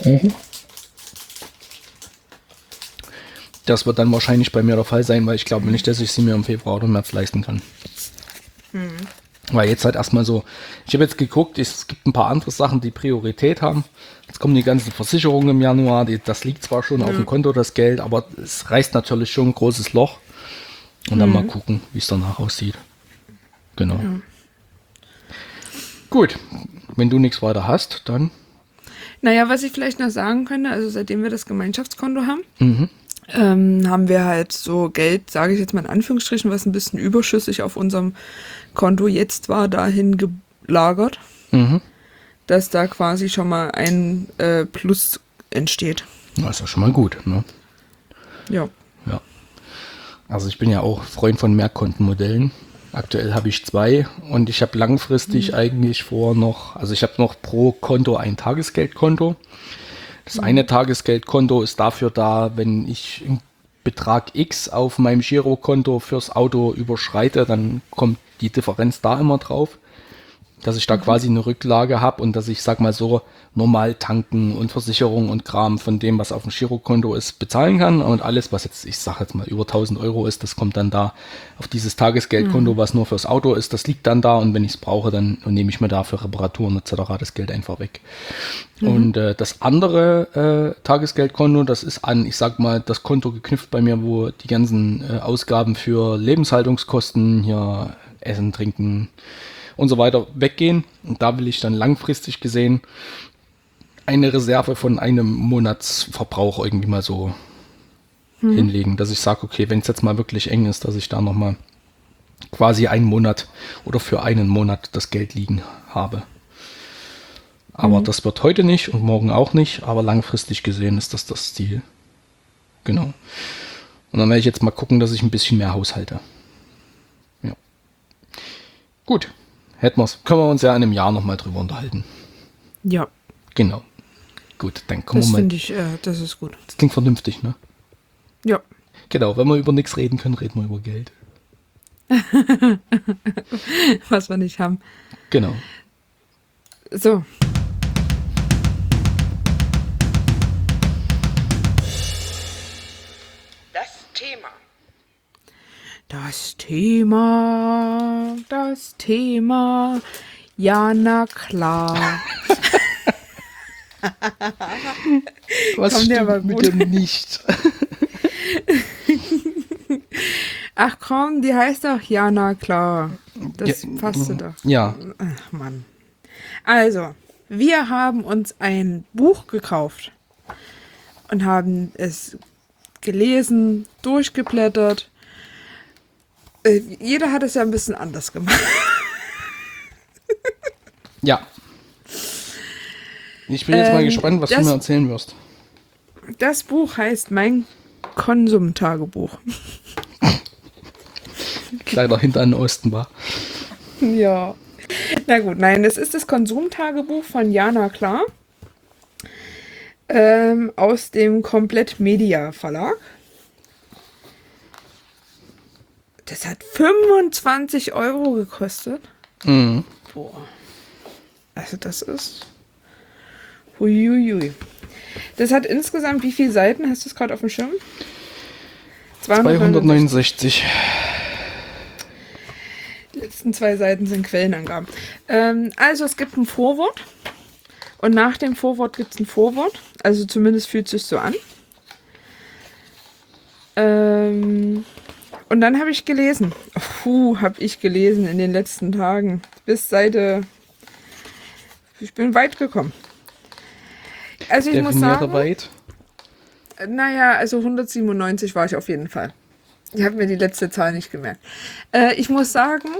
Speaker 2: Das wird dann wahrscheinlich bei mir der Fall sein, weil ich glaube nicht, dass ich sie mir im Februar oder März leisten kann. Weil jetzt halt erstmal so, ich habe jetzt geguckt, es gibt ein paar andere Sachen, die Priorität haben. Jetzt kommen die ganzen Versicherungen im Januar, das liegt zwar schon auf dem Konto, das Geld, aber es reißt natürlich schon ein großes Loch. Und dann mal gucken, wie es danach aussieht. Genau. Ja. Gut, wenn du nichts weiter hast, dann...
Speaker 1: Naja, was ich vielleicht noch sagen könnte, also seitdem wir das Gemeinschaftskonto haben, haben wir halt so Geld, sage ich jetzt mal in Anführungsstrichen, was ein bisschen überschüssig auf unserem Konto jetzt war, dahin gelagert, dass da quasi schon mal ein Plus entsteht.
Speaker 2: Das ist ja schon mal gut, ne?
Speaker 1: Ja.
Speaker 2: Ja. Also ich bin ja auch Freund von Mehrkontenmodellen. Aktuell habe ich 2 und ich habe langfristig eigentlich vor noch, also ich habe noch pro Konto ein Tagesgeldkonto. Das eine Tagesgeldkonto ist dafür da, wenn ich einen Betrag X auf meinem Girokonto fürs Auto überschreite, dann kommt die Differenz da immer drauf. Dass ich da quasi eine Rücklage habe und dass ich, sag mal so, normal tanken und Versicherung und Kram von dem, was auf dem Girokonto ist, bezahlen kann. Und alles, was jetzt, ich sag jetzt mal, über 1.000 Euro ist, das kommt dann da auf dieses Tagesgeldkonto, was nur fürs Auto ist. Das liegt dann da und wenn ich es brauche, dann nehme ich mir da für Reparaturen etc. das Geld einfach weg. Und das andere Tagesgeldkonto, das ist an, ich sag mal, das Konto geknüpft bei mir, wo die ganzen Ausgaben für Lebenshaltungskosten, hier Essen, Trinken und so weiter weggehen. Und da will ich dann langfristig gesehen eine Reserve von einem Monatsverbrauch irgendwie mal so hinlegen, dass ich sage, okay, wenn es jetzt mal wirklich eng ist, dass ich da nochmal quasi einen Monat oder für einen Monat das Geld liegen habe. Aber das wird heute nicht und morgen auch nicht, aber langfristig gesehen ist das Ziel. Genau. Und dann werde ich jetzt mal gucken, dass ich ein bisschen mehr haushalte. Ja. Gut. Hätten wir's. Können wir uns ja in einem Jahr nochmal drüber unterhalten.
Speaker 1: Ja,
Speaker 2: Genau. Gut, dann kommen
Speaker 1: das
Speaker 2: wir mal.
Speaker 1: finde ich, das ist gut.
Speaker 2: Das klingt vernünftig, ne?
Speaker 1: Ja.
Speaker 2: Genau, wenn wir über nichts reden können, reden wir über Geld.
Speaker 1: Was wir nicht haben.
Speaker 2: Genau.
Speaker 1: So.
Speaker 3: Das Thema.
Speaker 1: Das Thema. Ja, na klar.
Speaker 2: Was
Speaker 1: Kommt dir aber
Speaker 2: stimmt mit
Speaker 1: gut.
Speaker 2: dem nicht?
Speaker 1: Ach komm, die heißt doch Ja, na klar. Das
Speaker 2: Ja,
Speaker 1: passte doch.
Speaker 2: Ja,
Speaker 1: Ach Mann. Also, wir haben uns ein Buch gekauft und haben es gelesen, durchgeblättert. Jeder hat es ja ein bisschen anders gemacht.
Speaker 2: ja. Ich bin jetzt mal gespannt, was du
Speaker 1: das-
Speaker 2: mir erzählen wirst.
Speaker 1: Das Buch heißt Mein Konsumtagebuch.
Speaker 2: Kleiner hinter den Osten war.
Speaker 1: Ja. Na gut, nein, es ist das Konsumtagebuch von Jana Klar aus dem Komplett Media Verlag. Das hat 25 Euro gekostet.
Speaker 2: Mhm.
Speaker 1: Boah. Also das ist... Huiuiui. Das hat insgesamt wie viele Seiten? Hast du es gerade auf dem Schirm?
Speaker 2: 269.
Speaker 1: Die letzten 2 Seiten sind Quellenangaben. Also es gibt ein Vorwort und nach dem Vorwort gibt es ein Vorwort. Also zumindest fühlt es sich so an. Und dann habe ich gelesen. Habe ich gelesen in den letzten Tagen. Bis Seite... Ich bin weit gekommen. Also ich muss
Speaker 2: Definiere
Speaker 1: sagen...
Speaker 2: weit.
Speaker 1: Naja, also 197 war ich auf jeden Fall. Ich habe mir die letzte Zahl nicht gemerkt. Ich muss sagen,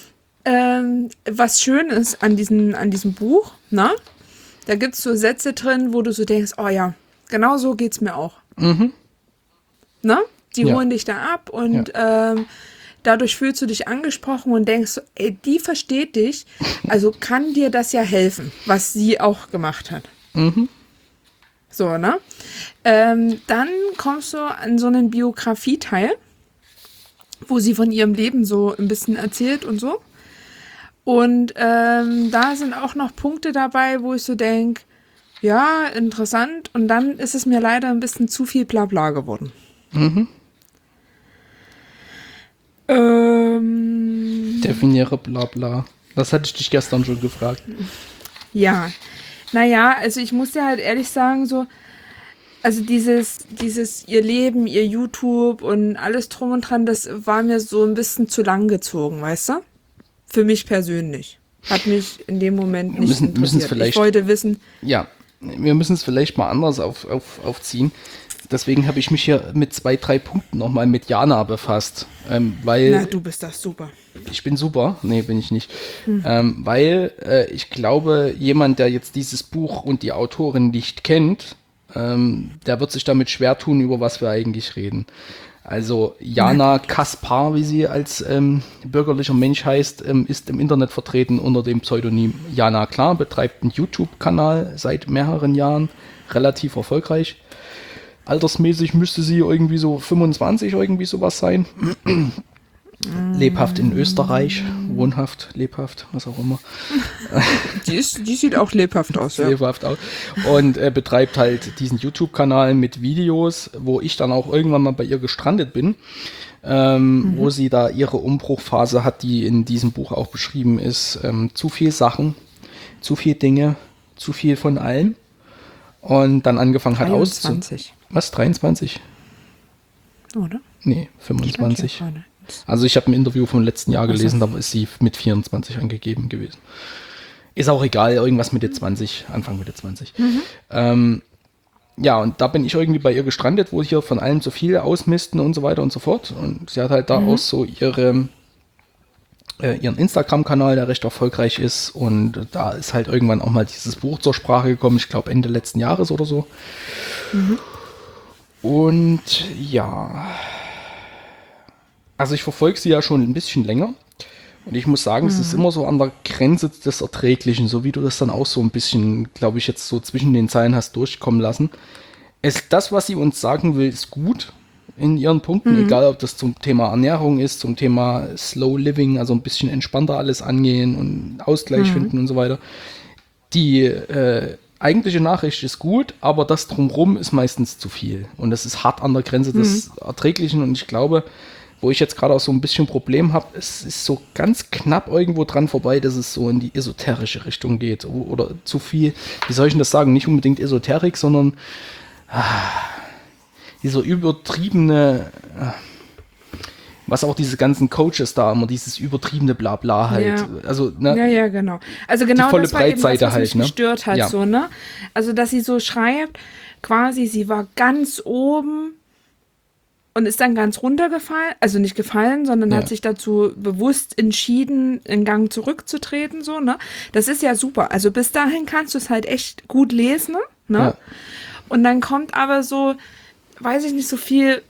Speaker 1: was schön ist an diesem Buch, na? Da gibt es so Sätze drin, wo du so denkst, oh ja, genau so geht's mir auch.
Speaker 2: Mhm.
Speaker 1: Na? Die
Speaker 2: Ja.
Speaker 1: holen dich da ab und dadurch fühlst du dich angesprochen und denkst, so, ey, die versteht dich, also kann dir das ja helfen, was sie auch gemacht hat.
Speaker 2: Mhm.
Speaker 1: So, ne? Dann kommst du an so einen Biografieteil, wo sie von ihrem Leben so ein bisschen erzählt und so. Und da sind auch noch Punkte dabei, wo ich so denke, ja, interessant. Und dann ist es mir leider ein bisschen zu viel Blabla geworden.
Speaker 2: Mhm. Definiere bla bla. Das hatte ich dich gestern schon gefragt.
Speaker 1: Ja, naja, also ich muss dir halt ehrlich sagen, so, also dieses ihr Leben, ihr YouTube und alles drum und dran, das war mir so ein bisschen zu lang gezogen, weißt du? Für mich persönlich. Hat mich in dem Moment nicht
Speaker 2: müssen es
Speaker 1: interessiert.
Speaker 2: vielleicht-
Speaker 1: Ich wollte wissen,
Speaker 2: Ja, wir müssen es vielleicht mal anders aufziehen. Deswegen habe ich mich hier mit 2, 3 Punkten nochmal mit Jana befasst. Weil
Speaker 1: na, du bist das super.
Speaker 2: ich bin super. Nee, bin ich nicht. Weil ich glaube, jemand, der jetzt dieses Buch und die Autorin nicht kennt, der wird sich damit schwer tun, über was wir eigentlich reden. Also Jana Kaspar, wie sie als bürgerlicher Mensch heißt, ist im Internet vertreten unter dem Pseudonym Jana Klar, betreibt einen YouTube-Kanal seit mehreren Jahren, relativ erfolgreich. Altersmäßig müsste sie irgendwie so 25 irgendwie sowas sein. lebhaft in Österreich, wohnhaft, lebhaft, was auch immer.
Speaker 1: Die sieht auch lebhaft aus, ja.
Speaker 2: Lebhaft aus. Und betreibt halt diesen YouTube-Kanal mit Videos, wo ich dann auch irgendwann mal bei ihr gestrandet bin, wo sie da ihre Umbruchphase hat, die in diesem Buch auch beschrieben ist. Zu viel Sachen, zu viel Dinge, zu viel von allem. Und dann angefangen hat
Speaker 1: 23.
Speaker 2: Was, 23?
Speaker 1: Oder?
Speaker 2: Nee, 25. Also ich habe ein Interview vom letzten Jahr gelesen, da ist sie mit 24 angegeben gewesen. Ist auch egal, irgendwas Mitte 20, Anfang Mitte 20. Ja, und da bin ich irgendwie bei ihr gestrandet, wo hier von allem so viel ausmisten und so weiter und so fort. Und sie hat halt da auch so ihren Instagram-Kanal, der recht erfolgreich ist. Und da ist halt irgendwann auch mal dieses Buch zur Sprache gekommen, ich glaube Ende letzten Jahres oder so. Und ja, also ich verfolge sie ja schon ein bisschen länger. Und ich muss sagen, es ist immer so an der Grenze des Erträglichen, so wie du das dann auch so ein bisschen, glaube ich, jetzt so zwischen den Zeilen hast durchkommen lassen. Das, was sie uns sagen will, ist gut in ihren Punkten, egal ob das zum Thema Ernährung ist, zum Thema Slow Living, also ein bisschen entspannter alles angehen und Ausgleich finden und so weiter. Die eigentliche Nachricht ist gut, aber das Drumherum ist meistens zu viel. Und das ist hart an der Grenze des Erträglichen. Und ich glaube, wo ich jetzt gerade auch so ein bisschen Problem habe, es ist so ganz knapp irgendwo dran vorbei, dass es so in die esoterische Richtung geht. Oder zu viel, wie soll ich denn das sagen, nicht unbedingt Esoterik, sondern dieser übertriebene, was auch diese ganzen Coaches da immer, dieses übertriebene Blabla halt.
Speaker 1: Ja.
Speaker 2: Also, ne?
Speaker 1: Ja, genau. Also genau
Speaker 2: Die volle
Speaker 1: das war eben
Speaker 2: Breitseite
Speaker 1: was
Speaker 2: halt,
Speaker 1: mich
Speaker 2: ne?
Speaker 1: gestört hat,
Speaker 2: Ja.
Speaker 1: so, ne? Also, dass sie so schreibt, quasi, sie war ganz oben und ist dann ganz runtergefallen, also nicht gefallen, sondern hat sich dazu bewusst entschieden, in Gang zurückzutreten, so, ne? Das ist ja super. Also bis dahin kannst du es halt echt gut lesen, ne?
Speaker 2: Ja.
Speaker 1: Und dann kommt aber so, weiß ich nicht, so viel,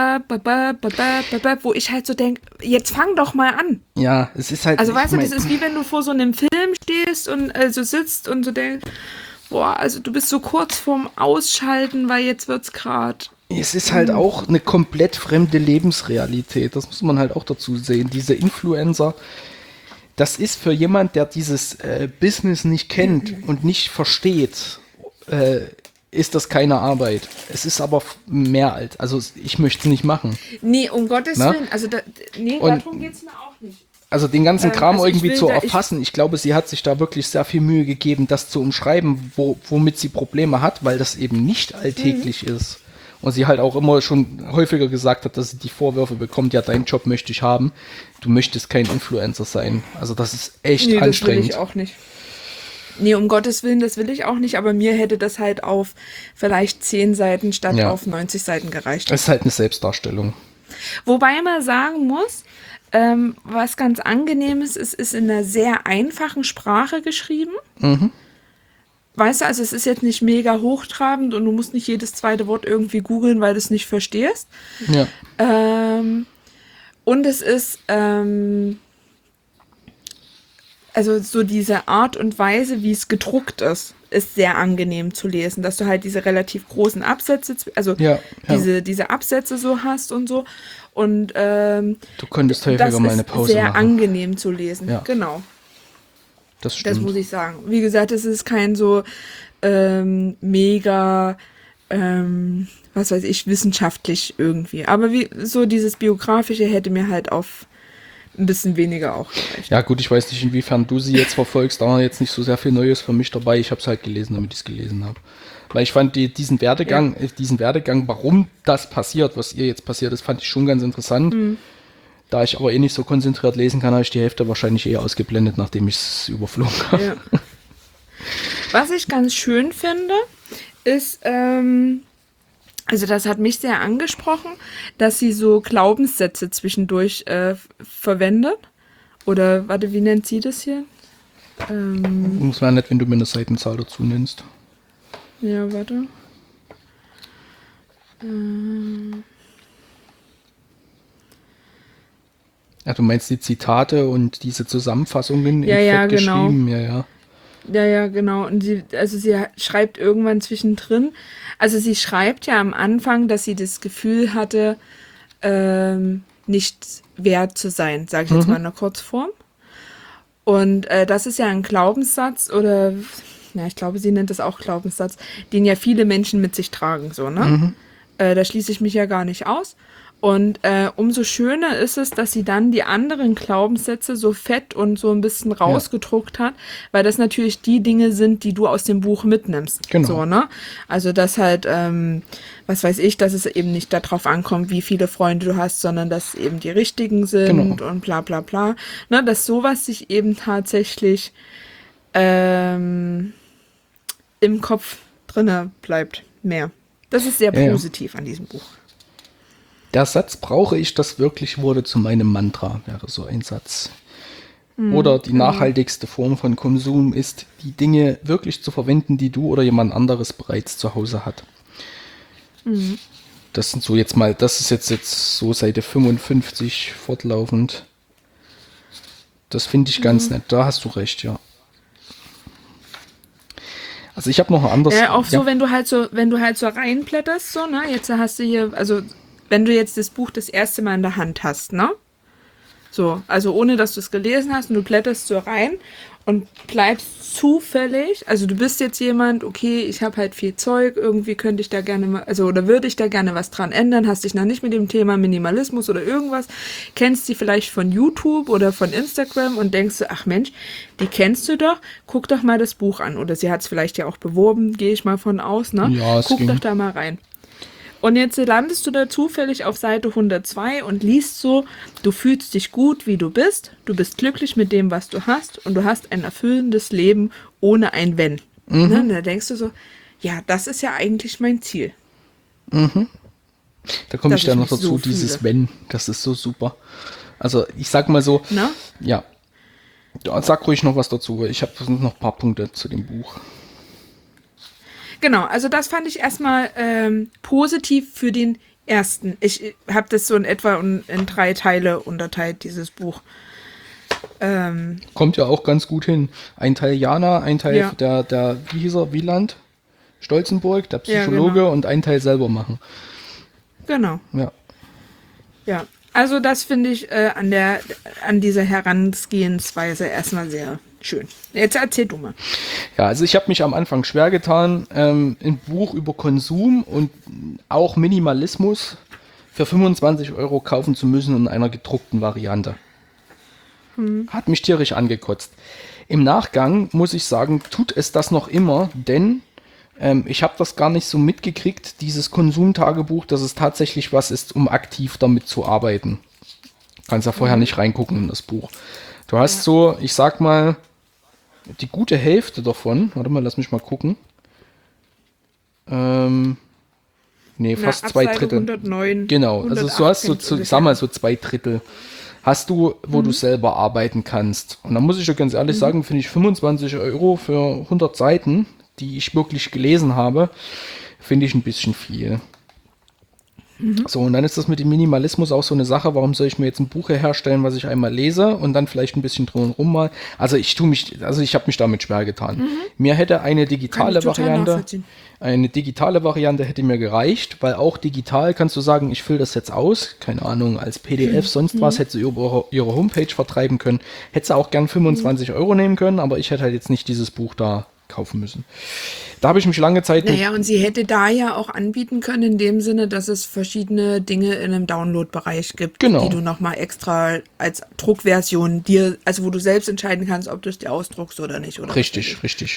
Speaker 1: wo ich halt so denke, jetzt fang doch mal an.
Speaker 2: Ja, es ist halt.
Speaker 1: Also weißt du,
Speaker 2: ich
Speaker 1: das ist wie wenn du vor so einem Film stehst und so sitzt und so denkst, boah, also du bist so kurz vorm Ausschalten, weil jetzt wird's gerade.
Speaker 2: Es ist halt auch eine komplett fremde Lebensrealität. Das muss man halt auch dazu sehen. Diese Influencer, das ist für jemand, der dieses Business nicht kennt und nicht versteht, ist das keine Arbeit. Es ist aber mehr als, also ich möchte es nicht machen.
Speaker 1: Nee, um Gottes
Speaker 2: Na?
Speaker 1: Willen, also
Speaker 2: Und-
Speaker 1: darum geht's mir auch nicht.
Speaker 2: Also den ganzen Kram
Speaker 1: also ich
Speaker 2: irgendwie
Speaker 1: will
Speaker 2: zu
Speaker 1: da-
Speaker 2: erfassen. Ich glaube, sie hat sich da wirklich sehr viel Mühe gegeben, das zu umschreiben, womit sie Probleme hat, weil das eben nicht alltäglich ist. Und sie halt auch immer schon häufiger gesagt hat, dass sie die Vorwürfe bekommt, ja, deinen Job möchte ich haben. Du möchtest kein Influencer sein. Also das ist echt
Speaker 1: Nee, das will
Speaker 2: anstrengend.
Speaker 1: ich auch nicht. Nee, um Gottes Willen, das will ich auch nicht, aber mir hätte das halt auf vielleicht 10 Seiten statt
Speaker 2: Ja.
Speaker 1: auf 90 Seiten gereicht.
Speaker 2: Das ist halt eine Selbstdarstellung.
Speaker 1: Wobei man sagen muss, was ganz angenehm ist, es ist in einer sehr einfachen Sprache geschrieben. Weißt du, also es ist jetzt nicht mega hochtrabend und du musst nicht jedes zweite Wort irgendwie googeln, weil du es nicht verstehst.
Speaker 2: Ja.
Speaker 1: Und es ist, also so diese Art und Weise, wie es gedruckt ist sehr angenehm zu lesen, dass du halt diese relativ großen Absätze, also
Speaker 2: Ja, ja.
Speaker 1: diese Absätze so hast und so. Und
Speaker 2: Du könntest häufiger
Speaker 1: das
Speaker 2: mal
Speaker 1: ist
Speaker 2: eine Pause
Speaker 1: sehr
Speaker 2: machen.
Speaker 1: angenehm zu lesen.
Speaker 2: Ja.
Speaker 1: Genau,
Speaker 2: Das
Speaker 1: das
Speaker 2: stimmt.
Speaker 1: muss ich sagen. Wie gesagt, es ist kein so mega, was weiß ich, wissenschaftlich irgendwie. Aber wie so dieses Biografische hätte mir halt auf ein bisschen weniger auch gereicht.
Speaker 2: Ja gut, ich weiß nicht, inwiefern du sie jetzt verfolgst, da war jetzt nicht so sehr viel Neues für mich dabei. Ich habe es halt gelesen, damit ich es gelesen habe. Weil ich fand diesen Werdegang, warum das passiert, was ihr jetzt passiert ist, fand ich schon ganz interessant. Da ich aber eh nicht so konzentriert lesen kann, habe ich die Hälfte wahrscheinlich eher ausgeblendet, nachdem ich es überflogen habe.
Speaker 1: Ja. Was ich ganz schön finde, ist, also das hat mich sehr angesprochen, dass sie so Glaubenssätze zwischendurch verwendet. Oder, warte, wie nennt sie das hier?
Speaker 2: Muss wäre nett, wenn du mir eine Seitenzahl dazu nennst.
Speaker 1: Ja, warte.
Speaker 2: Ja, du meinst die Zitate und diese Zusammenfassungen
Speaker 1: Ja,
Speaker 2: in
Speaker 1: ja,
Speaker 2: Fett
Speaker 1: genau.
Speaker 2: geschrieben? Ja, ja.
Speaker 1: Ja, genau. Und sie schreibt irgendwann zwischendrin, also sie schreibt ja am Anfang, dass sie das Gefühl hatte, nichts wert zu sein, sage ich jetzt mal in der Kurzform. Und das ist ja ein Glaubenssatz oder, ja, ich glaube, sie nennt es auch Glaubenssatz, den ja viele Menschen mit sich tragen, so, ne? Da schließe ich mich ja gar nicht aus. Und umso schöner ist es, dass sie dann die anderen Glaubenssätze so fett und so ein bisschen rausgedruckt hat, weil das natürlich die Dinge sind, die du aus dem Buch mitnimmst.
Speaker 2: Genau.
Speaker 1: So, ne? Also, dass halt, was weiß ich, dass es eben nicht darauf ankommt, wie viele Freunde du hast, sondern dass es eben die richtigen sind und bla bla bla. Ne? Dass sowas sich eben tatsächlich im Kopf drinne bleibt. Mehr. Das ist sehr positiv an diesem Buch.
Speaker 2: Der Satz, brauche ich das wirklich, wurde zu meinem Mantra, wäre so ein Satz. Oder die nachhaltigste Form von Konsum ist, die Dinge wirklich zu verwenden, die du oder jemand anderes bereits zu Hause hat. Das sind so jetzt mal, das ist jetzt so Seite 55 fortlaufend. Das finde ich ganz nett, da hast du recht, ja. Also ich habe noch ein anderes...
Speaker 1: Auch so, wenn du halt so reinblätterst, so, ne, jetzt hast du hier, also wenn du jetzt das Buch das erste Mal in der Hand hast, ne? So, also ohne, dass du es gelesen hast und du blätterst so rein und bleibst zufällig, also du bist jetzt jemand, okay, ich habe halt viel Zeug, irgendwie könnte ich da gerne mal, also oder würde ich da gerne was dran ändern, hast dich noch nicht mit dem Thema Minimalismus oder irgendwas, kennst die vielleicht von YouTube oder von Instagram und denkst du, ach Mensch, die kennst du doch, guck doch mal das Buch an. Oder sie hat es vielleicht ja auch beworben, gehe ich mal von aus, ne?
Speaker 2: Ja, es
Speaker 1: guck
Speaker 2: ging.
Speaker 1: doch da mal rein. Und jetzt landest du da zufällig auf Seite 102 und liest so, du fühlst dich gut, wie du bist glücklich mit dem, was du hast und du hast ein erfüllendes Leben ohne ein Wenn. Ne? Und da denkst du so, ja, das ist ja eigentlich mein Ziel.
Speaker 2: Da komme
Speaker 1: Dass
Speaker 2: ich dann
Speaker 1: ich
Speaker 2: noch
Speaker 1: mich
Speaker 2: dazu,
Speaker 1: so
Speaker 2: dieses
Speaker 1: fühle.
Speaker 2: Wenn, das ist so super. Also ich sag mal so,
Speaker 1: Ne?
Speaker 2: ja, sag ruhig noch was dazu, weil ich habe noch ein paar Punkte zu dem Buch.
Speaker 1: Genau, also das fand ich erstmal positiv für den ersten. Ich habe das so in etwa in 3 Teile unterteilt, dieses Buch.
Speaker 2: Kommt ja auch ganz gut hin. Ein Teil Jana, ein Teil
Speaker 1: Ja.
Speaker 2: der wie hieß er, Wieland? Stolzenburg, der
Speaker 1: Ja,
Speaker 2: Psychologe
Speaker 1: genau.
Speaker 2: und ein Teil selber machen.
Speaker 1: Genau,
Speaker 2: Ja.
Speaker 1: ja. Also das finde ich an dieser Herangehensweise erstmal sehr schön. Jetzt erzähl du mal.
Speaker 2: Ja, also ich habe mich am Anfang schwer getan, ein Buch über Konsum und auch Minimalismus für 25 € kaufen zu müssen in einer gedruckten Variante. Hat mich tierisch angekotzt. Im Nachgang muss ich sagen, tut es das noch immer, denn ich habe das gar nicht so mitgekriegt, dieses Konsumtagebuch, dass es tatsächlich was ist, um aktiv damit zu arbeiten. Kannst ja vorher nicht reingucken in das Buch. Du hast so, ich sag mal, die gute Hälfte davon, warte mal, lass mich mal gucken. Fast
Speaker 1: ab
Speaker 2: 2
Speaker 1: Seite
Speaker 2: Drittel.
Speaker 1: 109,
Speaker 2: Genau, also du hast so,
Speaker 1: 108
Speaker 2: ich sag mal so 2 Drittel. Hast du, wo du selber arbeiten kannst. Und da muss ich ja ganz ehrlich sagen, finde ich 25 € für 100 Seiten, die ich wirklich gelesen habe, finde ich ein bisschen viel. So, und dann ist das mit dem Minimalismus auch so eine Sache, warum soll ich mir jetzt ein Buch herstellen, was ich einmal lese und dann vielleicht ein bisschen drumherum mal. Also ich habe mich damit schwer getan. Mir hätte eine digitale Variante hätte mir gereicht, weil auch digital kannst du sagen, ich fülle das jetzt aus, keine Ahnung, als PDF, sonst was, hätte sie über ihre Homepage vertreiben können, hätte sie auch gern 25 € nehmen können, aber ich hätte halt jetzt nicht dieses Buch da kaufen müssen. Da habe ich mich lange Zeit...
Speaker 1: Naja, und sie hätte da ja auch anbieten können, in dem Sinne, dass es verschiedene Dinge in einem Download-Bereich gibt,
Speaker 2: Genau.
Speaker 1: die du nochmal extra als Druckversion dir, also wo du selbst entscheiden kannst, ob du es dir ausdruckst oder nicht. Oder
Speaker 2: Richtig.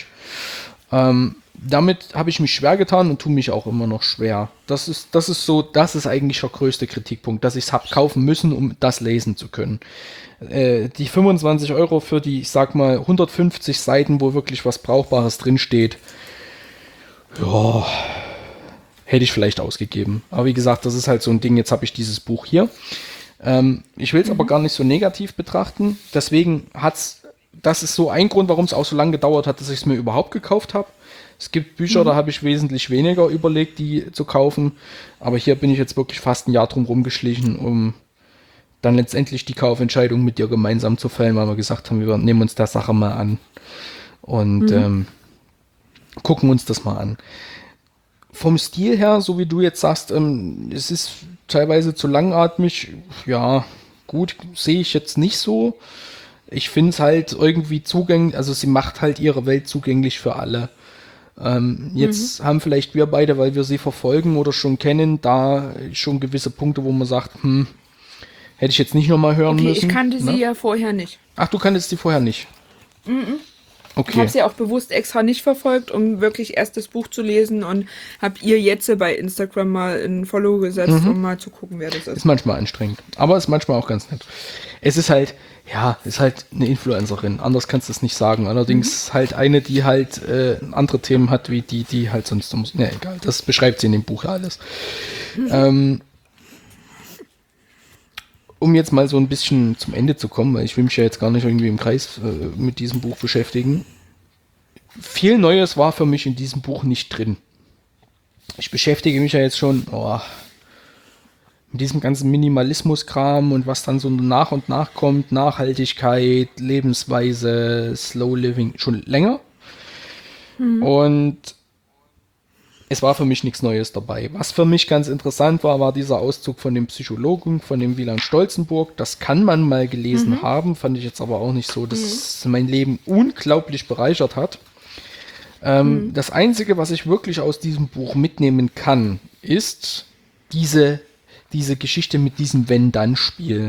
Speaker 2: Damit habe ich mich schwer getan und tue mich auch immer noch schwer. Das ist eigentlich der größte Kritikpunkt, dass ich es habe kaufen müssen, um das lesen zu können. Die 25 € für die, ich sag mal, 150 Seiten, wo wirklich was Brauchbares drinsteht, ja, hätte ich vielleicht ausgegeben. Aber wie gesagt, das ist halt so ein Ding, jetzt habe ich dieses Buch hier. Ich will es aber gar nicht so negativ betrachten. Deswegen das ist so ein Grund, warum es auch so lange gedauert hat, dass ich es mir überhaupt gekauft habe. Es gibt Bücher, da habe ich wesentlich weniger überlegt, die zu kaufen. Aber hier bin ich jetzt wirklich fast ein Jahr drum rumgeschlichen, um dann letztendlich die Kaufentscheidung mit dir gemeinsam zu fällen, weil wir gesagt haben, wir nehmen uns der Sache mal an und gucken uns das mal an. Vom Stil her, so wie du jetzt sagst, es ist teilweise zu langatmig. Ja, gut, sehe ich jetzt nicht so. Ich finde es halt irgendwie zugänglich, also sie macht halt ihre Welt zugänglich für alle. Jetzt haben vielleicht wir beide, weil wir sie verfolgen oder schon kennen, da schon gewisse Punkte, wo man sagt, hätte ich jetzt nicht nochmal hören
Speaker 1: Okay,
Speaker 2: müssen.
Speaker 1: ich kannte sie
Speaker 2: ne?
Speaker 1: ja vorher nicht.
Speaker 2: Ach, du kanntest sie vorher nicht?
Speaker 1: Ich
Speaker 2: Okay.
Speaker 1: habe sie auch bewusst extra nicht verfolgt, um wirklich erst das Buch zu lesen und habe ihr jetzt bei Instagram mal ein Follow gesetzt, um mal zu gucken, wer das ist.
Speaker 2: Ist manchmal anstrengend, aber ist manchmal auch ganz nett. Es ist halt, ja, ist halt eine Influencerin, anders kannst du es nicht sagen. Allerdings halt eine, die halt andere Themen hat, wie die halt sonst, ja egal, das beschreibt sie in dem Buch ja alles. Um jetzt mal so ein bisschen zum Ende zu kommen, weil ich will mich ja jetzt gar nicht irgendwie im Kreis mit diesem Buch beschäftigen. Viel Neues war für mich in diesem Buch nicht drin. Ich beschäftige mich ja jetzt schon mit diesem ganzen Minimalismus-Kram und was dann so nach und nach kommt, Nachhaltigkeit, Lebensweise, Slow Living, schon länger. Und es war für mich nichts Neues dabei. Was für mich ganz interessant war, war dieser Auszug von dem Psychologen, von dem Wieland Stolzenburg. Das kann man mal gelesen haben, fand ich jetzt aber auch nicht so, dass es mein Leben unglaublich bereichert hat. Das Einzige, was ich wirklich aus diesem Buch mitnehmen kann, ist diese Geschichte mit diesem Wenn-Dann-Spiel.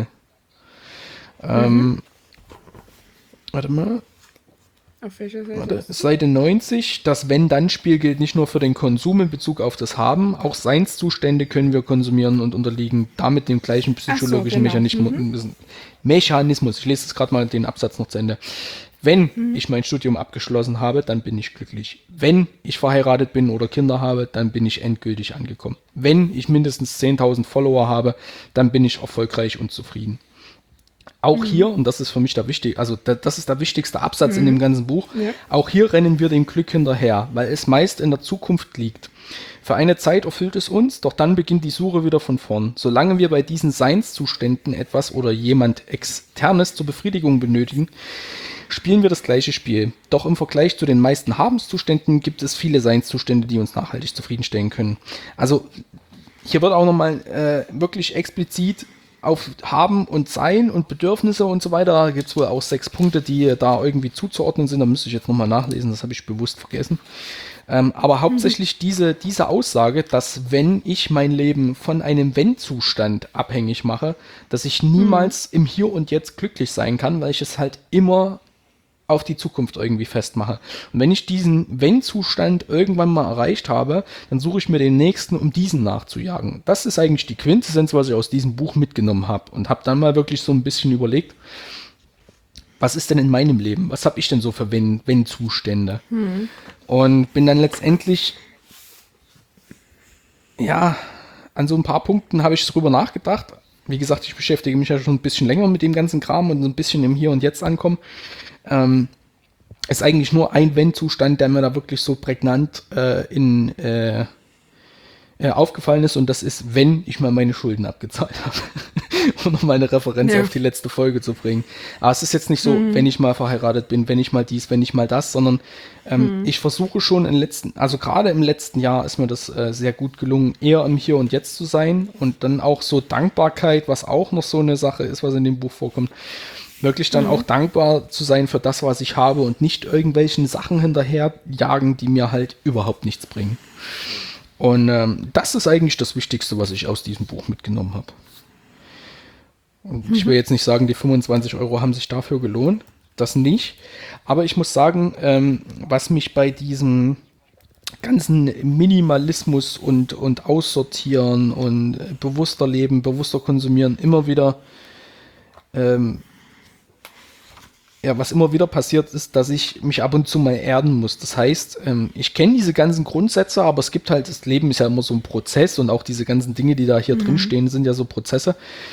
Speaker 2: Warte mal.
Speaker 1: Auf welcher Seite?
Speaker 2: Seite 90. Das Wenn-Dann-Spiel gilt nicht nur für den Konsum in Bezug auf das Haben, auch Seinszustände können wir konsumieren und unterliegen damit dem gleichen psychologischen
Speaker 1: genau.
Speaker 2: Mechanismus. Ich lese jetzt gerade mal den Absatz noch zu Ende. Wenn ich mein Studium abgeschlossen habe, dann bin ich glücklich. Wenn ich verheiratet bin oder Kinder habe, dann bin ich endgültig angekommen. Wenn ich mindestens 10.000 Follower habe, dann bin ich erfolgreich und zufrieden. Auch hier, und das ist für mich das ist der wichtigste Absatz in dem ganzen Buch,
Speaker 1: Ja.
Speaker 2: auch hier rennen wir dem Glück hinterher, weil es meist in der Zukunft liegt. Für eine Zeit erfüllt es uns, doch dann beginnt die Suche wieder von vorn. Solange wir bei diesen Seinszuständen etwas oder jemand Externes zur Befriedigung benötigen, spielen wir das gleiche Spiel. Doch im Vergleich zu den meisten Habenszuständen gibt es viele Seinszustände, die uns nachhaltig zufriedenstellen können. Also hier wird auch nochmal wirklich explizit auf Haben und Sein und Bedürfnisse und so weiter. Da gibt es wohl auch 6 Punkte, die da irgendwie zuzuordnen sind. Da müsste ich jetzt nochmal nachlesen, das habe ich bewusst vergessen. Aber hauptsächlich diese Aussage, dass wenn ich mein Leben von einem Wenn-Zustand abhängig mache, dass ich niemals im Hier und Jetzt glücklich sein kann, weil ich es halt immer auf die Zukunft irgendwie festmache. Und wenn ich diesen Wenn-Zustand irgendwann mal erreicht habe, dann suche ich mir den nächsten, um diesen nachzujagen. Das ist eigentlich die Quintessenz, was ich aus diesem Buch mitgenommen habe. Und habe dann mal wirklich so ein bisschen überlegt, was ist denn in meinem Leben? Was habe ich denn so für Wenn-Zustände? Und bin dann letztendlich, ja, an so ein paar Punkten habe ich drüber nachgedacht. Wie gesagt, ich beschäftige mich ja schon ein bisschen länger mit dem ganzen Kram und so ein bisschen im Hier und Jetzt ankommen. Ist eigentlich nur ein Wenn-Zustand, der mir da wirklich so prägnant aufgefallen ist, und das ist, wenn ich mal meine Schulden abgezahlt habe. Um noch mal eine Referenz auf die letzte Folge zu bringen. Aber es ist jetzt nicht so, wenn ich mal verheiratet bin, wenn ich mal dies, wenn ich mal das, sondern ich versuche schon gerade im letzten Jahr ist mir das sehr gut gelungen, eher im Hier und Jetzt zu sein, und dann auch so Dankbarkeit, was auch noch so eine Sache ist, was in dem Buch vorkommt, wirklich dann auch dankbar zu sein für das, was ich habe, und nicht irgendwelchen Sachen hinterherjagen, die mir halt überhaupt nichts bringen. Und das ist eigentlich das Wichtigste, was ich aus diesem Buch mitgenommen habe. Und ich will jetzt nicht sagen, die 25 € haben sich dafür gelohnt. Das nicht. Aber ich muss sagen, was mich bei diesem ganzen Minimalismus und Aussortieren und bewusster Leben, bewusster konsumieren immer wieder was immer wieder passiert ist, dass ich mich ab und zu mal erden muss. Das heißt, ich kenne diese ganzen Grundsätze, aber es gibt halt, das Leben ist ja immer so ein Prozess, und auch diese ganzen Dinge, die da hier drin stehen, sind ja so Prozesse.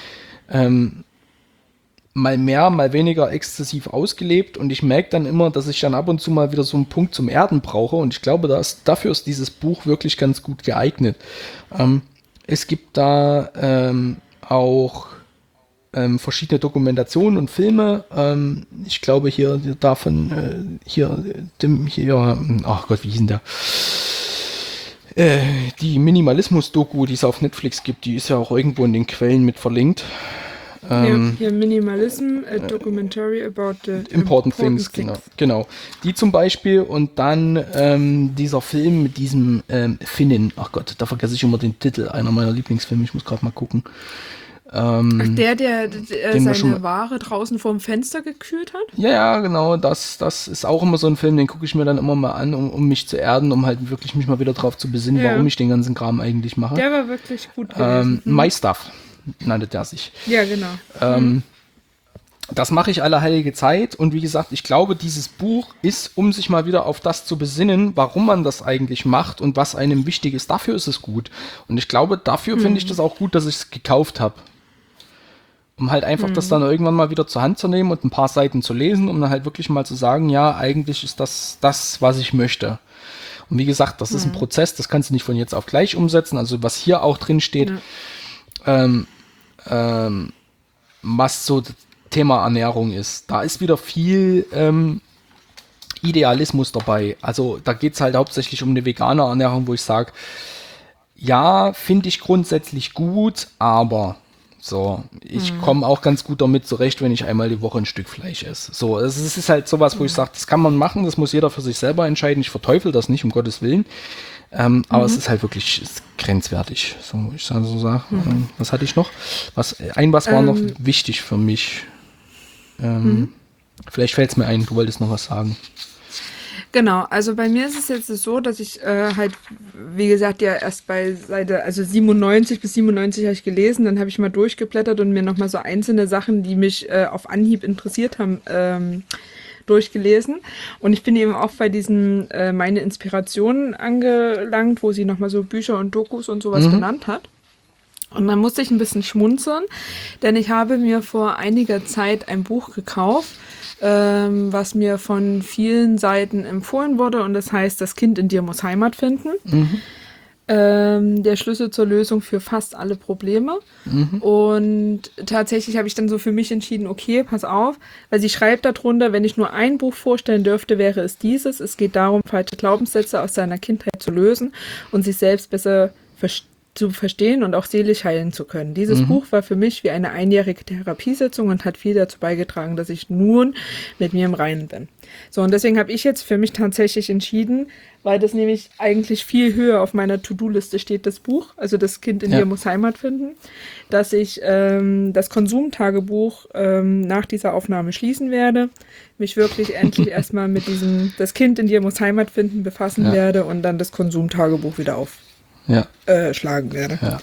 Speaker 2: Mal mehr, mal weniger exzessiv ausgelebt, und ich merke dann immer, dass ich dann ab und zu mal wieder so einen Punkt zum Erden brauche, und ich glaube, dafür ist dieses Buch wirklich ganz gut geeignet. Es gibt da auch verschiedene Dokumentationen und Filme. Ich glaube hier davon, ach Gott, wie hieß denn der? Die Minimalismus-Doku, die es auf Netflix gibt, die ist ja auch irgendwo in den Quellen mit verlinkt.
Speaker 1: Hier Minimalism, a documentary about the
Speaker 2: Important Things, genau. Die zum Beispiel und dann dieser Film mit diesem Finnen, ach Gott, da vergesse ich immer den Titel, einer meiner Lieblingsfilme, ich muss gerade mal gucken.
Speaker 1: Ach, der
Speaker 2: den wir
Speaker 1: seine Ware draußen vorm Fenster gekühlt hat?
Speaker 2: Ja, genau, das ist auch immer so ein Film, den gucke ich mir dann immer mal an, um mich zu erden, um halt wirklich mich mal wieder drauf zu besinnen, warum ich den ganzen Kram eigentlich mache.
Speaker 1: Der war wirklich gut gewesen.
Speaker 2: My Stuff nannte der sich.
Speaker 1: Ja, genau.
Speaker 2: Das mache ich alle heilige Zeit und wie gesagt, ich glaube, dieses Buch ist, um sich mal wieder auf das zu besinnen, warum man das eigentlich macht und was einem wichtig ist, dafür ist es gut. Und ich glaube, dafür finde ich das auch gut, dass ich es gekauft habe. Um halt einfach das dann irgendwann mal wieder zur Hand zu nehmen und ein paar Seiten zu lesen, um dann halt wirklich mal zu sagen, ja, eigentlich ist das, was ich möchte. Und wie gesagt, das ist ein Prozess, das kannst du nicht von jetzt auf gleich umsetzen. Also was hier auch drin steht, was so Thema Ernährung ist, da ist wieder viel Idealismus dabei. Also da geht es halt hauptsächlich um eine vegane Ernährung, wo ich sage, ja, finde ich grundsätzlich gut, aber so, ich komme auch ganz gut damit zurecht, wenn ich einmal die Woche ein Stück Fleisch esse. So, es ist halt sowas, wo ich sage, das kann man machen, das muss jeder für sich selber entscheiden. Ich verteufel das nicht, um Gottes Willen. Aber es ist halt wirklich grenzwertig. So, ich so sage, was hatte ich noch? Was war noch wichtig für mich? Vielleicht fällt es mir ein, du wolltest noch was sagen.
Speaker 1: Genau, also bei mir ist es jetzt so, dass ich halt, wie gesagt, ja erst bei Seite, also 97 bis 97 habe ich gelesen, dann habe ich mal durchgeblättert und mir nochmal so einzelne Sachen, die mich auf Anhieb interessiert haben, durchgelesen. Und ich bin eben auch bei diesen meine Inspirationen angelangt, wo sie nochmal so Bücher und Dokus und sowas genannt hat. Und dann musste ich ein bisschen schmunzeln, denn ich habe mir vor einiger Zeit ein Buch gekauft, was mir von vielen Seiten empfohlen wurde, und das heißt, das Kind in dir muss Heimat finden. Der Schlüssel zur Lösung für fast alle Probleme. Und tatsächlich habe ich dann so für mich entschieden, okay, pass auf, weil sie schreibt darunter, wenn ich nur ein Buch vorstellen dürfte, wäre es dieses. Es geht darum, falsche Glaubenssätze aus seiner Kindheit zu lösen und sich selbst besser zu verstehen und auch seelisch heilen zu können. Dieses Buch war für mich wie eine einjährige Therapiesitzung und hat viel dazu beigetragen, dass ich nun mit mir im Reinen bin. So, und deswegen habe ich jetzt für mich tatsächlich entschieden, weil das nämlich eigentlich viel höher auf meiner To-Do-Liste steht, das Buch, also das Kind in dir muss Heimat finden, dass ich das Konsumtagebuch nach dieser Aufnahme schließen werde, mich wirklich endlich erstmal mit diesem das Kind in dir muss Heimat finden befassen werde und dann das Konsumtagebuch wieder schlagen werde.
Speaker 2: Ja.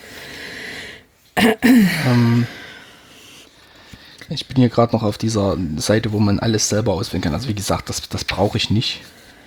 Speaker 2: Ich bin hier gerade noch auf dieser Seite, wo man alles selber auswählen kann. Also wie gesagt, das brauche ich nicht.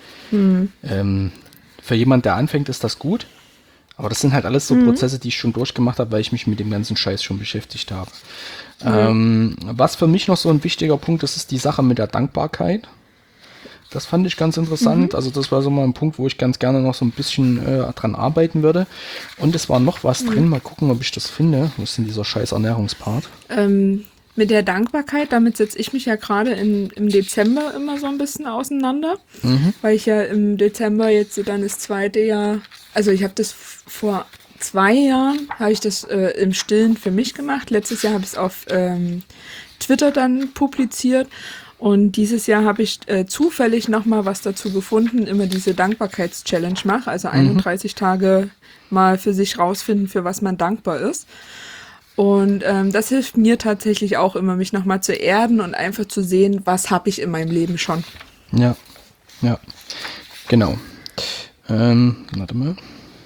Speaker 2: Für jemand, der anfängt, ist das gut. Aber das sind halt alles so Prozesse, die ich schon durchgemacht habe, weil ich mich mit dem ganzen Scheiß schon beschäftigt habe. Was für mich noch so ein wichtiger Punkt ist, ist die Sache mit der Dankbarkeit. Das fand ich ganz interessant. Also das war so mal ein Punkt, wo ich ganz gerne noch so ein bisschen dran arbeiten würde. Und es war noch was drin. Mal gucken, ob ich das finde. Wo ist denn dieser scheiß Ernährungspart?
Speaker 1: Mit der Dankbarkeit, damit setze ich mich ja gerade im Dezember immer so ein bisschen auseinander. Weil ich ja im Dezember jetzt dann das zweite Jahr, also ich habe das vor 2 Jahren, habe ich das im Stillen für mich gemacht. Letztes Jahr habe ich es auf Twitter dann publiziert. Und dieses Jahr habe ich zufällig nochmal was dazu gefunden, immer diese Dankbarkeits-Challenge mache, also 31 Tage mal für sich rausfinden, für was man dankbar ist. Und das hilft mir tatsächlich auch immer, mich nochmal zu erden und einfach zu sehen, was habe ich in meinem Leben schon.
Speaker 2: Ja, genau. Warte mal.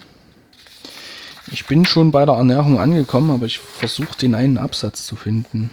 Speaker 2: Ich bin schon bei der Ernährung angekommen, aber ich versuche den einen Absatz zu finden.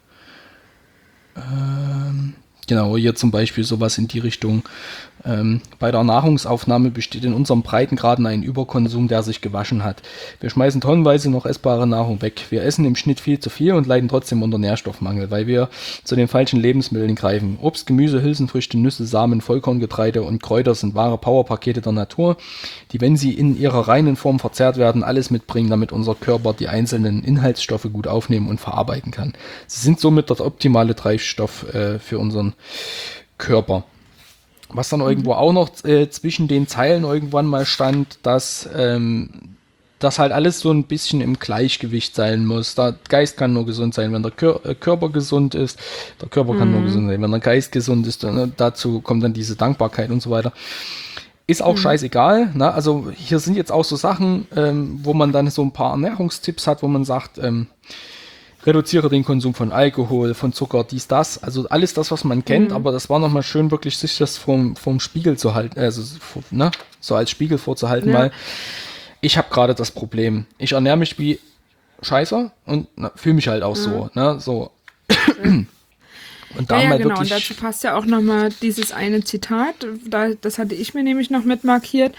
Speaker 2: Genau, hier zum Beispiel sowas in die Richtung. Bei der Nahrungsaufnahme besteht in unserem Breitengraden ein Überkonsum, der sich gewaschen hat. Wir schmeißen tonnenweise noch essbare Nahrung weg. Wir essen im Schnitt viel zu viel und leiden trotzdem unter Nährstoffmangel, weil wir zu den falschen Lebensmitteln greifen. Obst, Gemüse, Hülsenfrüchte, Nüsse, Samen, Vollkorngetreide und Kräuter sind wahre Powerpakete der Natur, die, wenn sie in ihrer reinen Form verzehrt werden, alles mitbringen, damit unser Körper die einzelnen Inhaltsstoffe gut aufnehmen und verarbeiten kann. Sie sind somit der optimale Treibstoff für unseren Körper. Was dann irgendwo auch noch zwischen den Zeilen irgendwann mal stand, dass das halt alles so ein bisschen im Gleichgewicht sein muss. Der Geist kann nur gesund sein, wenn der Körper gesund ist. Der Körper kann nur gesund sein, wenn der Geist gesund ist. Dazu kommt dann diese Dankbarkeit und so weiter. Ist auch scheißegal. Ne? Also hier sind jetzt auch so Sachen, wo man dann so ein paar Ernährungstipps hat, wo man sagt, reduziere den Konsum von Alkohol, von Zucker, dies, das. Also alles das, was man kennt, aber das war nochmal schön, wirklich sich das vom Spiegel zu halten, also so als Spiegel vorzuhalten, weil ich habe gerade das Problem. Ich ernähre mich wie Scheiße und fühle mich halt auch so. Ne? So. Und da
Speaker 1: Ja,
Speaker 2: mal
Speaker 1: genau.
Speaker 2: wirklich.
Speaker 1: Und dazu passt ja auch nochmal dieses eine Zitat, das hatte ich mir nämlich noch mit markiert.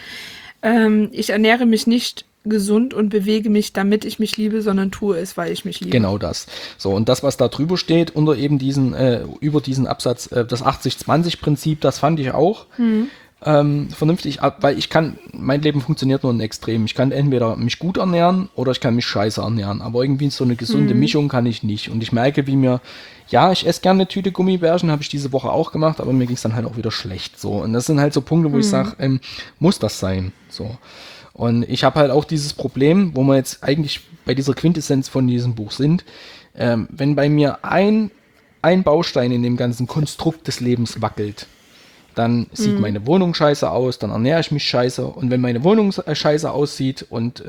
Speaker 1: Ich ernähre mich nicht gesund und bewege mich, damit ich mich liebe, sondern tue es, weil ich mich liebe.
Speaker 2: Genau das. So, und das, was da drüber steht, unter eben über diesen Absatz, das 80-20-Prinzip, das fand ich auch vernünftig, weil mein Leben funktioniert nur in Extremen. Ich kann entweder mich gut ernähren oder ich kann mich scheiße ernähren, aber irgendwie so eine gesunde Mischung kann ich nicht. Und ich merke, ich esse gerne eine Tüte Gummibärchen, habe ich diese Woche auch gemacht, aber mir ging es dann halt auch wieder schlecht. So. Und das sind halt so Punkte, wo ich sage, muss das sein? So. Und ich habe halt auch dieses Problem, wo wir jetzt eigentlich bei dieser Quintessenz von diesem Buch sind, wenn bei mir ein Baustein in dem ganzen Konstrukt des Lebens wackelt, dann sieht meine Wohnung scheiße aus, dann ernähre ich mich scheiße. Und wenn meine Wohnung scheiße aussieht und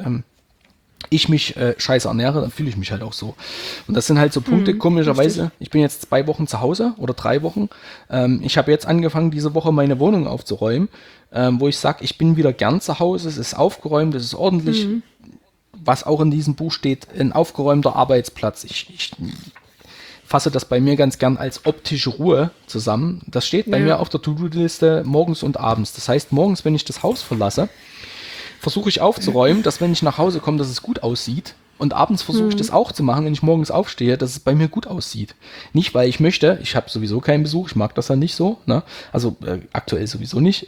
Speaker 2: ich mich scheiße ernähre, dann fühle ich mich halt auch so. Und das sind halt so Punkte, komischerweise. Ich bin jetzt 2 Wochen zu Hause oder 3 Wochen. Ich habe jetzt angefangen, diese Woche meine Wohnung aufzuräumen, wo ich sage, ich bin wieder gern zu Hause, es ist aufgeräumt, es ist ordentlich. Was auch in diesem Buch steht, ein aufgeräumter Arbeitsplatz. Ich fasse das bei mir ganz gern als optische Ruhe zusammen. Das steht bei mir auf der To-Do-Liste morgens und abends. Das heißt, morgens, wenn ich das Haus verlasse, versuche ich aufzuräumen, dass wenn ich nach Hause komme, dass es gut aussieht. Und abends versuche ich das auch zu machen, wenn ich morgens aufstehe, dass es bei mir gut aussieht. Nicht, weil ich möchte, ich habe sowieso keinen Besuch, ich mag das ja nicht so, ne? Also aktuell sowieso nicht.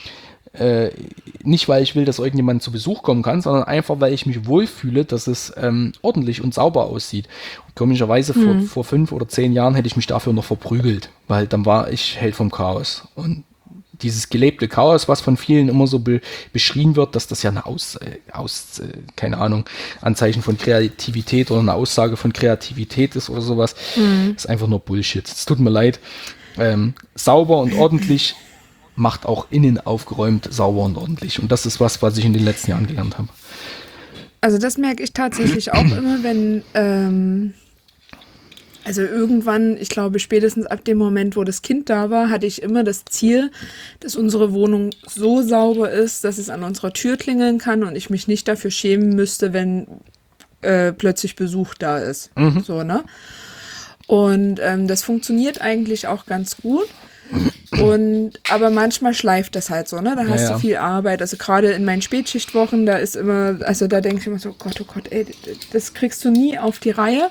Speaker 2: Nicht, weil ich will, dass irgendjemand zu Besuch kommen kann, sondern einfach, weil ich mich wohlfühle, dass es ordentlich und sauber aussieht. Und komischerweise vor 5 oder 10 Jahren hätte ich mich dafür noch verprügelt, weil dann war ich Held vom Chaos. Und dieses gelebte Chaos, was von vielen immer so beschrien wird, dass das ja eine keine Ahnung, Anzeichen von Kreativität oder eine Aussage von Kreativität ist oder sowas, ist einfach nur Bullshit. Es tut mir leid. Sauber und ordentlich macht auch innen aufgeräumt, sauber und ordentlich. Und das ist was ich in den letzten Jahren gelernt habe.
Speaker 1: Also das merke ich tatsächlich auch immer, wenn, also irgendwann, ich glaube spätestens ab dem Moment, wo das Kind da war, hatte ich immer das Ziel, dass unsere Wohnung so sauber ist, dass es an unserer Tür klingeln kann und ich mich nicht dafür schämen müsste, wenn plötzlich Besuch da ist. So, ne? Und das funktioniert eigentlich auch ganz gut. Aber manchmal schleift das halt so, ne? Da hast du viel Arbeit. Also gerade in meinen Spätschichtwochen, da ist immer, also da denke ich immer so, oh Gott, ey, das kriegst du nie auf die Reihe.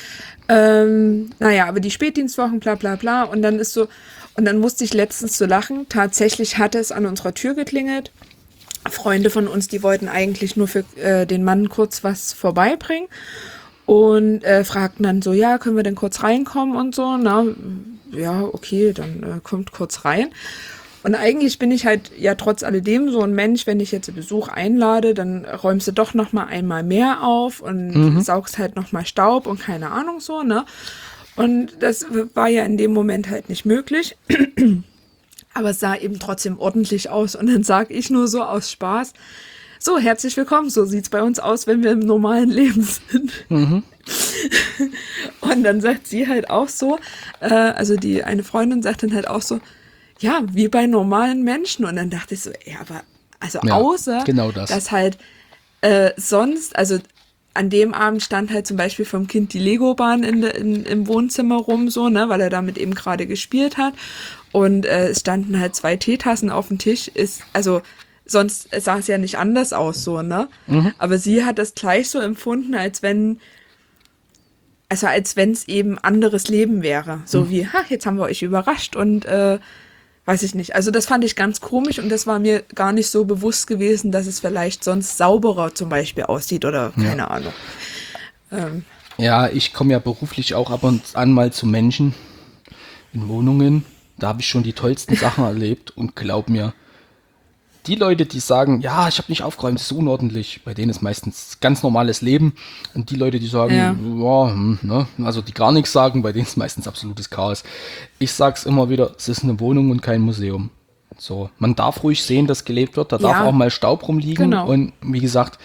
Speaker 1: Aber die Spätdienstwochen, bla bla bla. Und dann ist so, und dann musste ich letztens so lachen. Tatsächlich hatte es an unserer Tür geklingelt. Freunde von uns, die wollten eigentlich nur für den Mann kurz was vorbeibringen. Und fragten dann so, ja, können wir denn kurz reinkommen und so, na, ja, okay, dann kommt kurz rein. Und eigentlich bin ich halt ja trotz alledem so ein Mensch, wenn ich jetzt Besuch einlade, dann räumst du doch noch mal einmal mehr auf und saugst halt noch mal Staub und keine Ahnung so, ne? Und das war ja in dem Moment halt nicht möglich. Aber es sah eben trotzdem ordentlich aus. Und dann sag ich nur so aus Spaß, so, herzlich willkommen, so sieht's bei uns aus, wenn wir im normalen Leben sind. Und dann sagt sie halt auch so, also die eine Freundin sagt dann halt auch so, ja, wie bei normalen Menschen. Und dann dachte ich so, ja, aber also
Speaker 2: Ja,
Speaker 1: außer,
Speaker 2: genau das.
Speaker 1: dass halt sonst, also an dem Abend stand halt zum Beispiel vom Kind die Lego-Bahn im Wohnzimmer rum, so, ne, weil er damit eben gerade gespielt hat. Und es standen halt 2 Teetassen auf dem Tisch. Also sonst sah es ja nicht anders aus, so, ne? Aber sie hat das gleich so empfunden, als wenn es eben anderes Leben wäre. So wie, jetzt haben wir euch überrascht und weiß ich nicht. Also das fand ich ganz komisch und das war mir gar nicht so bewusst gewesen, dass es vielleicht sonst sauberer zum Beispiel aussieht oder keine Ahnung.
Speaker 2: Ja, ich komme ja beruflich auch ab und an mal zu Menschen in Wohnungen Da habe ich schon die tollsten Sachen erlebt und glaub mir, die Leute, die sagen, ja, ich habe nicht aufgeräumt, das ist unordentlich, bei denen ist meistens ganz normales Leben. Und die Leute, die sagen,
Speaker 1: Ja.
Speaker 2: ne, also die gar nichts sagen, bei denen ist meistens absolutes Chaos. Ich sag's immer wieder, es ist eine Wohnung und kein Museum. So, man darf ruhig sehen, dass gelebt wird, da darf
Speaker 1: Ja.
Speaker 2: auch mal Staub rumliegen.
Speaker 1: Genau.
Speaker 2: Und wie gesagt,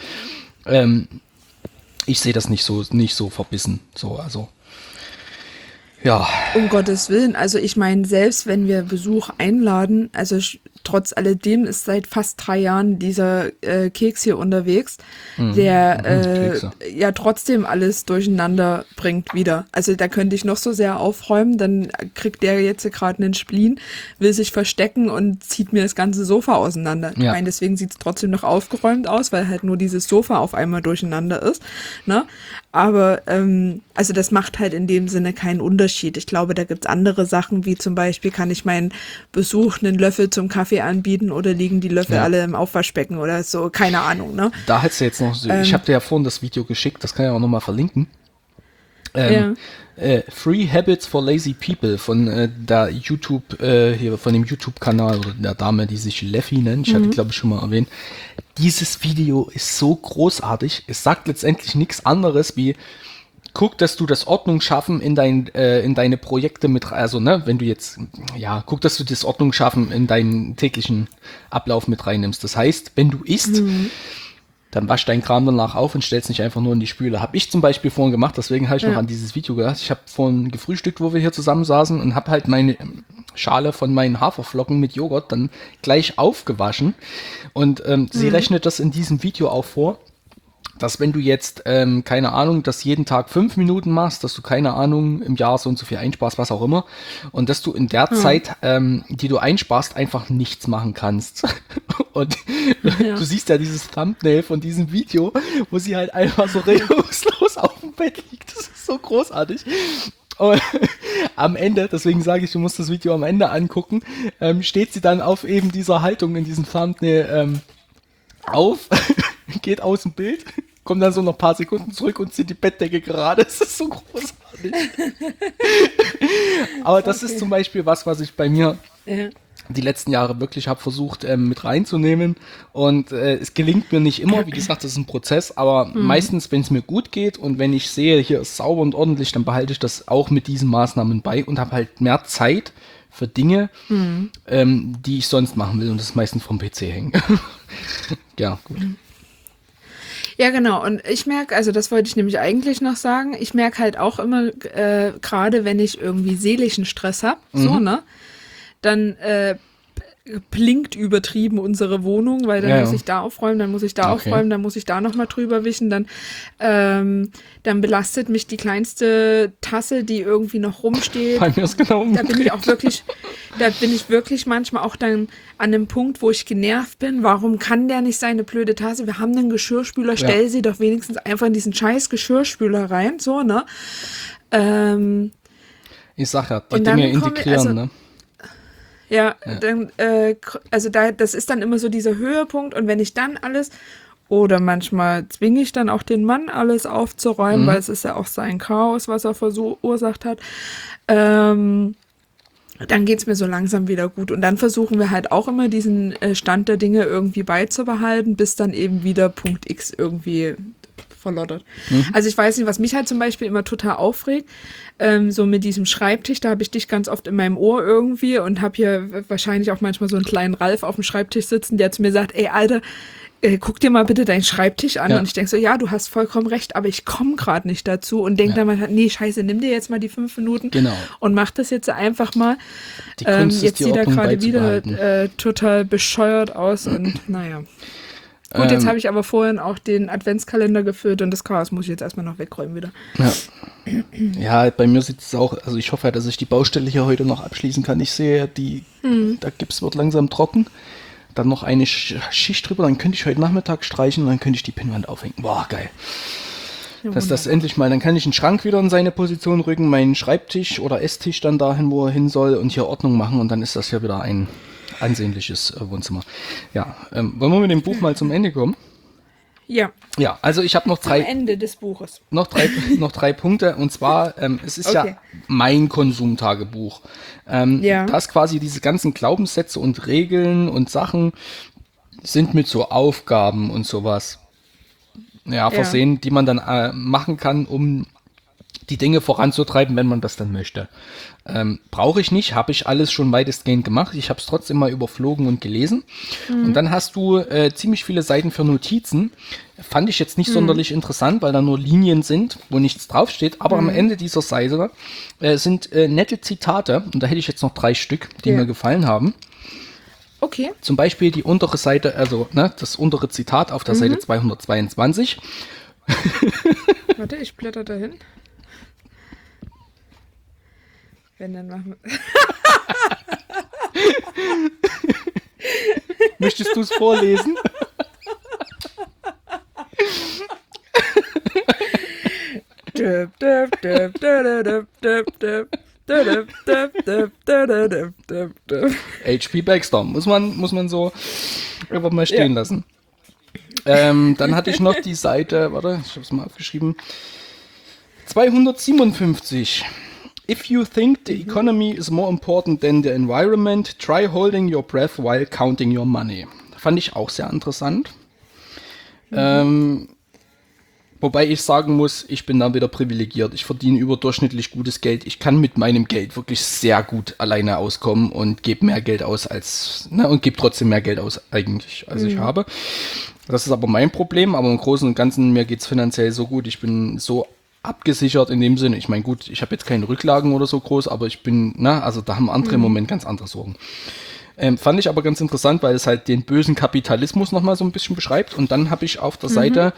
Speaker 2: ich sehe das nicht so verbissen. So, also, ja,
Speaker 1: Um Gottes Willen, also ich meine, selbst wenn wir Besuch einladen, also trotz alledem ist seit fast 3 Jahren dieser Keks hier unterwegs, der
Speaker 2: Kekse.
Speaker 1: ja trotzdem alles durcheinander bringt wieder. Also da könnte ich noch so sehr aufräumen, dann kriegt der jetzt gerade einen Spleen, will sich verstecken und zieht mir das ganze Sofa auseinander. Ich
Speaker 2: Ja.
Speaker 1: meine, deswegen sieht es trotzdem noch aufgeräumt aus, weil halt nur dieses Sofa auf einmal durcheinander ist. Ne? Aber also das macht halt in dem Sinne keinen Unterschied. Ich glaube, da gibt's andere Sachen, wie zum Beispiel, kann ich meinen Besuch einen Löffel zum Kaffee anbieten oder liegen die Löffel
Speaker 2: Ja.
Speaker 1: alle im Aufwaschbecken oder so, keine Ahnung, ne?
Speaker 2: da hättest du jetzt noch, ich habe dir ja vorhin das Video geschickt, das kann ich auch nochmal verlinken. Free Habits for Lazy People von der hier von dem YouTube-Kanal oder der Dame, die sich Leffy nennt. Ich hatte, glaube ich, schon mal erwähnt. Dieses Video ist so großartig. Es sagt letztendlich nichts anderes wie, guck, dass du das Ordnung schaffen in deine Projekte mit, also ne, wenn du jetzt, ja, guck, dass du das Ordnung schaffen in deinen täglichen Ablauf mit reinnimmst. Das heißt, wenn du isst, dann wasch deinen Kram danach auf und stell's nicht einfach nur in die Spüle. Habe ich zum Beispiel vorhin gemacht, deswegen habe ich noch an dieses Video gedacht. Ich habe vorhin gefrühstückt, wo wir hier zusammen saßen und habe halt meine Schale von meinen Haferflocken mit Joghurt dann gleich aufgewaschen. Und sie rechnet das in diesem Video auch vor, dass wenn du jetzt, keine Ahnung, das jeden Tag 5 Minuten machst, dass du, keine Ahnung, im Jahr so und so viel einsparst, was auch immer, und dass du in der Zeit, die du einsparst, einfach nichts machen kannst. Und du siehst ja dieses Thumbnail von diesem Video, wo sie halt einfach so regungslos auf dem Bett liegt. Das ist so großartig. Und am Ende, deswegen sage ich, du musst das Video am Ende angucken, steht sie dann auf eben dieser Haltung in diesem Thumbnail auf, geht aus dem Bild, kommt dann so noch ein paar Sekunden zurück und zieht die Bettdecke gerade. Das ist so großartig. Aber das ist zum Beispiel was ich bei mir die letzten Jahre wirklich habe versucht mit reinzunehmen. Und es gelingt mir nicht immer. Wie gesagt, das ist ein Prozess. Aber meistens, wenn es mir gut geht und wenn ich sehe, hier ist sauber und ordentlich, dann behalte ich das auch mit diesen Maßnahmen bei und habe halt mehr Zeit für Dinge, die ich sonst machen will. Und das ist meistens vom PC hängen. Ja, gut.
Speaker 1: Ja, genau. Und ich merke, also das wollte ich nämlich eigentlich noch sagen, ich merke halt auch immer, gerade wenn ich irgendwie seelischen Stress habe, so, ne, dann blinkt übertrieben unsere Wohnung, weil dann muss ich da aufräumen, dann muss ich da aufräumen, dann muss ich da nochmal drüber wischen, dann belastet mich die kleinste Tasse, die irgendwie noch rumsteht.
Speaker 2: Bei mir ist genau
Speaker 1: Da bin ich wirklich manchmal auch dann an dem Punkt, wo ich genervt bin. Warum kann der nicht seine blöde Tasse? Wir haben einen Geschirrspüler, stell sie doch wenigstens einfach in diesen scheiß Geschirrspüler rein, so, ne?
Speaker 2: Ich sag ja, die
Speaker 1: Und dann
Speaker 2: Dinge
Speaker 1: komme-
Speaker 2: integrieren,
Speaker 1: also-
Speaker 2: ne?
Speaker 1: Ja, dann, also das ist dann immer so dieser Höhepunkt und wenn ich dann alles, oder manchmal zwinge ich dann auch den Mann, alles aufzuräumen, weil es ist ja auch sein Chaos, was er verursacht hat, dann geht's mir so langsam wieder gut. Und dann versuchen wir halt auch immer diesen Stand der Dinge irgendwie beizubehalten, bis dann eben wieder Punkt X irgendwie verlottert. Also ich weiß nicht, was mich halt zum Beispiel immer total aufregt, so mit diesem Schreibtisch, da habe ich dich ganz oft in meinem Ohr irgendwie und habe hier wahrscheinlich auch manchmal so einen kleinen Ralf auf dem Schreibtisch sitzen, der zu mir sagt, ey Alter, guck dir mal bitte deinen Schreibtisch an.
Speaker 2: Ja.
Speaker 1: Und ich denke so, ja, du hast vollkommen recht, aber ich komme gerade nicht dazu und denke dann mal, nee, scheiße, nimm dir jetzt mal die 5 Minuten
Speaker 2: Genau.
Speaker 1: und mach das jetzt einfach mal.
Speaker 2: Die Kunst ist,
Speaker 1: Jetzt
Speaker 2: die
Speaker 1: sieht er
Speaker 2: Ordnung
Speaker 1: gerade wieder
Speaker 2: beizubehalten.
Speaker 1: total bescheuert aus und naja. Gut, jetzt habe ich aber vorhin auch den Adventskalender gefüllt und das Chaos muss ich jetzt erstmal noch wegräumen wieder.
Speaker 2: Ja. Ja, bei mir sieht es auch, also ich hoffe ja, dass ich die Baustelle hier heute noch abschließen kann. Ich sehe, der Gips wird langsam trocken. Dann noch eine Schicht drüber, dann könnte ich heute Nachmittag streichen und dann könnte ich die Pinnwand aufhängen. Boah, geil.
Speaker 1: Ja,
Speaker 2: Dass das endlich mal, dann kann ich den Schrank wieder in seine Position rücken, meinen Schreibtisch oder Esstisch dann dahin, wo er hin soll und hier Ordnung machen und dann ist das hier wieder ein ansehnliches Wohnzimmer. Ja, wollen wir mit dem Buch mal zum Ende kommen?
Speaker 1: Ja,
Speaker 2: Ja, also ich habe noch
Speaker 1: am
Speaker 2: drei,
Speaker 1: Ende des Buches.
Speaker 2: noch drei Punkte. Und zwar, es ist
Speaker 1: Okay.
Speaker 2: ja mein Konsumtagebuch.
Speaker 1: Ja.
Speaker 2: Das quasi diese ganzen Glaubenssätze und Regeln und Sachen sind mit so Aufgaben und sowas versehen, die man dann machen kann, um die Dinge voranzutreiben, wenn man das dann möchte. Brauche ich nicht, habe ich alles schon weitestgehend gemacht. Ich habe es trotzdem mal überflogen und gelesen. Und dann hast du ziemlich viele Seiten für Notizen. Fand ich jetzt nicht sonderlich interessant, weil da nur Linien sind, wo nichts draufsteht. Aber am Ende dieser Seite sind nette Zitate. Und da hätte ich jetzt noch 3 Stück, die mir gefallen haben.
Speaker 1: Okay.
Speaker 2: Zum Beispiel die untere Seite, also das untere Zitat auf der Seite 222.
Speaker 1: Warte, ich blätter dahin. Wenn, dann machen wir...
Speaker 2: Möchtest du es vorlesen? H.P. Baxter, muss man so einfach mal stehen lassen. Dann hatte ich noch die Seite, warte, ich habe es mal aufgeschrieben, 257. If you think the economy is more important than the environment, try holding your breath while counting your money. Fand ich auch sehr interessant. Wobei ich sagen muss, ich bin da wieder privilegiert. Ich verdiene überdurchschnittlich gutes Geld. Ich kann mit meinem Geld wirklich sehr gut alleine auskommen und gebe mehr Geld aus und gebe trotzdem mehr Geld aus eigentlich, als ich habe. Das ist aber mein Problem, aber im Großen und Ganzen, mir geht's finanziell so gut. Ich bin so abgesichert in dem Sinne. Ich meine, gut, ich habe jetzt keine Rücklagen oder so groß, aber ich bin, also da haben andere im Moment ganz andere Sorgen. Fand ich aber ganz interessant, weil es halt den bösen Kapitalismus nochmal so ein bisschen beschreibt. Und dann habe ich auf der Seite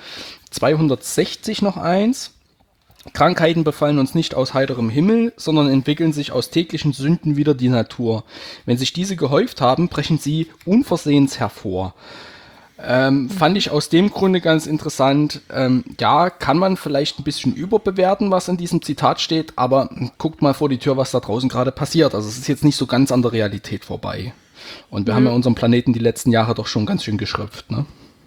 Speaker 2: 260 noch eins. Krankheiten befallen uns nicht aus heiterem Himmel, sondern entwickeln sich aus täglichen Sünden wider die Natur. Wenn sich diese gehäuft haben, brechen sie unversehens hervor. Fand ich aus dem Grunde ganz interessant. Kann man vielleicht ein bisschen überbewerten, was in diesem Zitat steht, aber guckt mal vor die Tür, was da draußen gerade passiert. Also es ist jetzt nicht so ganz an der Realität vorbei. Und wir haben ja unseren Planeten die letzten Jahre doch schon ganz schön geschröpft, ne?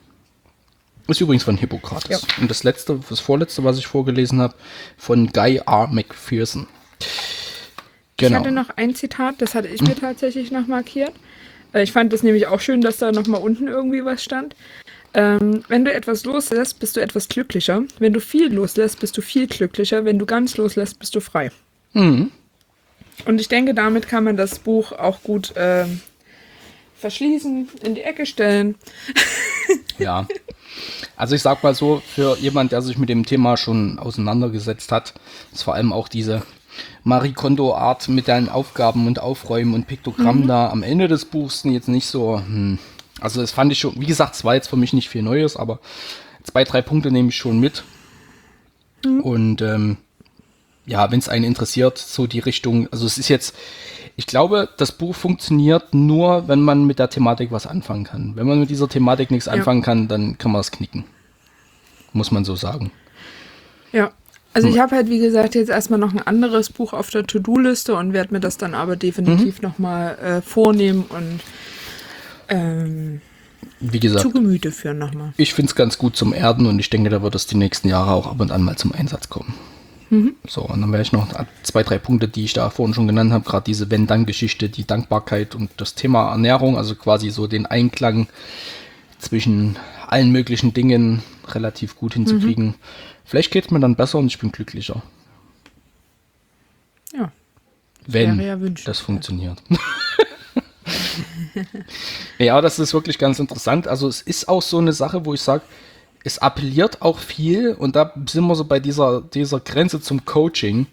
Speaker 2: Ist übrigens von Hippokrates. Ja. Und das vorletzte, was ich vorgelesen habe, von Guy R. McPherson. Genau.
Speaker 1: Ich hatte noch ein Zitat, das hatte ich mir tatsächlich noch markiert. Ich fand das nämlich auch schön, dass da nochmal unten irgendwie was stand. Wenn du etwas loslässt, bist du etwas glücklicher. Wenn du viel loslässt, bist du viel glücklicher. Wenn du ganz loslässt, bist du frei. Und ich denke, damit kann man das Buch auch gut verschließen, in die Ecke stellen.
Speaker 2: Ja, also ich sag mal so, für jemand, der sich mit dem Thema schon auseinandergesetzt hat, ist vor allem auch diese Marie Kondo-Art mit deinen Aufgaben und Aufräumen und Piktogrammen da am Ende des Buchs jetzt nicht so, Also das fand ich schon, wie gesagt, es war jetzt für mich nicht viel Neues, aber 2, 3 Punkte nehme ich schon mit. Und wenn es einen interessiert, so die Richtung, also es ist jetzt, ich glaube, das Buch funktioniert nur, wenn man mit der Thematik was anfangen kann. Wenn man mit dieser Thematik nichts anfangen kann, dann kann man es knicken. Muss man so sagen.
Speaker 1: Ja. Also ich habe halt, wie gesagt, jetzt erstmal noch ein anderes Buch auf der To-Do-Liste und werde mir das dann aber definitiv nochmal vornehmen und
Speaker 2: wie gesagt,
Speaker 1: zu Gemüte führen nochmal.
Speaker 2: Ich finde es ganz gut zum Erden und ich denke, da wird es die nächsten Jahre auch ab und an mal zum Einsatz kommen. So, und dann werde ich noch 2, 3 Punkte, die ich da vorhin schon genannt habe, gerade diese Wenn-Dann-Geschichte, die Dankbarkeit und das Thema Ernährung, also quasi so den Einklang zwischen allen möglichen Dingen relativ gut hinzukriegen. Vielleicht geht es mir dann besser und ich bin glücklicher.
Speaker 1: Ja.
Speaker 2: Wenn
Speaker 1: wäre ja wünschenswert.
Speaker 2: das funktioniert. Ja, das ist wirklich ganz interessant. Also es ist auch so eine Sache, wo ich sage, es appelliert auch viel und da sind wir so bei dieser Grenze zum Coaching,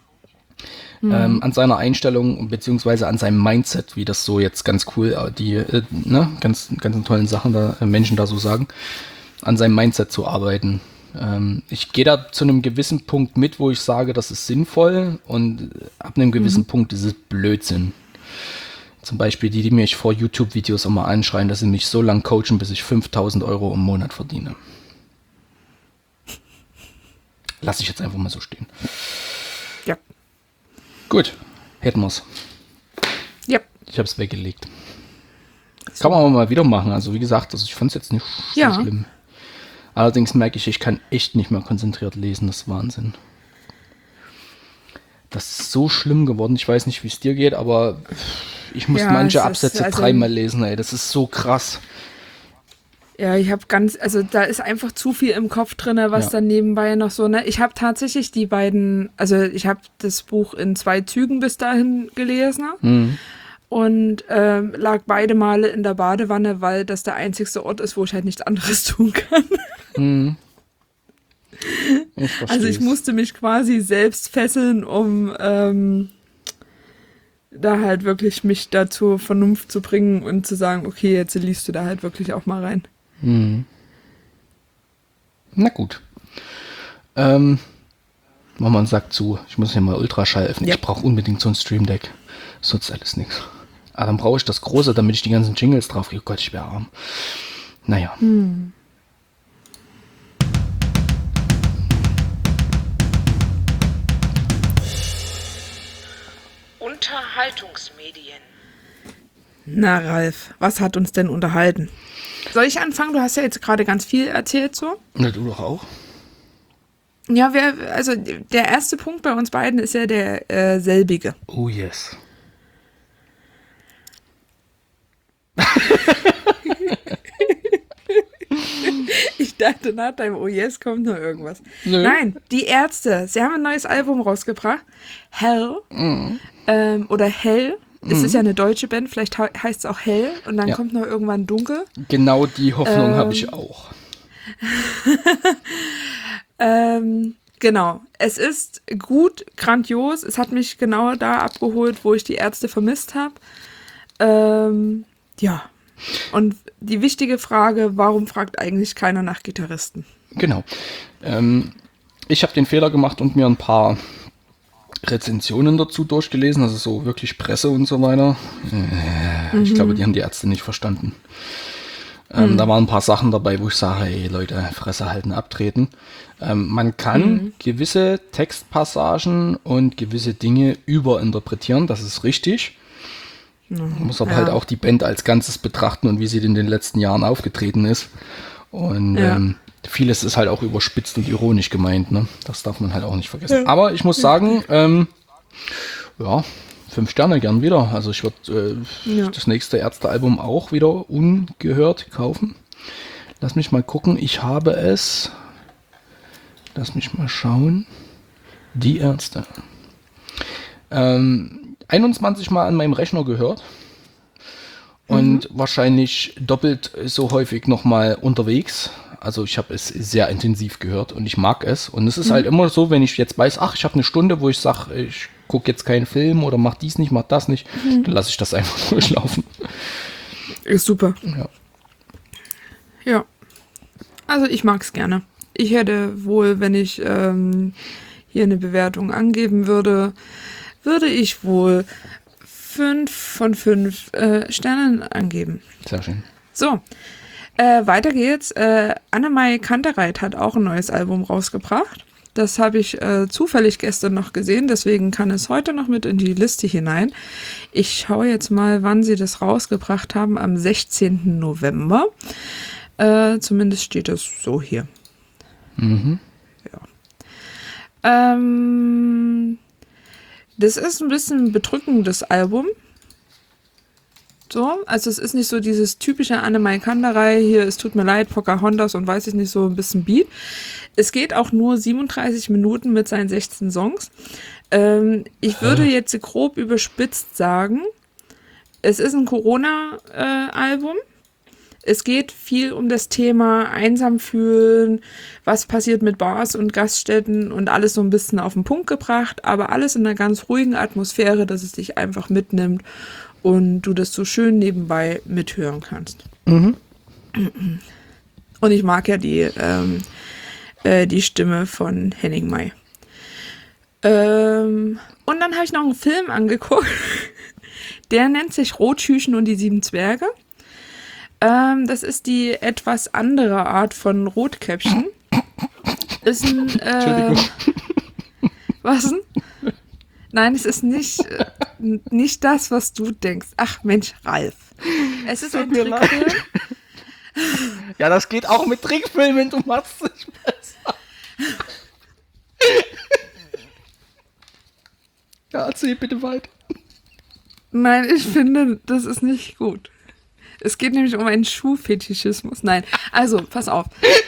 Speaker 2: an seiner Einstellung beziehungsweise an seinem Mindset, wie das so jetzt ganz cool, ganz tollen Sachen da Menschen da so sagen, an seinem Mindset zu arbeiten. Ich gehe da zu einem gewissen Punkt mit, wo ich sage, das ist sinnvoll und ab einem gewissen Punkt ist es Blödsinn. Zum Beispiel die mich vor YouTube-Videos immer anschreien, dass sie mich so lange coachen, bis ich 5.000 Euro im Monat verdiene. Lass ich jetzt einfach mal so stehen.
Speaker 1: Ja.
Speaker 2: Gut, hätten wir's.
Speaker 1: Ja.
Speaker 2: Ich habe es weggelegt. Kann man aber mal wieder machen. Also wie gesagt, ich fand es jetzt nicht so schlimm. Allerdings merke ich kann echt nicht mehr konzentriert lesen. Das ist Wahnsinn. Das ist so schlimm geworden. Ich weiß nicht, wie es dir geht, aber ich muss manche Absätze dreimal lesen. Ey. Das ist so krass.
Speaker 1: Ja, ich habe also da ist einfach zu viel im Kopf drin, was dann nebenbei noch so, ne? Ich habe tatsächlich die beiden, also ich habe das Buch in 2 Zügen bis dahin gelesen und lag beide Male in der Badewanne, weil das der einzigste Ort ist, wo ich halt nichts anderes tun kann. Also ich musste mich quasi selbst fesseln, um da halt wirklich mich dazu Vernunft zu bringen und zu sagen, okay, jetzt liest du da halt wirklich auch mal rein.
Speaker 2: Na gut. Machen wir einen Sack zu. Ich muss hier mal Ultraschall öffnen. Ja. Ich brauche unbedingt so ein Stream Deck. Sonst alles nichts. Aber dann brauche ich das große, damit ich die ganzen Jingles drauf kriege. Oh Gott, ich wäre arm. Naja.
Speaker 3: Unterhaltungsmedien.
Speaker 1: Na, Ralf, was hat uns denn unterhalten? Soll ich anfangen? Du hast ja jetzt gerade ganz viel erzählt so.
Speaker 2: Na, du doch auch.
Speaker 1: Ja, also der erste Punkt bei uns beiden ist ja der selbige.
Speaker 2: Oh yes.
Speaker 1: Ich dachte, nach deinem Oh yes kommt noch irgendwas.
Speaker 2: Nö.
Speaker 1: Nein, die Ärzte. Sie haben ein neues Album rausgebracht. Hell. Oder Hell. Es ist ja eine deutsche Band, vielleicht heißt es auch Hell und dann kommt noch irgendwann Dunkel.
Speaker 2: Genau die Hoffnung habe ich auch.
Speaker 1: Genau. Es ist gut, grandios. Es hat mich genau da abgeholt, wo ich die Ärzte vermisst habe. Ja. Und die wichtige Frage, warum fragt eigentlich keiner nach Gitarristen?
Speaker 2: Genau. Ich habe den Fehler gemacht und mir ein paar Rezensionen dazu durchgelesen, also so wirklich Presse und so weiter. Ich glaube, die haben die Ärzte nicht verstanden. Da waren ein paar Sachen dabei, wo ich sage, hey Leute, Fresse halten, abtreten. Man kann gewisse Textpassagen und gewisse Dinge überinterpretieren, das ist richtig. Man muss aber halt auch die Band als Ganzes betrachten und wie sie in den letzten Jahren aufgetreten ist. Und vieles ist halt auch überspitzt und ironisch gemeint, ne? Das darf man halt auch nicht vergessen. Aber ich muss sagen, 5 Sterne gern wieder. Also ich würde das nächste Ärzte-Album auch wieder ungehört kaufen. Lass mich mal gucken. Ich habe es. Lass mich mal schauen. Die Ärzte. 21 Mal an meinem Rechner gehört. Und wahrscheinlich doppelt so häufig nochmal unterwegs. Also ich habe es sehr intensiv gehört und ich mag es. Und es ist halt immer so, wenn ich jetzt weiß, ich habe eine Stunde, wo ich sage, ich gucke jetzt keinen Film oder mach dies nicht, mach das nicht, dann lasse ich das einfach durchlaufen.
Speaker 1: Ist super.
Speaker 2: Ja.
Speaker 1: Ja. Also ich mag es gerne. Ich hätte wohl, wenn ich hier eine Bewertung angeben würde ich wohl 5 von 5 Sternen angeben.
Speaker 2: Sehr schön.
Speaker 1: So, weiter geht's. Annemai Kantereit hat auch ein neues Album rausgebracht. Das habe ich zufällig gestern noch gesehen, deswegen kann es heute noch mit in die Liste hinein. Ich schaue jetzt mal, wann sie das rausgebracht haben, am 16. November. Zumindest steht es so hier. Ja. Das ist ein bisschen ein bedrückendes Album. So, also es ist nicht so dieses typische Annemai Kanterei, hier, es tut mir leid, Pocahontas und weiß ich nicht, so ein bisschen Beat. Es geht auch nur 37 Minuten mit seinen 16 Songs. Ich würde jetzt grob überspitzt sagen, es ist ein Corona-Album. Es geht viel um das Thema einsam fühlen, was passiert mit Bars und Gaststätten und alles so ein bisschen auf den Punkt gebracht, aber alles in einer ganz ruhigen Atmosphäre, dass es dich einfach mitnimmt und du das so schön nebenbei mithören kannst. Und ich mag ja die Stimme von Henning May. Und dann habe ich noch einen Film angeguckt, der nennt sich Rotschüchen und die 7 Zwerge. Das ist die etwas andere Art von Rotkäppchen. Ist ein,
Speaker 2: Entschuldigung.
Speaker 1: Was denn? Nein, es ist nicht das, was du denkst. Ach Mensch, Ralf. Es ist ein Trickfilm.
Speaker 2: Ja, das geht auch mit Trickfilmen, du machst es nicht besser. Ja, erzähl bitte weiter.
Speaker 1: Nein, ich finde, das ist nicht gut. Es geht nämlich um einen Schuhfetischismus. Nein, also, pass auf.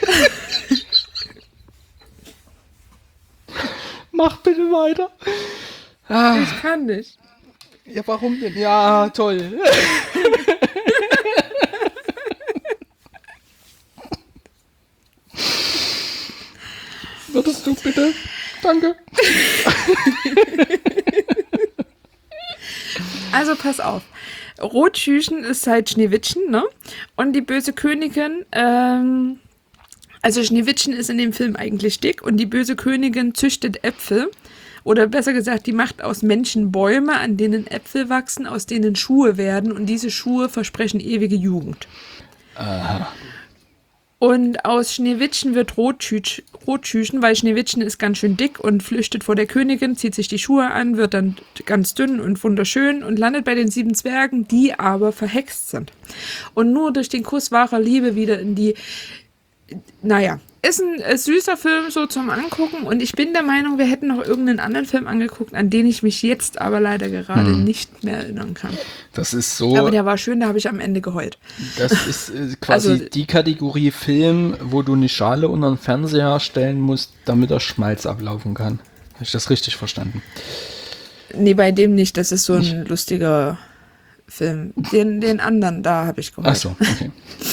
Speaker 2: Mach bitte weiter.
Speaker 1: Ich kann nicht.
Speaker 2: Ja, warum denn? Ja, toll. Würdest du bitte? Danke.
Speaker 1: Also, pass auf. Rotschüchen ist halt Schneewittchen, ne? Und die böse Königin, also Schneewittchen ist in dem Film eigentlich dick und die böse Königin züchtet Äpfel. Oder besser gesagt, die macht aus Menschen Bäume, an denen Äpfel wachsen, aus denen Schuhe werden. Und diese Schuhe versprechen ewige Jugend.
Speaker 2: Aha.
Speaker 1: Und aus Schneewittchen wird Rotschüchen, weil Schneewittchen ist ganz schön dick und flüchtet vor der Königin, zieht sich die Schuhe an, wird dann ganz dünn und wunderschön und landet bei den 7 Zwergen, die aber verhext sind. Und nur durch den Kuss wahrer Liebe wieder in die... Naja, ist ein süßer Film so zum Angucken und ich bin der Meinung, wir hätten noch irgendeinen anderen Film angeguckt, an den ich mich jetzt aber leider gerade nicht mehr erinnern kann.
Speaker 2: Das ist so.
Speaker 1: Aber der war schön, da habe ich am Ende geheult.
Speaker 2: Das ist quasi
Speaker 1: Also,
Speaker 2: die Kategorie Film, wo du eine Schale unter den Fernseher stellen musst, damit der Schmalz ablaufen kann. Habe ich das richtig verstanden?
Speaker 1: Nee, bei dem nicht, das ist so ein lustiger Film. Den anderen, da habe ich geheult.
Speaker 2: Ach so, okay.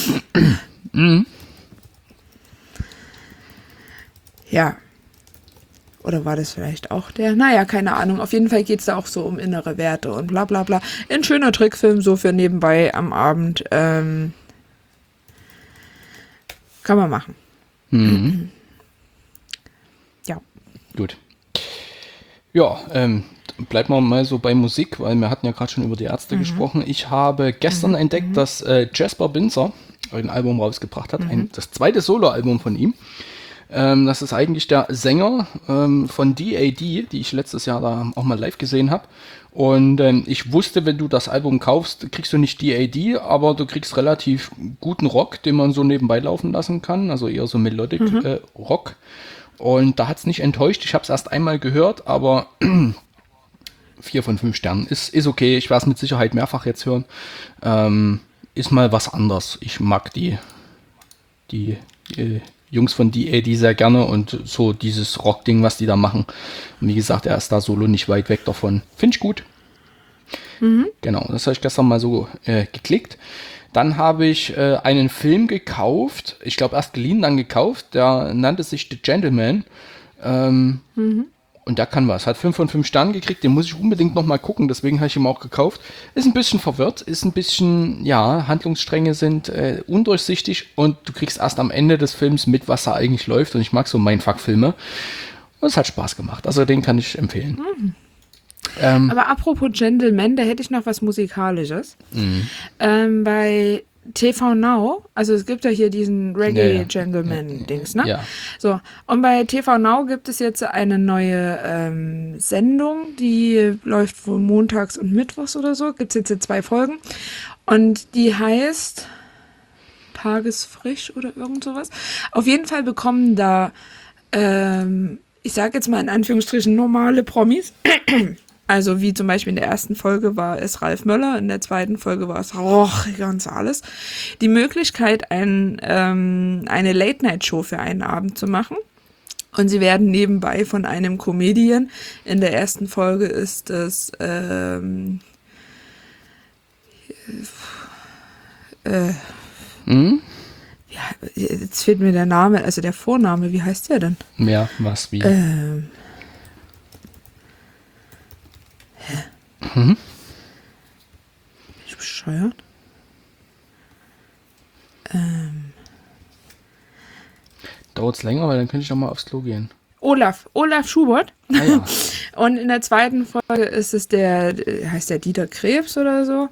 Speaker 1: Ja. Oder war das vielleicht auch der? Naja, keine Ahnung. Auf jeden Fall geht es da auch so um innere Werte und bla bla bla. Ein schöner Trickfilm, so für nebenbei am Abend. Kann man machen.
Speaker 2: Mhm.
Speaker 1: Ja.
Speaker 2: Gut. Ja, bleiben wir mal so bei Musik, weil wir hatten ja gerade schon über die Ärzte gesprochen. Ich habe gestern entdeckt, dass Jasper Binzer ein Album rausgebracht hat, das zweite Soloalbum von ihm. Das ist eigentlich der Sänger von D.A.D., die ich letztes Jahr da auch mal live gesehen habe. Und ich wusste, wenn du das Album kaufst, kriegst du nicht D.A.D., aber du kriegst relativ guten Rock, den man so nebenbei laufen lassen kann. Also eher so Melodic Rock. Und da hat es nicht enttäuscht. Ich habe es erst einmal gehört, aber 4 von 5 Sternen. Ist okay, ich werde es mit Sicherheit mehrfach jetzt hören. Ist mal was anderes. Ich mag die Jungs von D.A.D. sehr gerne und so dieses Rock-Ding, was die da machen. Und wie gesagt, er ist da solo nicht weit weg davon. Finde ich gut. Genau, das habe ich gestern mal so geklickt. Dann habe ich einen Film gekauft, ich glaube erst geliehen, dann gekauft, der nannte sich The Gentleman. Und der kann was. Hat 5 von 5 Sternen gekriegt, den muss ich unbedingt nochmal gucken, deswegen habe ich ihn auch gekauft. Ist ein bisschen verwirrt, ist ein bisschen, ja, Handlungsstränge sind undurchsichtig und du kriegst erst am Ende des Films mit, was da eigentlich läuft. Und ich mag so Mindfuck-Filme. Und es hat Spaß gemacht. Also den kann ich empfehlen.
Speaker 1: Aber apropos Gentleman, da hätte ich noch was Musikalisches. Bei TV Now, also es gibt ja hier diesen Reggae-Gentleman-Dings, ne?
Speaker 2: Ja.
Speaker 1: So, und bei TV Now gibt es jetzt eine neue Sendung, die läuft wohl montags und mittwochs oder so. Gibt es jetzt 2 Folgen. Und die heißt Tagesfrisch oder irgend sowas. Auf jeden Fall bekommen da, ich sage jetzt mal in Anführungsstrichen, normale Promis. Also wie zum Beispiel in der ersten Folge war es Ralf Möller, in der zweiten Folge war es Roch Gonzales. Die Möglichkeit, eine Late-Night-Show für einen Abend zu machen. Und sie werden nebenbei von einem Comedian. In der ersten Folge ist es ja, jetzt fehlt mir der Name, also der Vorname, wie heißt der denn?
Speaker 2: Mehr, was, wie?
Speaker 1: Bin ich bescheuert?
Speaker 2: Dauert es länger, weil dann könnte ich noch mal aufs Klo gehen.
Speaker 1: Olaf Schubert.
Speaker 2: Ah, ja.
Speaker 1: Und in der zweiten Folge ist es heißt der Dieter Krebs oder so.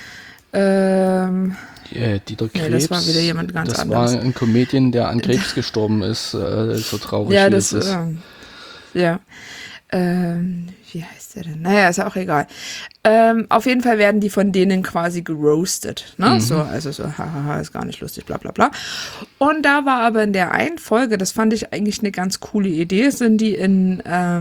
Speaker 2: Dieter Krebs.
Speaker 1: Nee, das war wieder jemand ganz
Speaker 2: das
Speaker 1: anderes.
Speaker 2: Das war ein Comedian, der an Krebs gestorben ist, so traurig
Speaker 1: Ja,
Speaker 2: wie
Speaker 1: das
Speaker 2: es ist.
Speaker 1: ja. wie heißt der denn? Naja, ist ja auch egal. Auf jeden Fall werden die von denen quasi geroastet. Ne? So, also so, hahaha, ist gar nicht lustig, bla bla bla. Und da war aber in der einen Folge, das fand ich eigentlich eine ganz coole Idee, sind die in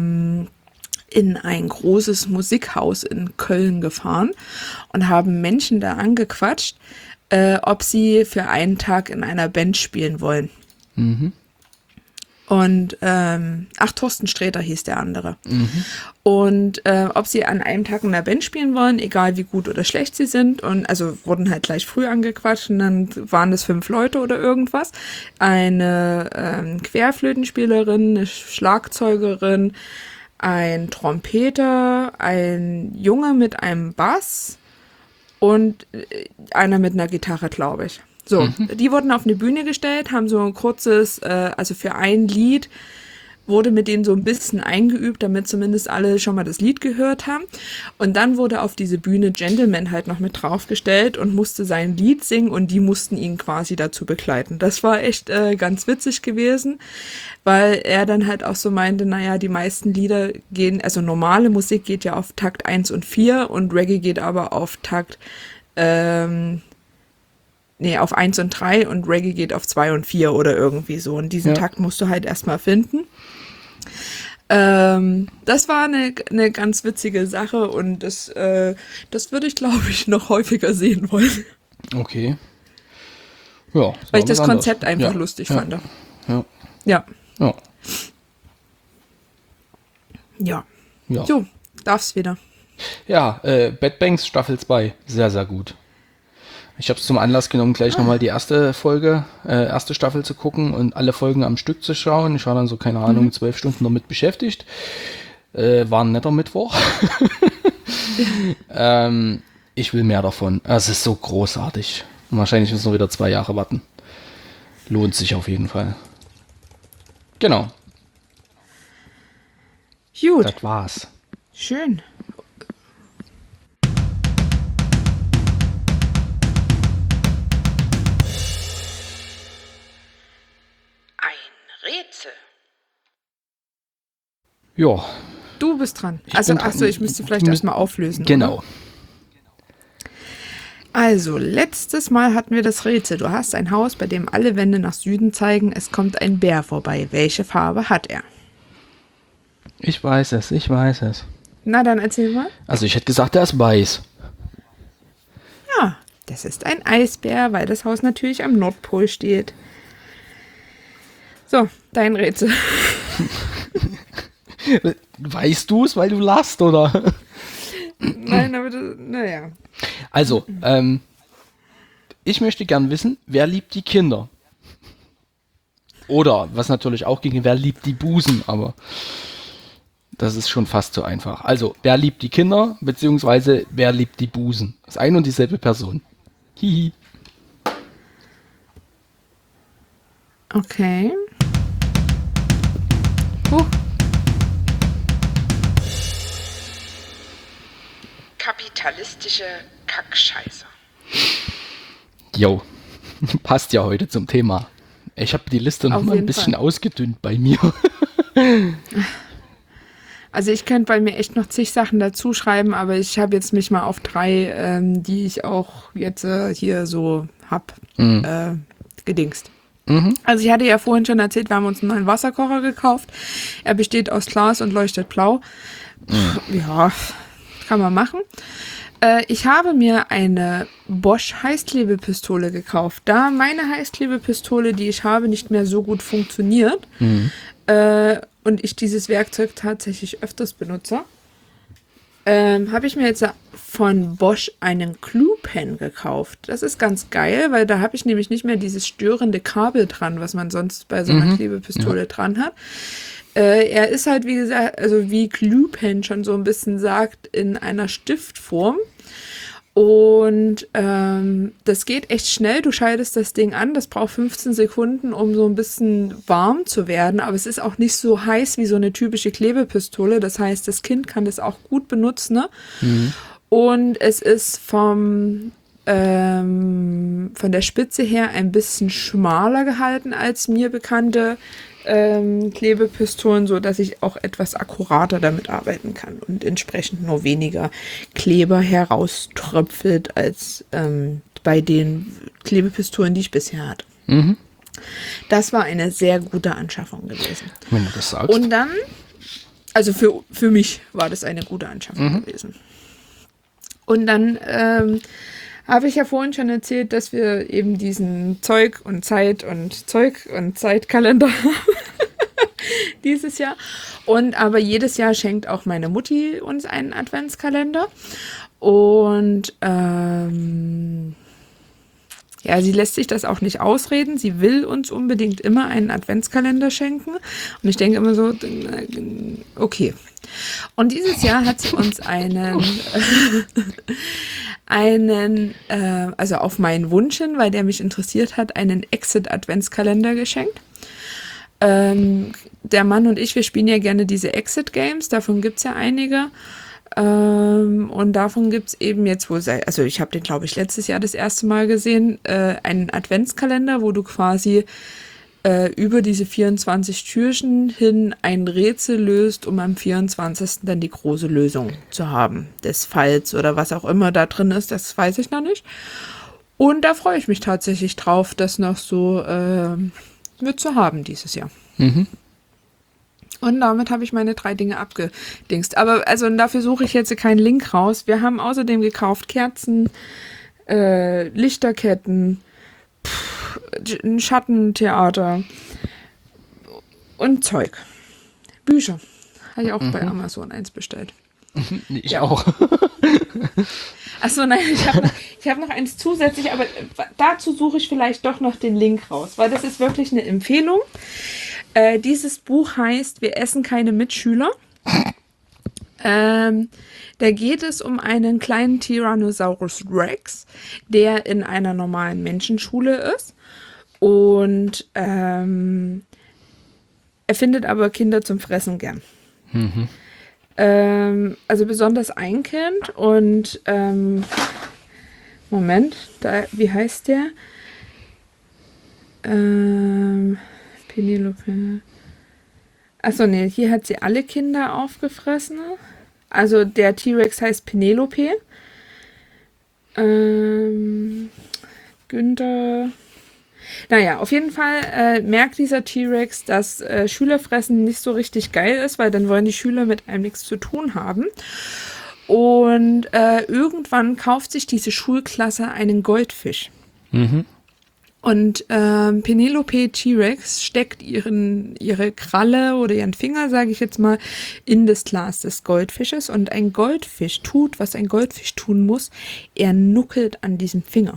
Speaker 1: ein großes Musikhaus in Köln gefahren und haben Menschen da angequatscht, ob sie für einen Tag in einer Band spielen wollen. Und, Thorsten Sträter hieß der andere. Und ob sie an einem Tag in einer Band spielen wollen, egal wie gut oder schlecht sie sind. Und also wurden halt gleich früh angequatscht und dann waren das 5 Leute oder irgendwas. Eine Querflötenspielerin, eine Schlagzeugerin, ein Trompeter, ein Junge mit einem Bass und einer mit einer Gitarre, glaube ich. So, die wurden auf eine Bühne gestellt, haben so ein kurzes, also für ein Lied wurde mit denen so ein bisschen eingeübt, damit zumindest alle schon mal das Lied gehört haben. Und dann wurde auf diese Bühne Gentleman halt noch mit draufgestellt und musste sein Lied singen und die mussten ihn quasi dazu begleiten. Das war echt ganz witzig gewesen, weil er dann halt auch so meinte, naja, die meisten Lieder gehen, also normale Musik geht ja auf Takt 1 und 4 und Reggae geht aber auf Takt, auf 1 und 3 und Reggae geht auf 2 und 4 oder irgendwie so. Und diesen Takt musst du halt erstmal finden. Das war eine ganz witzige Sache und das würde ich, glaube ich, noch häufiger sehen wollen.
Speaker 2: Okay. Ja.
Speaker 1: Weil ich das Konzept einfach lustig fand.
Speaker 2: Ja.
Speaker 1: Ja.
Speaker 2: Ja.
Speaker 1: Ja.
Speaker 2: Ja.
Speaker 1: So, darf's wieder.
Speaker 2: Ja, Bad Banks Staffel 2. Sehr, sehr gut. Ich habe es zum Anlass genommen, gleich nochmal die erste Staffel zu gucken und alle Folgen am Stück zu schauen. Ich war dann so, keine Ahnung, 12 Stunden damit beschäftigt. War ein netter Mittwoch. Ich will mehr davon. Es ist so großartig. Und wahrscheinlich müssen wir wieder 2 Jahre warten. Lohnt sich auf jeden Fall. Genau.
Speaker 1: Gut.
Speaker 2: Das war's.
Speaker 1: Schön.
Speaker 3: Rätsel.
Speaker 2: Ja.
Speaker 1: Du bist dran. Ich müsste vielleicht erstmal auflösen.
Speaker 2: Genau.
Speaker 1: Oder? Also, letztes Mal hatten wir das Rätsel. Du hast ein Haus, bei dem alle Wände nach Süden zeigen. Es kommt ein Bär vorbei. Welche Farbe hat er?
Speaker 2: Ich weiß es.
Speaker 1: Na, dann erzähl mal.
Speaker 2: Also ich hätte gesagt, er ist weiß.
Speaker 1: Ja, das ist ein Eisbär, weil das Haus natürlich am Nordpol steht. So, dein Rätsel.
Speaker 2: Weißt du es, weil du lachst, oder?
Speaker 1: Nein, aber naja.
Speaker 2: Also, ich möchte gern wissen, wer liebt die Kinder? Oder, was natürlich auch ginge, wer liebt die Busen? Aber das ist schon fast so einfach. Also, wer liebt die Kinder, beziehungsweise wer liebt die Busen? Das ist ein und dieselbe Person. Hihi.
Speaker 1: Okay.
Speaker 3: Kapitalistische Kackscheiße.
Speaker 2: Jo, passt ja heute zum Thema. Ich habe die Liste noch
Speaker 1: Auf
Speaker 2: mal ein
Speaker 1: jeden
Speaker 2: bisschen
Speaker 1: Fall.
Speaker 2: ausgedünnt bei mir.
Speaker 1: Also ich könnte bei mir echt noch zig Sachen dazu schreiben, aber ich habe jetzt mich mal auf 3, die ich auch jetzt hier so hab, gedingst. Also ich hatte ja vorhin schon erzählt, wir haben uns einen neuen Wasserkocher gekauft. Er besteht aus Glas und leuchtet blau. Ja, kann man machen. Ich habe mir eine Bosch Heißklebepistole gekauft. Da meine Heißklebepistole, die ich habe, nicht mehr so gut funktioniert und ich dieses Werkzeug tatsächlich öfters benutze, habe ich mir jetzt von Bosch einen Clue-Pen gekauft. Das ist ganz geil, weil da habe ich nämlich nicht mehr dieses störende Kabel dran, was man sonst bei so einer Klebepistole dran hat. Er ist halt, wie gesagt, also wie Clue-Pen schon so ein bisschen sagt, in einer Stiftform. Und das geht echt schnell. Du schaltest das Ding an. Das braucht 15 Sekunden, um so ein bisschen warm zu werden. Aber es ist auch nicht so heiß wie so eine typische Klebepistole. Das heißt, das Kind kann das auch gut benutzen. Ne? Und es ist von der Spitze her ein bisschen schmaler gehalten als mir bekannte Klebepistolen, so dass ich auch etwas akkurater damit arbeiten kann und entsprechend nur weniger Kleber herauströpfelt als bei den Klebepistolen, die ich bisher hatte.
Speaker 2: Mhm.
Speaker 1: Das war eine sehr gute Anschaffung gewesen.
Speaker 2: Wenn du das sagst.
Speaker 1: Und dann, also für mich war das eine gute Anschaffung gewesen. Und dann habe ich ja vorhin schon erzählt, dass wir eben diesen Zeug- und Zeitkalender haben dieses Jahr. Und aber jedes Jahr schenkt auch meine Mutti uns einen Adventskalender. Und ja, sie lässt sich das auch nicht ausreden. Sie will uns unbedingt immer einen Adventskalender schenken. Und ich denke immer so, okay. Und dieses Jahr hat sie uns also auf meinen Wunsch hin, weil der mich interessiert hat, einen Exit-Adventskalender geschenkt. Der Mann und ich, wir spielen ja gerne diese Exit-Games, davon gibt es ja einige. Und davon gibt es eben jetzt also ich habe den, glaube ich, letztes Jahr das erste Mal gesehen, einen Adventskalender, wo du quasi über diese 24 Türchen hin ein Rätsel löst, um am 24. dann die große Lösung zu haben. Des Falls oder was auch immer da drin ist, das weiß ich noch nicht. Und da freue ich mich tatsächlich drauf, das noch so mit zu haben dieses Jahr.
Speaker 2: Mhm.
Speaker 1: Und damit habe ich meine 3 Dinge abgedingst. Aber also dafür suche ich jetzt keinen Link raus. Wir haben außerdem gekauft Kerzen, Lichterketten, ein Schattentheater und Zeug. Bücher. Habe ich auch bei Amazon eins bestellt.
Speaker 2: Ich
Speaker 1: Ja.
Speaker 2: auch.
Speaker 1: Achso, nein, ich hab noch eins zusätzlich, aber dazu suche ich vielleicht doch noch den Link raus, weil das ist wirklich eine Empfehlung. Dieses Buch heißt Wir essen keine Mitschüler. Da geht es um einen kleinen Tyrannosaurus Rex, der in einer normalen Menschenschule ist. Und er findet aber Kinder zum Fressen gern. Also besonders ein Kind. Und Moment, wie heißt der? Penelope. Achso, nee, hier hat sie alle Kinder aufgefressen. Also der T-Rex heißt Penelope. Günther. Naja, auf jeden Fall merkt dieser T-Rex, dass Schülerfressen nicht so richtig geil ist, weil dann wollen die Schüler mit einem nichts zu tun haben. Und irgendwann kauft sich diese Schulklasse einen Goldfisch. Und Penelope T-Rex steckt ihre Kralle oder ihren Finger, sage ich jetzt mal, in das Glas des Goldfisches. Und ein Goldfisch tut, was ein Goldfisch tun muss. Er nuckelt an diesem Finger.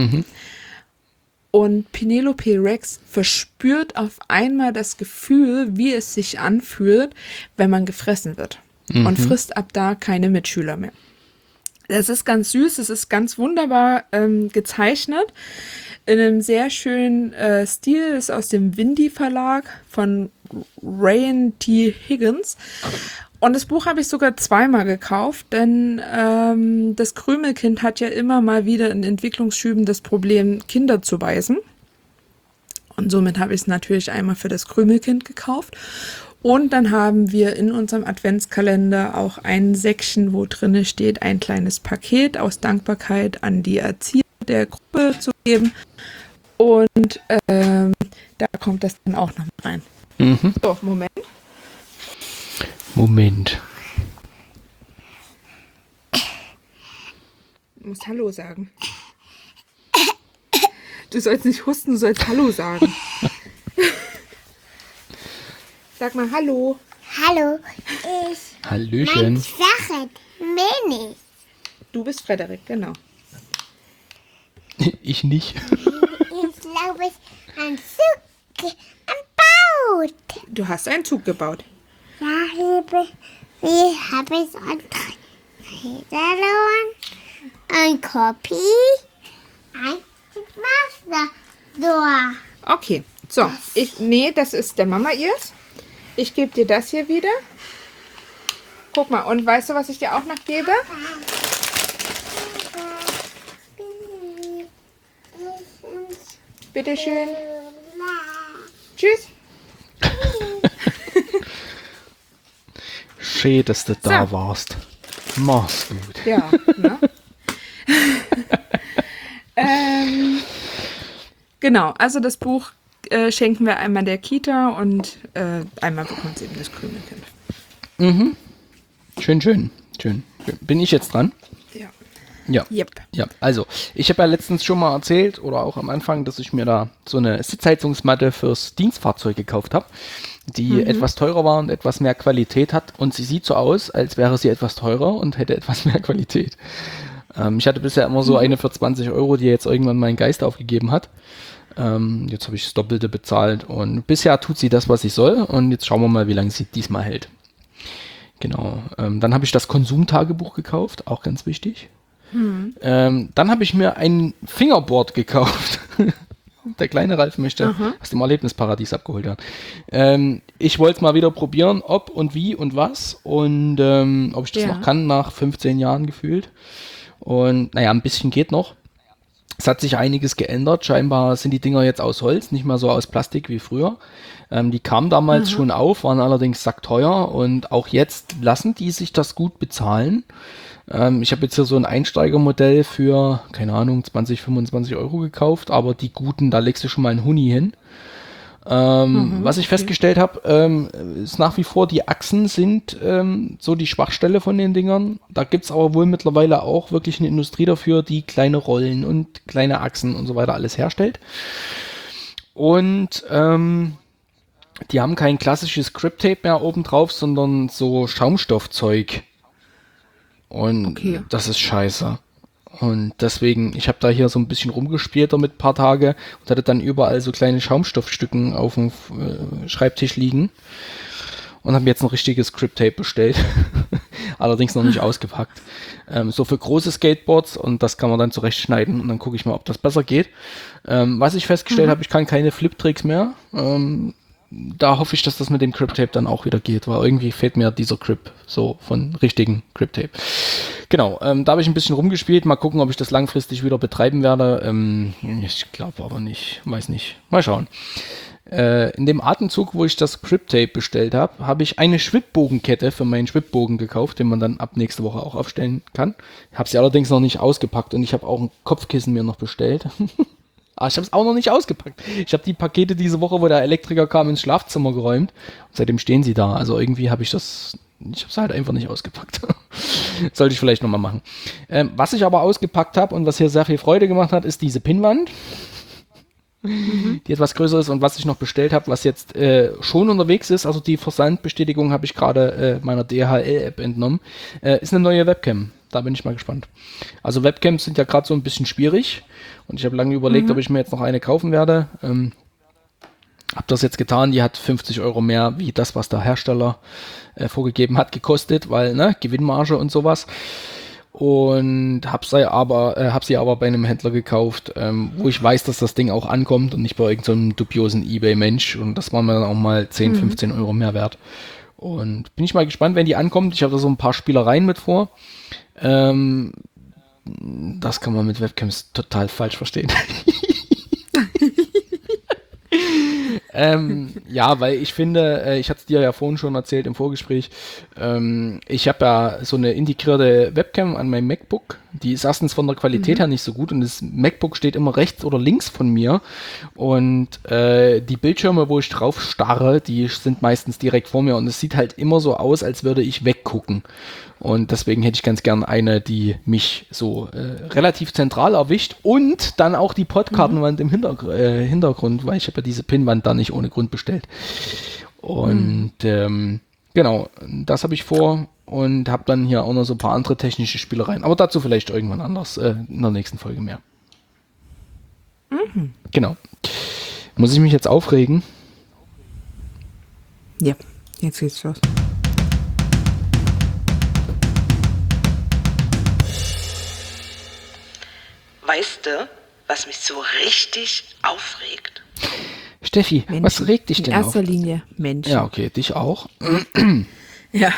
Speaker 1: Und Penelope Rex verspürt auf einmal das Gefühl, wie es sich anfühlt, wenn man gefressen wird. Und frisst ab da keine Mitschüler mehr. Das ist ganz süß, es ist ganz wunderbar gezeichnet. In einem sehr schönen Stil, ist aus dem Windy Verlag von Ryan T. Higgins. Und das Buch habe ich sogar zweimal gekauft, denn das Krümelkind hat ja immer mal wieder in Entwicklungsschüben das Problem, Kinder zu beißen. Und somit habe ich es natürlich einmal für das Krümelkind gekauft. Und dann haben wir in unserem Adventskalender auch ein Säckchen, wo drin steht, ein kleines Paket aus Dankbarkeit an die Erzieher der Gruppe zu geben. Und da kommt das dann auch noch mit rein. So,
Speaker 2: Moment.
Speaker 1: Du musst Hallo sagen. Du sollst nicht husten, du sollst Hallo sagen. Sag mal Hallo.
Speaker 4: Hallo,
Speaker 2: Hallöchen.
Speaker 4: Sache bin ich.
Speaker 1: Du bist Frederik, genau.
Speaker 2: Ich nicht.
Speaker 4: Ich glaube, ich ein Zug gebaut.
Speaker 1: Du hast einen Zug gebaut.
Speaker 4: Ja, wie habe ich andere Federlohn, ein Kopie, ein Wasser.
Speaker 1: Okay, so. Nee, das ist der Mama ihrs. Ich gebe dir das hier wieder. Guck mal, und weißt du, was ich dir auch noch gebe? Bitteschön. Tschüss.
Speaker 2: schön, dass du da warst. Mach's gut.
Speaker 1: Ja, ne? Genau, also das Buch schenken wir einmal der Kita und einmal bekommt es eben das grüne Kind.
Speaker 2: Schön. Bin ich jetzt dran?
Speaker 1: Ja.
Speaker 2: Ja.
Speaker 1: Yep.
Speaker 2: Ja, also, ich habe ja letztens schon mal erzählt oder auch am Anfang, dass ich mir da so eine Sitzheizungsmatte fürs Dienstfahrzeug gekauft habe, die etwas teurer war und etwas mehr Qualität hat. Und sie sieht so aus, als wäre sie etwas teurer und hätte etwas mehr Qualität. Ich hatte bisher immer so eine für 20 Euro, die jetzt irgendwann meinen Geist aufgegeben hat. Jetzt habe ich das Doppelte bezahlt und bisher tut sie das, was sie soll. Und jetzt schauen wir mal, wie lange sie diesmal hält. Genau. Dann habe ich das Konsumtagebuch gekauft, auch ganz wichtig. Dann habe ich mir ein Fingerboard gekauft. Der kleine Ralf möchte aus dem Erlebnisparadies abgeholt werden. Ich wollte es mal wieder probieren, ob und wie und was und ob ich das noch kann nach 15 Jahren gefühlt. Und naja, ein bisschen geht noch. Es hat sich einiges geändert. Scheinbar sind die Dinger jetzt aus Holz, nicht mehr so aus Plastik wie früher. Die kamen damals schon auf, waren allerdings sackteuer und auch jetzt lassen die sich das gut bezahlen. Ich habe jetzt hier so ein Einsteigermodell für, keine Ahnung, 20, 25 Euro gekauft, aber die guten, da legst du schon mal einen Huni hin. Was ich festgestellt habe, ist nach wie vor, die Achsen sind so die Schwachstelle von den Dingern. Da gibt es aber wohl mittlerweile auch wirklich eine Industrie dafür, die kleine Rollen und kleine Achsen und so weiter alles herstellt. Und die haben kein klassisches Grip-Tape mehr oben drauf, sondern so Schaumstoffzeug. Und das ist scheiße. Und deswegen, ich habe da hier so ein bisschen rumgespielt damit ein paar Tage und hatte dann überall so kleine Schaumstoffstücken auf dem Schreibtisch liegen und habe jetzt ein richtiges Grip-Tape bestellt. Allerdings noch nicht ausgepackt. So für große Skateboards und das kann man dann zurechtschneiden und dann gucke ich mal, ob das besser geht. Was ich festgestellt habe, ich kann keine Flip-Tricks mehr. Da hoffe ich, dass das mit dem Grip-Tape dann auch wieder geht, weil irgendwie fehlt mir dieser Grip so von richtigen Grip-Tape. Genau, da habe ich ein bisschen rumgespielt, mal gucken, ob ich das langfristig wieder betreiben werde. Ich glaube aber nicht, weiß nicht. Mal schauen. In dem Atemzug, wo ich das Grip-Tape bestellt habe, habe ich eine Schwibbogenkette für meinen Schwibbogen gekauft, den man dann ab nächste Woche auch aufstellen kann. Ich habe sie allerdings noch nicht ausgepackt und ich habe auch ein Kopfkissen mir noch bestellt. Aber ich habe es auch noch nicht ausgepackt. Ich habe die Pakete diese Woche, wo der Elektriker kam, ins Schlafzimmer geräumt. Und seitdem stehen sie da. Also irgendwie habe ich es halt einfach nicht ausgepackt. Sollte ich vielleicht nochmal machen. Was ich aber ausgepackt habe und was hier sehr viel Freude gemacht hat, ist diese Pinnwand. Die etwas größer ist und was ich noch bestellt habe, was jetzt schon unterwegs ist, also die Versandbestätigung habe ich gerade meiner DHL-App entnommen, ist eine neue Webcam. Da bin ich mal gespannt. Also Webcams sind ja gerade so ein bisschen schwierig und ich habe lange überlegt, ob ich mir jetzt noch eine kaufen werde. Habe das jetzt getan, die hat 50 Euro mehr wie das, was der Hersteller vorgegeben hat, gekostet, weil Gewinnmarge und sowas. Und habe sie aber bei einem Händler gekauft, wo ich weiß, dass das Ding auch ankommt und nicht bei irgendeinem so dubiosen Ebay-Mensch. Und das war mir dann auch mal 10, 15 Euro mehr wert. Und bin ich mal gespannt, wenn die ankommt. Ich habe da so ein paar Spielereien mit vor. Das kann man mit Webcams total falsch verstehen. Ja, weil ich finde, ich hatte es dir ja vorhin schon erzählt im Vorgespräch, ich habe ja so eine integrierte Webcam an meinem MacBook, die ist erstens von der Qualität her nicht so gut und das MacBook steht immer rechts oder links von mir und die Bildschirme, wo ich drauf starre, die sind meistens direkt vor mir und es sieht halt immer so aus, als würde ich weggucken. Und deswegen hätte ich ganz gern eine, die mich so relativ zentral erwischt und dann auch die Podkartenwand im Hintergrund, weil ich habe ja diese Pinnwand da nicht ohne Grund bestellt. Und genau, das habe ich vor und habe dann hier auch noch so ein paar andere technische Spielereien. Aber dazu vielleicht irgendwann anders, in der nächsten Folge mehr. Genau. Muss ich mich jetzt aufregen?
Speaker 1: Ja, jetzt geht's los.
Speaker 3: Weißt du, was mich so richtig aufregt?
Speaker 2: Steffi,
Speaker 1: Menschen.
Speaker 2: was regt dich denn
Speaker 1: In erster
Speaker 2: auf?
Speaker 1: Linie Menschen.
Speaker 2: Ja, okay, dich auch.
Speaker 1: Ja.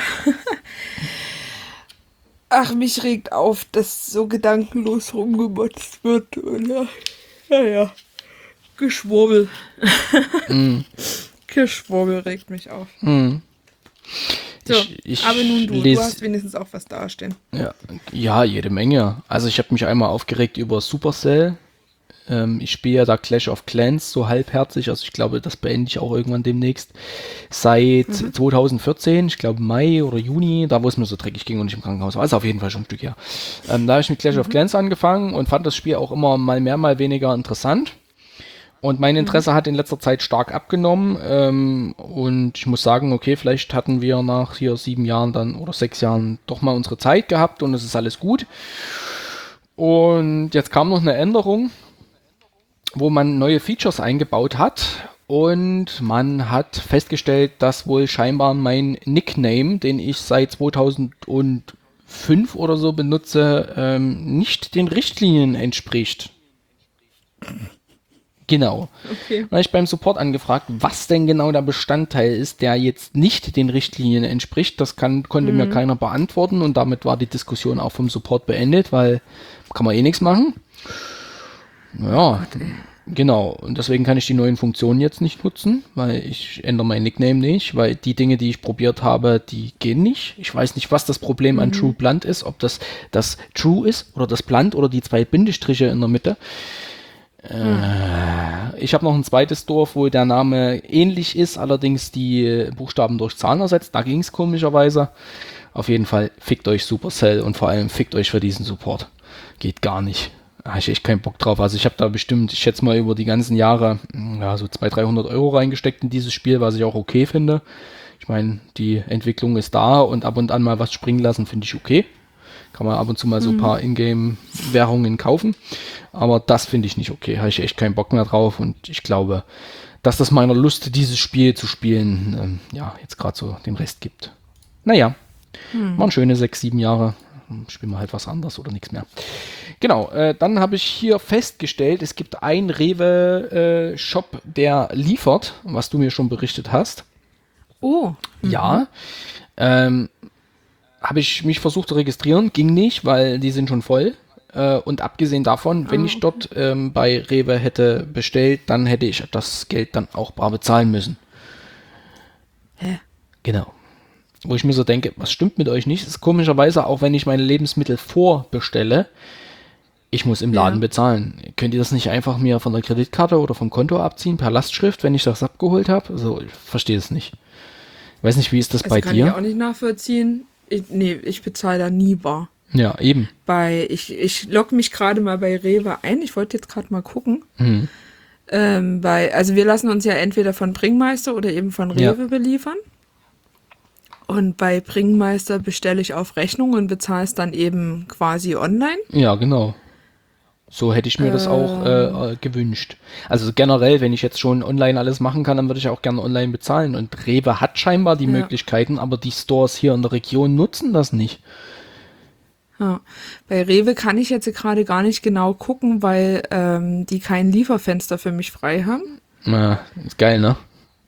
Speaker 1: Ach, mich regt auf, dass so gedankenlos rumgemotzt wird. Oder? Ja. Geschwurbel. Geschwurbel regt mich auf. So, aber nun du. Du hast wenigstens auch was dastehen.
Speaker 2: Ja, jede Menge. Also ich habe mich einmal aufgeregt über Supercell. Ich spiele ja da Clash of Clans so halbherzig, also ich glaube, das beende ich auch irgendwann demnächst. Seit 2014, ich glaube Mai oder Juni, da wo es mir so dreckig ging und ich im Krankenhaus war, also auf jeden Fall schon ein Stück her. Da habe ich mit Clash of Clans angefangen und fand das Spiel auch immer mal mehr, mal weniger interessant. Und mein Interesse hat in letzter Zeit stark abgenommen und ich muss sagen, okay, vielleicht hatten wir nach hier 7 Jahren dann oder 6 Jahren doch mal unsere Zeit gehabt und es ist alles gut. Und jetzt kam noch eine Änderung, wo man neue Features eingebaut hat und man hat festgestellt, dass wohl scheinbar mein Nickname, den ich seit 2005 oder so benutze, nicht den Richtlinien entspricht. Genau.
Speaker 1: Okay.
Speaker 2: Dann habe ich beim Support angefragt, was denn genau der Bestandteil ist, der jetzt nicht den Richtlinien entspricht. Das konnte mir keiner beantworten und damit war die Diskussion auch vom Support beendet, weil kann man eh nichts machen. Ja, genau. Und deswegen kann ich die neuen Funktionen jetzt nicht nutzen, weil ich ändere mein Nickname nicht, weil die Dinge, die ich probiert habe, die gehen nicht. Ich weiß nicht, was das Problem an True Blunt ist, ob das True ist oder das Blunt oder die 2 Bindestriche in der Mitte. Ich habe noch ein zweites Dorf, wo der Name ähnlich ist, allerdings die Buchstaben durch Zahlen ersetzt. Da ging es komischerweise. Auf jeden Fall, fickt euch Supercell und vor allem fickt euch für diesen Support. Geht gar nicht. Da habe ich echt keinen Bock drauf. Also ich habe da bestimmt, ich schätze mal über die ganzen Jahre, ja, so 200-300 Euro reingesteckt in dieses Spiel, was ich auch okay finde. Ich meine, die Entwicklung ist da und ab und an mal was springen lassen, finde ich okay. Kann man ab und zu mal so ein paar Ingame-Währungen kaufen. Aber das finde ich nicht okay. Habe ich echt keinen Bock mehr drauf und ich glaube, dass das meiner Lust, dieses Spiel zu spielen, ja, jetzt gerade so den Rest gibt. Naja, waren schöne 6-7 Jahre. Spielen wir halt was anderes oder nichts mehr. Genau, dann habe ich hier festgestellt, es gibt einen Rewe-Shop, der liefert, was du mir schon berichtet hast.
Speaker 1: Oh.
Speaker 2: Ja. Habe ich mich versucht zu registrieren, ging nicht, weil die sind schon voll. Und abgesehen davon, wenn ich dort bei Rewe hätte bestellt, dann hätte ich das Geld dann auch bar bezahlen müssen.
Speaker 1: Hä?
Speaker 2: Genau. Wo ich mir so denke, was stimmt mit euch nicht? Das ist komischerweise, auch wenn ich meine Lebensmittel vorbestelle, ich muss im Laden bezahlen. Könnt ihr das nicht einfach mir von der Kreditkarte oder vom Konto abziehen, per Lastschrift, wenn ich das abgeholt habe? Also, ich verstehe es nicht. Ich weiß nicht, wie ist das bei
Speaker 1: kann
Speaker 2: dir?
Speaker 1: Ich auch nicht nachvollziehen. Ich bezahle da nie bar.
Speaker 2: Ja, eben.
Speaker 1: Ich logge mich gerade mal bei Rewe ein. Ich wollte jetzt gerade mal gucken. Also wir lassen uns ja entweder von Bringmeister oder eben von Rewe beliefern. Und bei Bringmeister bestelle ich auf Rechnung und bezahle es dann eben quasi online.
Speaker 2: Ja, genau. So hätte ich mir das auch gewünscht. Also generell, wenn ich jetzt schon online alles machen kann, dann würde ich auch gerne online bezahlen. Und Rewe hat scheinbar die Möglichkeiten, aber die Stores hier in der Region nutzen das nicht.
Speaker 1: Ja. Bei Rewe kann ich jetzt gerade gar nicht genau gucken, weil die kein Lieferfenster für mich frei haben.
Speaker 2: Na, ist geil, ne?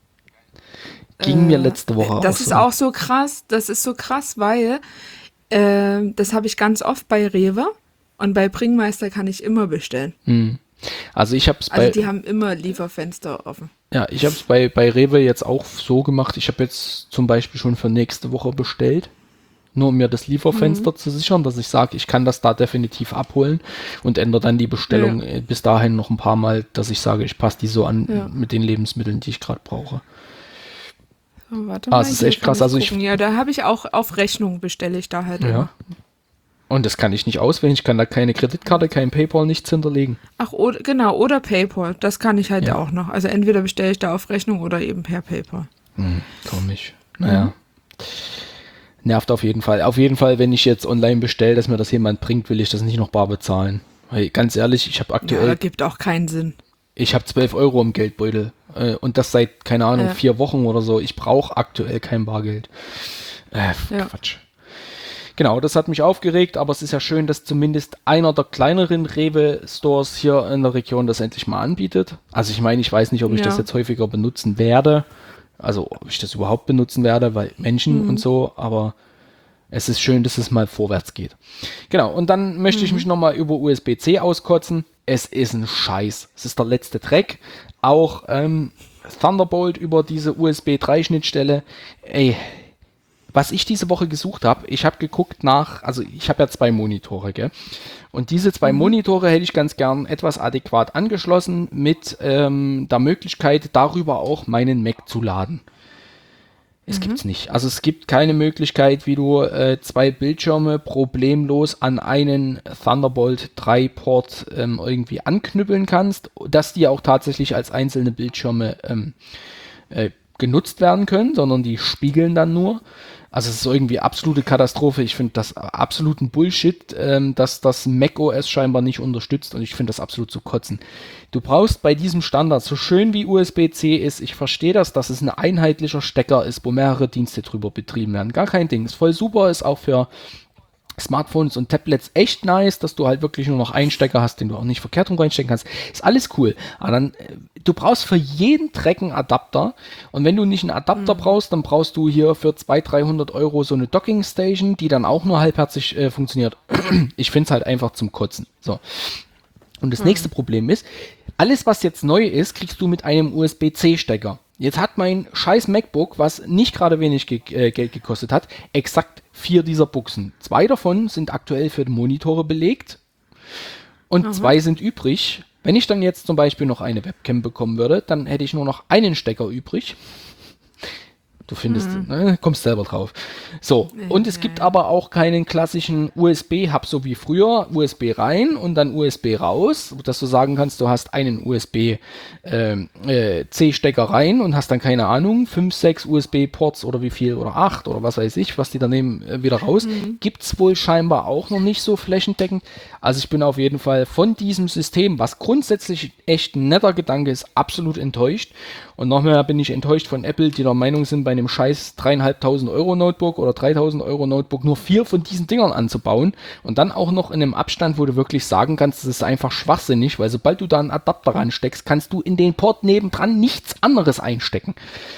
Speaker 2: Ging mir letzte Woche auch so.
Speaker 1: Das ist auch so krass. Das ist so krass, weil das habe ich ganz oft bei Rewe und bei Bringmeister kann ich immer bestellen.
Speaker 2: Also ich habe es
Speaker 1: Also die haben immer Lieferfenster offen.
Speaker 2: Ja, ich habe es bei Rewe jetzt auch so gemacht. Ich habe jetzt zum Beispiel schon für nächste Woche bestellt. Nur um mir das Lieferfenster zu sichern, dass ich sage, ich kann das da definitiv abholen und ändere dann die Bestellung bis dahin noch ein paar Mal, dass ich sage, ich passe die so an mit den Lebensmitteln, die ich gerade brauche.
Speaker 1: So, warte mal,
Speaker 2: es ist echt krass. Also
Speaker 1: ja, da habe ich auch auf Rechnung bestelle ich da halt immer.
Speaker 2: Und das kann ich nicht auswählen. Ich kann da keine Kreditkarte, kein PayPal, nichts hinterlegen.
Speaker 1: Ach, genau, oder PayPal. Das kann ich halt auch noch. Also entweder bestelle ich da auf Rechnung oder eben per PayPal.
Speaker 2: Komisch. Naja. Nervt auf jeden Fall. Auf jeden Fall, wenn ich jetzt online bestelle, dass mir das jemand bringt, will ich das nicht noch bar bezahlen. Weil ganz ehrlich, ich habe aktuell...
Speaker 1: Ja, das gibt auch keinen Sinn.
Speaker 2: Ich habe 12 Euro im Geldbeutel. Und das seit, keine Ahnung, 4 Wochen oder so. Ich brauche aktuell kein Bargeld. Quatsch. Genau, das hat mich aufgeregt, aber es ist ja schön, dass zumindest einer der kleineren Rewe-Stores hier in der Region das endlich mal anbietet. Also ich meine, ich weiß nicht, ob ich das jetzt häufiger benutzen werde. Also ob ich das überhaupt benutzen werde, weil Menschen und so, aber es ist schön, dass es mal vorwärts geht. Genau, und dann möchte ich mich nochmal über USB-C auskotzen. Es ist ein Scheiß. Es ist der letzte Dreck. Auch Thunderbolt über diese USB 3 Schnittstelle. Ey, was ich diese Woche gesucht habe, ich habe geguckt also ich habe ja 2 Monitore, gell? Und diese 2 Monitore hätte ich ganz gern etwas adäquat angeschlossen mit der Möglichkeit, darüber auch meinen Mac zu laden. Es gibt's nicht. Also es gibt keine Möglichkeit, wie du 2 Bildschirme problemlos an einen Thunderbolt 3 Port irgendwie anknüppeln kannst, dass die auch tatsächlich als einzelne Bildschirme genutzt werden können, sondern die spiegeln dann nur. Also es ist irgendwie absolute Katastrophe. Ich finde das absoluten Bullshit, dass das macOS scheinbar nicht unterstützt, und ich finde das absolut zu kotzen. Du brauchst bei diesem Standard, so schön wie USB-C ist, ich verstehe das, dass es ein einheitlicher Stecker ist, wo mehrere Dienste drüber betrieben werden. Gar kein Ding. Ist voll super, ist auch für Smartphones und Tablets echt nice, dass du halt wirklich nur noch einen Stecker hast, den du auch nicht verkehrt rum reinstecken kannst. Ist alles cool. Aber dann, du brauchst für jeden Dreck einen Adapter. Und wenn du nicht einen Adapter brauchst, dann brauchst du hier für 200-300 Euro so eine Docking Station, die dann auch nur halbherzig funktioniert. Ich finde es halt einfach zum Kotzen. So. Und das nächste Problem ist, alles, was jetzt neu ist, kriegst du mit einem USB-C-Stecker. Jetzt hat mein scheiß MacBook, was nicht gerade wenig Geld gekostet hat, exakt 4 dieser Buchsen. 2 davon sind aktuell für die Monitore belegt und 2 sind übrig. Wenn ich dann jetzt zum Beispiel noch eine Webcam bekommen würde, dann hätte ich nur noch einen Stecker übrig. Du findest, kommst selber drauf. So, und es gibt aber auch keinen klassischen USB-Hub, so wie früher, USB rein und dann USB raus, dass du sagen kannst, du hast einen USB-C-Stecker rein und hast dann, keine Ahnung, 5, 6 USB-Ports oder wie viel, oder 8 oder was weiß ich, was die da nehmen, wieder raus. Gibt's wohl scheinbar auch noch nicht so flächendeckend. Also ich bin auf jeden Fall von diesem System, was grundsätzlich echt ein netter Gedanke ist, absolut enttäuscht. Und noch mehr bin ich enttäuscht von Apple, die der Meinung sind, bei einem scheiß 3.500 Euro Notebook oder 3.000 Euro Notebook nur 4 von diesen Dingern anzubauen und dann auch noch in einem Abstand, wo du wirklich sagen kannst, das ist einfach schwachsinnig, weil sobald du da einen Adapter ransteckst, kannst du in den Port nebendran nichts anderes einstecken.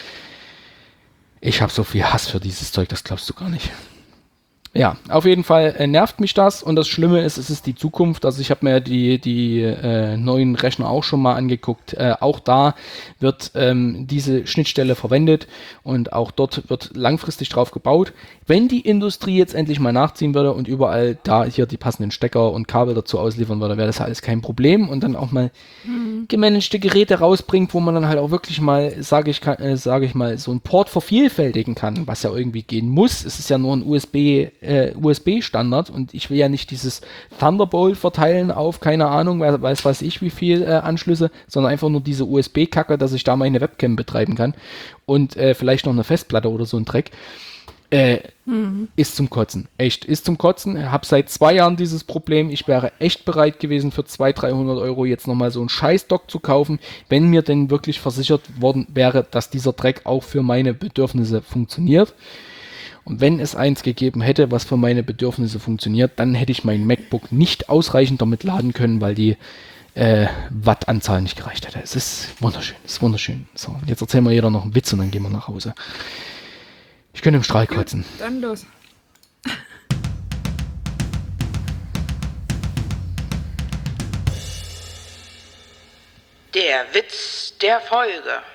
Speaker 2: Ich habe so viel Hass für dieses Zeug, das glaubst du gar nicht. Ja, auf jeden Fall nervt mich das, und das Schlimme ist, es ist die Zukunft. Also ich habe mir die neuen Rechner auch schon mal angeguckt. Auch da wird diese Schnittstelle verwendet und auch dort wird langfristig drauf gebaut. Wenn die Industrie jetzt endlich mal nachziehen würde und überall da hier die passenden Stecker und Kabel dazu ausliefern würde, wäre das alles kein Problem, und dann auch mal gemanagte Geräte rausbringt, wo man dann halt auch wirklich mal, sage ich mal, so einen Port vervielfältigen kann, was ja irgendwie gehen muss. Es ist ja nur ein USB-Standard, und ich will ja nicht dieses Thunderbolt verteilen auf, keine Ahnung, weiß ich wie viel Anschlüsse, sondern einfach nur diese USB-Kacke, dass ich da meine Webcam betreiben kann und vielleicht noch eine Festplatte oder so ein Dreck. Ist zum Kotzen. Echt, ist zum Kotzen. Hab seit 2 Jahren dieses Problem. Ich wäre echt bereit gewesen, für 200-300 Euro jetzt nochmal so einen Scheiß-Dock zu kaufen, wenn mir denn wirklich versichert worden wäre, dass dieser Dreck auch für meine Bedürfnisse funktioniert. Und wenn es eins gegeben hätte, was für meine Bedürfnisse funktioniert, dann hätte ich mein MacBook nicht ausreichend damit laden können, weil die Wattanzahl nicht gereicht hätte. Es ist wunderschön, es ist wunderschön. So, jetzt erzählen wir jeder noch einen Witz und dann gehen wir nach Hause. Ich könnte im Strahl kotzen.
Speaker 1: Dann los.
Speaker 3: Der Witz der Folge.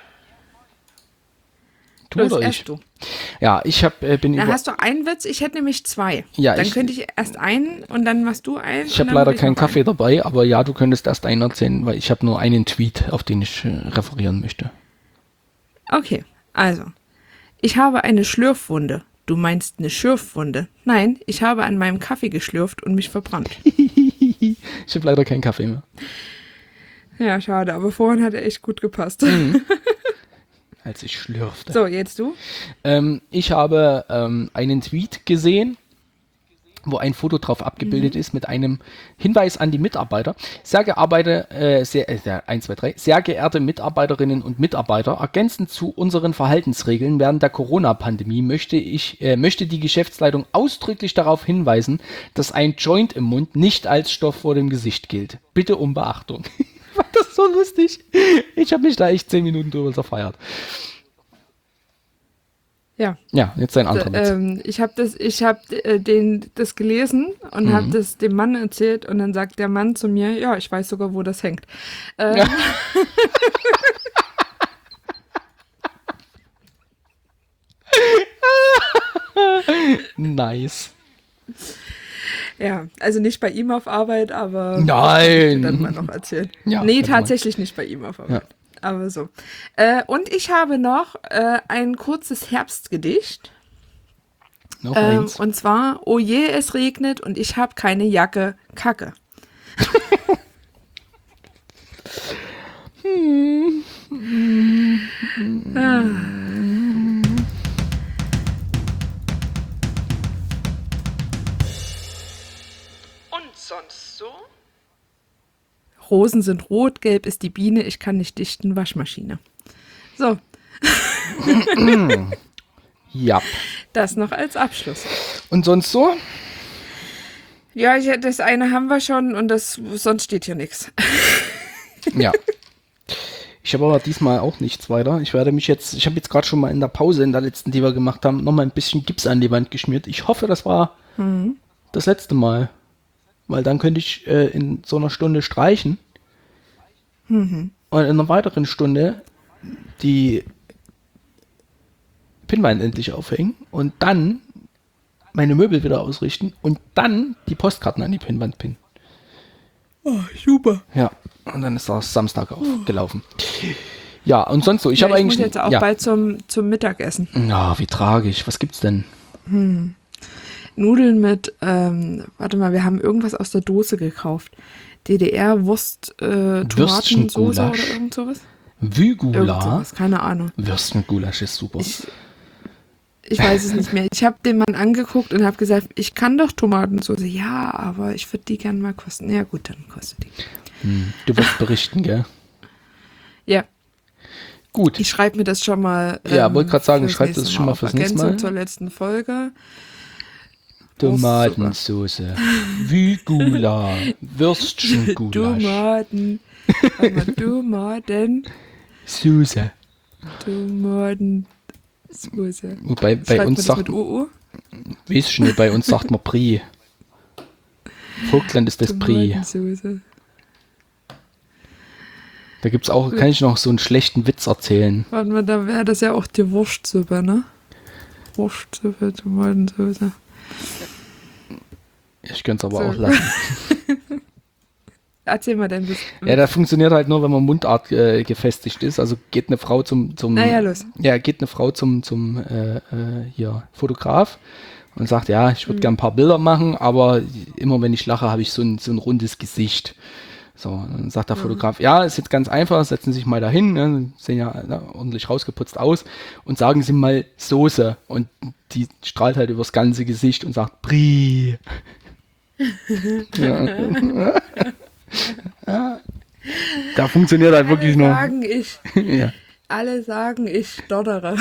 Speaker 2: Du
Speaker 1: Los,
Speaker 2: oder
Speaker 1: erst
Speaker 2: ich?
Speaker 1: du.
Speaker 2: Ja, ich bin
Speaker 1: Da
Speaker 2: über...
Speaker 1: hast du einen Witz, ich hätte nämlich 2.
Speaker 2: Ja,
Speaker 1: dann
Speaker 2: ich-
Speaker 1: könnte ich erst einen und dann machst du einen.
Speaker 2: Ich habe leider keinen Kaffee dabei, aber ja, du könntest erst einen erzählen, weil ich habe nur einen Tweet, auf den ich referieren möchte.
Speaker 1: Okay, also. Ich habe eine Schlürfwunde. Du meinst eine Schürfwunde? Nein, ich habe an meinem Kaffee geschlürft und mich verbrannt.
Speaker 2: Ich habe leider keinen Kaffee mehr.
Speaker 1: Ja, schade, aber vorhin hat er echt gut gepasst.
Speaker 2: Als ich schlürfte.
Speaker 1: So, jetzt du.
Speaker 2: Ich habe einen Tweet gesehen, wo ein Foto drauf abgebildet ist mit einem Hinweis an die Mitarbeiter. Sehr geehrte Mitarbeiterinnen und Mitarbeiter, ergänzend zu unseren Verhaltensregeln während der Corona-Pandemie möchte die Geschäftsleitung ausdrücklich darauf hinweisen, dass ein Joint im Mund nicht als Stoff vor dem Gesicht gilt. Bitte um Beachtung. Ich fand das so lustig. Ich habe mich da echt 10 Minuten drüber zerfeiert.
Speaker 1: Ja.
Speaker 2: Ja, jetzt ein anderer Witz.
Speaker 1: Ich habe das gelesen und habe das dem Mann erzählt und dann sagt der Mann zu mir, ja, ich weiß sogar, wo das hängt.
Speaker 2: Ja. Nice.
Speaker 1: Ja, also nicht bei ihm auf Arbeit, aber
Speaker 2: Nein.
Speaker 1: dann mal noch erzählen.
Speaker 2: Ja,
Speaker 1: Nee,
Speaker 2: warte mal.
Speaker 1: tatsächlich nicht bei ihm auf Arbeit. Aber so. Und ich habe noch ein kurzes Herbstgedicht.
Speaker 2: Noch eins.
Speaker 1: Und zwar, oh je, es regnet und ich habe keine Jacke, Kacke.
Speaker 3: Und sonst so?
Speaker 1: Rosen sind rot, gelb ist die Biene, ich kann nicht dichten, Waschmaschine. So,
Speaker 2: Ja.
Speaker 1: das noch als Abschluss.
Speaker 2: Und sonst so?
Speaker 1: Ja, das eine haben wir schon und sonst steht hier nichts.
Speaker 2: Ja. Ich habe aber diesmal auch nichts weiter. Ich habe jetzt gerade schon mal in der Pause, in der letzten, die wir gemacht haben, noch mal ein bisschen Gips an die Wand geschmiert. Ich hoffe, das war das letzte Mal. Weil dann könnte ich in so einer Stunde streichen. Und in einer weiteren Stunde die Pinnwand endlich aufhängen und dann meine Möbel wieder ausrichten und dann die Postkarten an die Pinnwand pinnen.
Speaker 1: Oh, super.
Speaker 2: Ja, und dann ist das Samstag aufgelaufen. Ja, und sonst so. Ich habe
Speaker 1: Ich
Speaker 2: eigentlich.
Speaker 1: muss jetzt auch
Speaker 2: ja.
Speaker 1: bald zum Mittagessen.
Speaker 2: Ja, wie tragisch. Was gibt's denn?
Speaker 1: Nudeln mit, warte mal, wir haben irgendwas aus der Dose gekauft. DDR-Wurst, Tomatensoße oder
Speaker 2: Würstchengulasch.
Speaker 1: irgend sowas? Irgend
Speaker 2: Vügula.
Speaker 1: sowas, keine Ahnung.
Speaker 2: Würstchengulasch ist super.
Speaker 1: Ich weiß es nicht mehr. Ich habe den Mann angeguckt und habe gesagt, ich kann doch Tomatensoße. Ja, aber ich würde die gerne mal kosten. Ja gut, dann kostet die.
Speaker 2: Du wirst berichten, gell?
Speaker 1: Ja,
Speaker 2: Gut.
Speaker 1: ich schreibe mir das schon mal.
Speaker 2: Ja, wollte gerade sagen,
Speaker 1: fürs
Speaker 2: schreib
Speaker 1: nächste
Speaker 2: das schon mal
Speaker 1: auf.
Speaker 2: fürs nächste
Speaker 1: Ergänzung
Speaker 2: Mal.
Speaker 1: zur letzten Folge.
Speaker 2: Tomatensoße. Vügula. Würstchengulasch.
Speaker 1: Tomaten. Tomaten.
Speaker 2: Soße.
Speaker 1: Tomatensoße.
Speaker 2: Wobei bei
Speaker 1: Schreibt man
Speaker 2: uns
Speaker 1: das
Speaker 2: sagt,
Speaker 1: mit OO?
Speaker 2: weiß ich nicht, bei uns sagt man Brie. Vogtland ist das Brie.
Speaker 1: Tomatensoße.
Speaker 2: Da gibt's auch, kann ich noch so einen schlechten Witz erzählen.
Speaker 1: Warte mal, da wäre das ja auch die Wurstsuppe, ne? Wurstsuppe, Tomatensoße.
Speaker 2: Ich könnte es aber
Speaker 1: So.
Speaker 2: auch lassen.
Speaker 1: Erzähl mal dein Witz.
Speaker 2: Ja, das funktioniert halt nur, wenn man Mundart gefestigt ist. Also geht eine Frau zum
Speaker 1: Na ja, los.
Speaker 2: Ja, geht eine Frau zum hier Fotograf und sagt, ja, ich würde gern ein paar Bilder machen, aber immer wenn ich lache, habe ich so ein rundes Gesicht. So, dann sagt der Fotograf, ja, ist jetzt ganz einfach, setzen Sie sich mal dahin, ne, sehen ja ordentlich rausgeputzt aus und sagen Sie mal Soße. Und die strahlt halt übers ganze Gesicht und sagt, Brie. Ja. Ja. Da funktioniert halt wirklich nur. Ja.
Speaker 1: Alle sagen, ich stottere.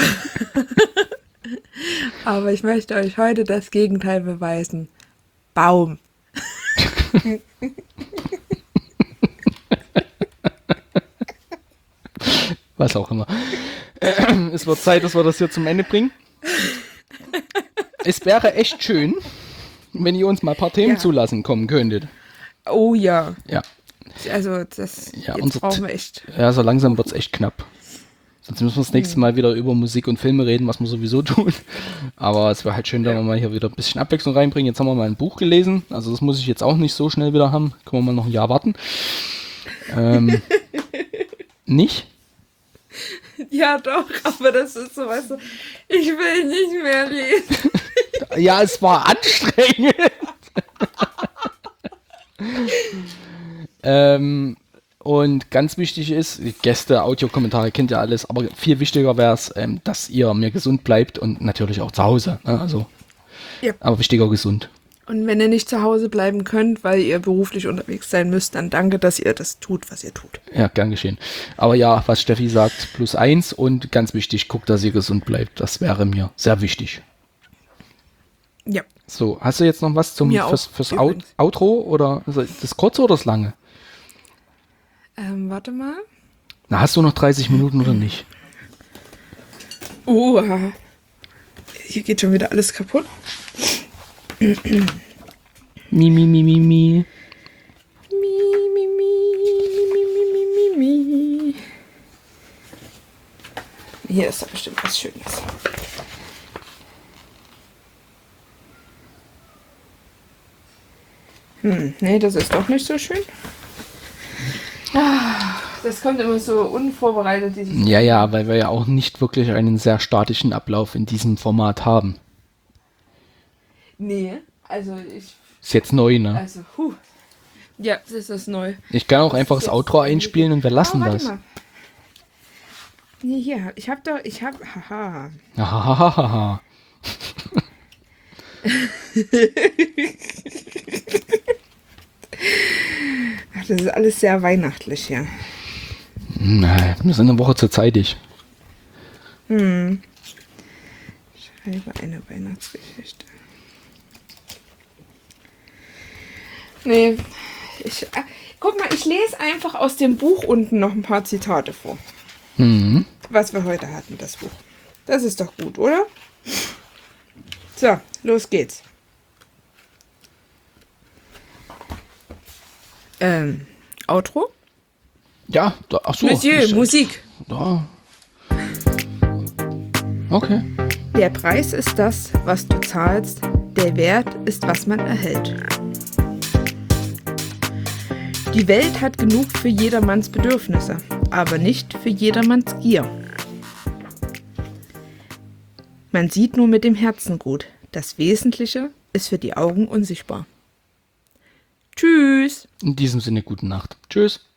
Speaker 1: Aber ich möchte euch heute das Gegenteil beweisen. Baum.
Speaker 2: Was auch immer. Es wird Zeit, dass wir das hier zum Ende bringen. Es wäre echt schön, wenn ihr uns mal ein paar Themen
Speaker 1: Ja.
Speaker 2: zulassen kommen könntet.
Speaker 1: Oh ja.
Speaker 2: Ja,
Speaker 1: Also das
Speaker 2: Ja,
Speaker 1: jetzt
Speaker 2: unser
Speaker 1: brauchen wir echt.
Speaker 2: ja, so langsam wird es echt knapp. Sonst müssen wir das nächste Mal wieder über Musik und Filme reden, was wir sowieso tun. Aber es wäre halt schön, wenn wir mal hier wieder ein bisschen Abwechslung reinbringen. Jetzt haben wir mal ein Buch gelesen. Also das muss ich jetzt auch nicht so schnell wieder haben. Können wir mal noch ein Jahr warten. Nicht?
Speaker 1: Ja doch, aber das ist so, weißt du, ich will nicht mehr lesen.
Speaker 2: Ja, es war anstrengend. Und ganz wichtig ist, Gäste, Audiokommentare kennt ihr alles, aber viel wichtiger wäre es, dass ihr mir gesund bleibt und natürlich auch zu Hause. Ne? Also,
Speaker 1: Ja.
Speaker 2: aber wichtiger gesund.
Speaker 1: Und wenn ihr nicht zu Hause bleiben könnt, weil ihr beruflich unterwegs sein müsst, dann danke, dass ihr das tut, was ihr tut.
Speaker 2: Ja, gern geschehen. Aber ja, was Steffi sagt, +1 und ganz wichtig, guckt, dass ihr gesund bleibt. Das wäre mir sehr wichtig.
Speaker 1: Ja.
Speaker 2: So, hast du jetzt noch was
Speaker 1: Mir auch,
Speaker 2: fürs
Speaker 1: übrigens.
Speaker 2: Outro oder also das kurze oder das lange?
Speaker 1: Warte mal.
Speaker 2: Na, hast du noch 30 Minuten oder nicht?
Speaker 1: Hier geht schon wieder alles kaputt.
Speaker 2: Mi, mi, mi, mi, mi.
Speaker 1: Mi, mi, mi, mi, mi, mi, mi. Hier ist da bestimmt was Schönes. Nee, das ist doch nicht so schön. Das kommt immer so unvorbereitet.
Speaker 2: Ja, weil wir ja auch nicht wirklich einen sehr statischen Ablauf in diesem Format haben.
Speaker 1: Nee, also
Speaker 2: Ist jetzt neu, ne?
Speaker 1: Also, ja, das ist neu.
Speaker 2: Ich kann auch einfach das Outro einspielen und wir lassen
Speaker 1: warte
Speaker 2: das.
Speaker 1: mal. Nee, hier, haha.
Speaker 2: Hahaha.
Speaker 1: Ach, das ist alles sehr weihnachtlich hier.
Speaker 2: Nein, wir sind eine Woche zu zeitig.
Speaker 1: Schreibe eine Weihnachtsgeschichte. Nee, guck mal, ich lese einfach aus dem Buch unten noch ein paar Zitate vor.
Speaker 2: Mhm.
Speaker 1: Was wir heute hatten, das Buch. Das ist doch gut, oder? So, los geht's. Outro?
Speaker 2: Ja, achso.
Speaker 1: Monsieur, Musik.
Speaker 2: Da. Okay.
Speaker 1: Der Preis ist das, was du zahlst. Der Wert ist, was man erhält. Die Welt hat genug für jedermanns Bedürfnisse, aber nicht für jedermanns Gier. Man sieht nur mit dem Herzen gut. Das Wesentliche ist für die Augen unsichtbar. Tschüss!
Speaker 2: In diesem Sinne, gute Nacht. Tschüss.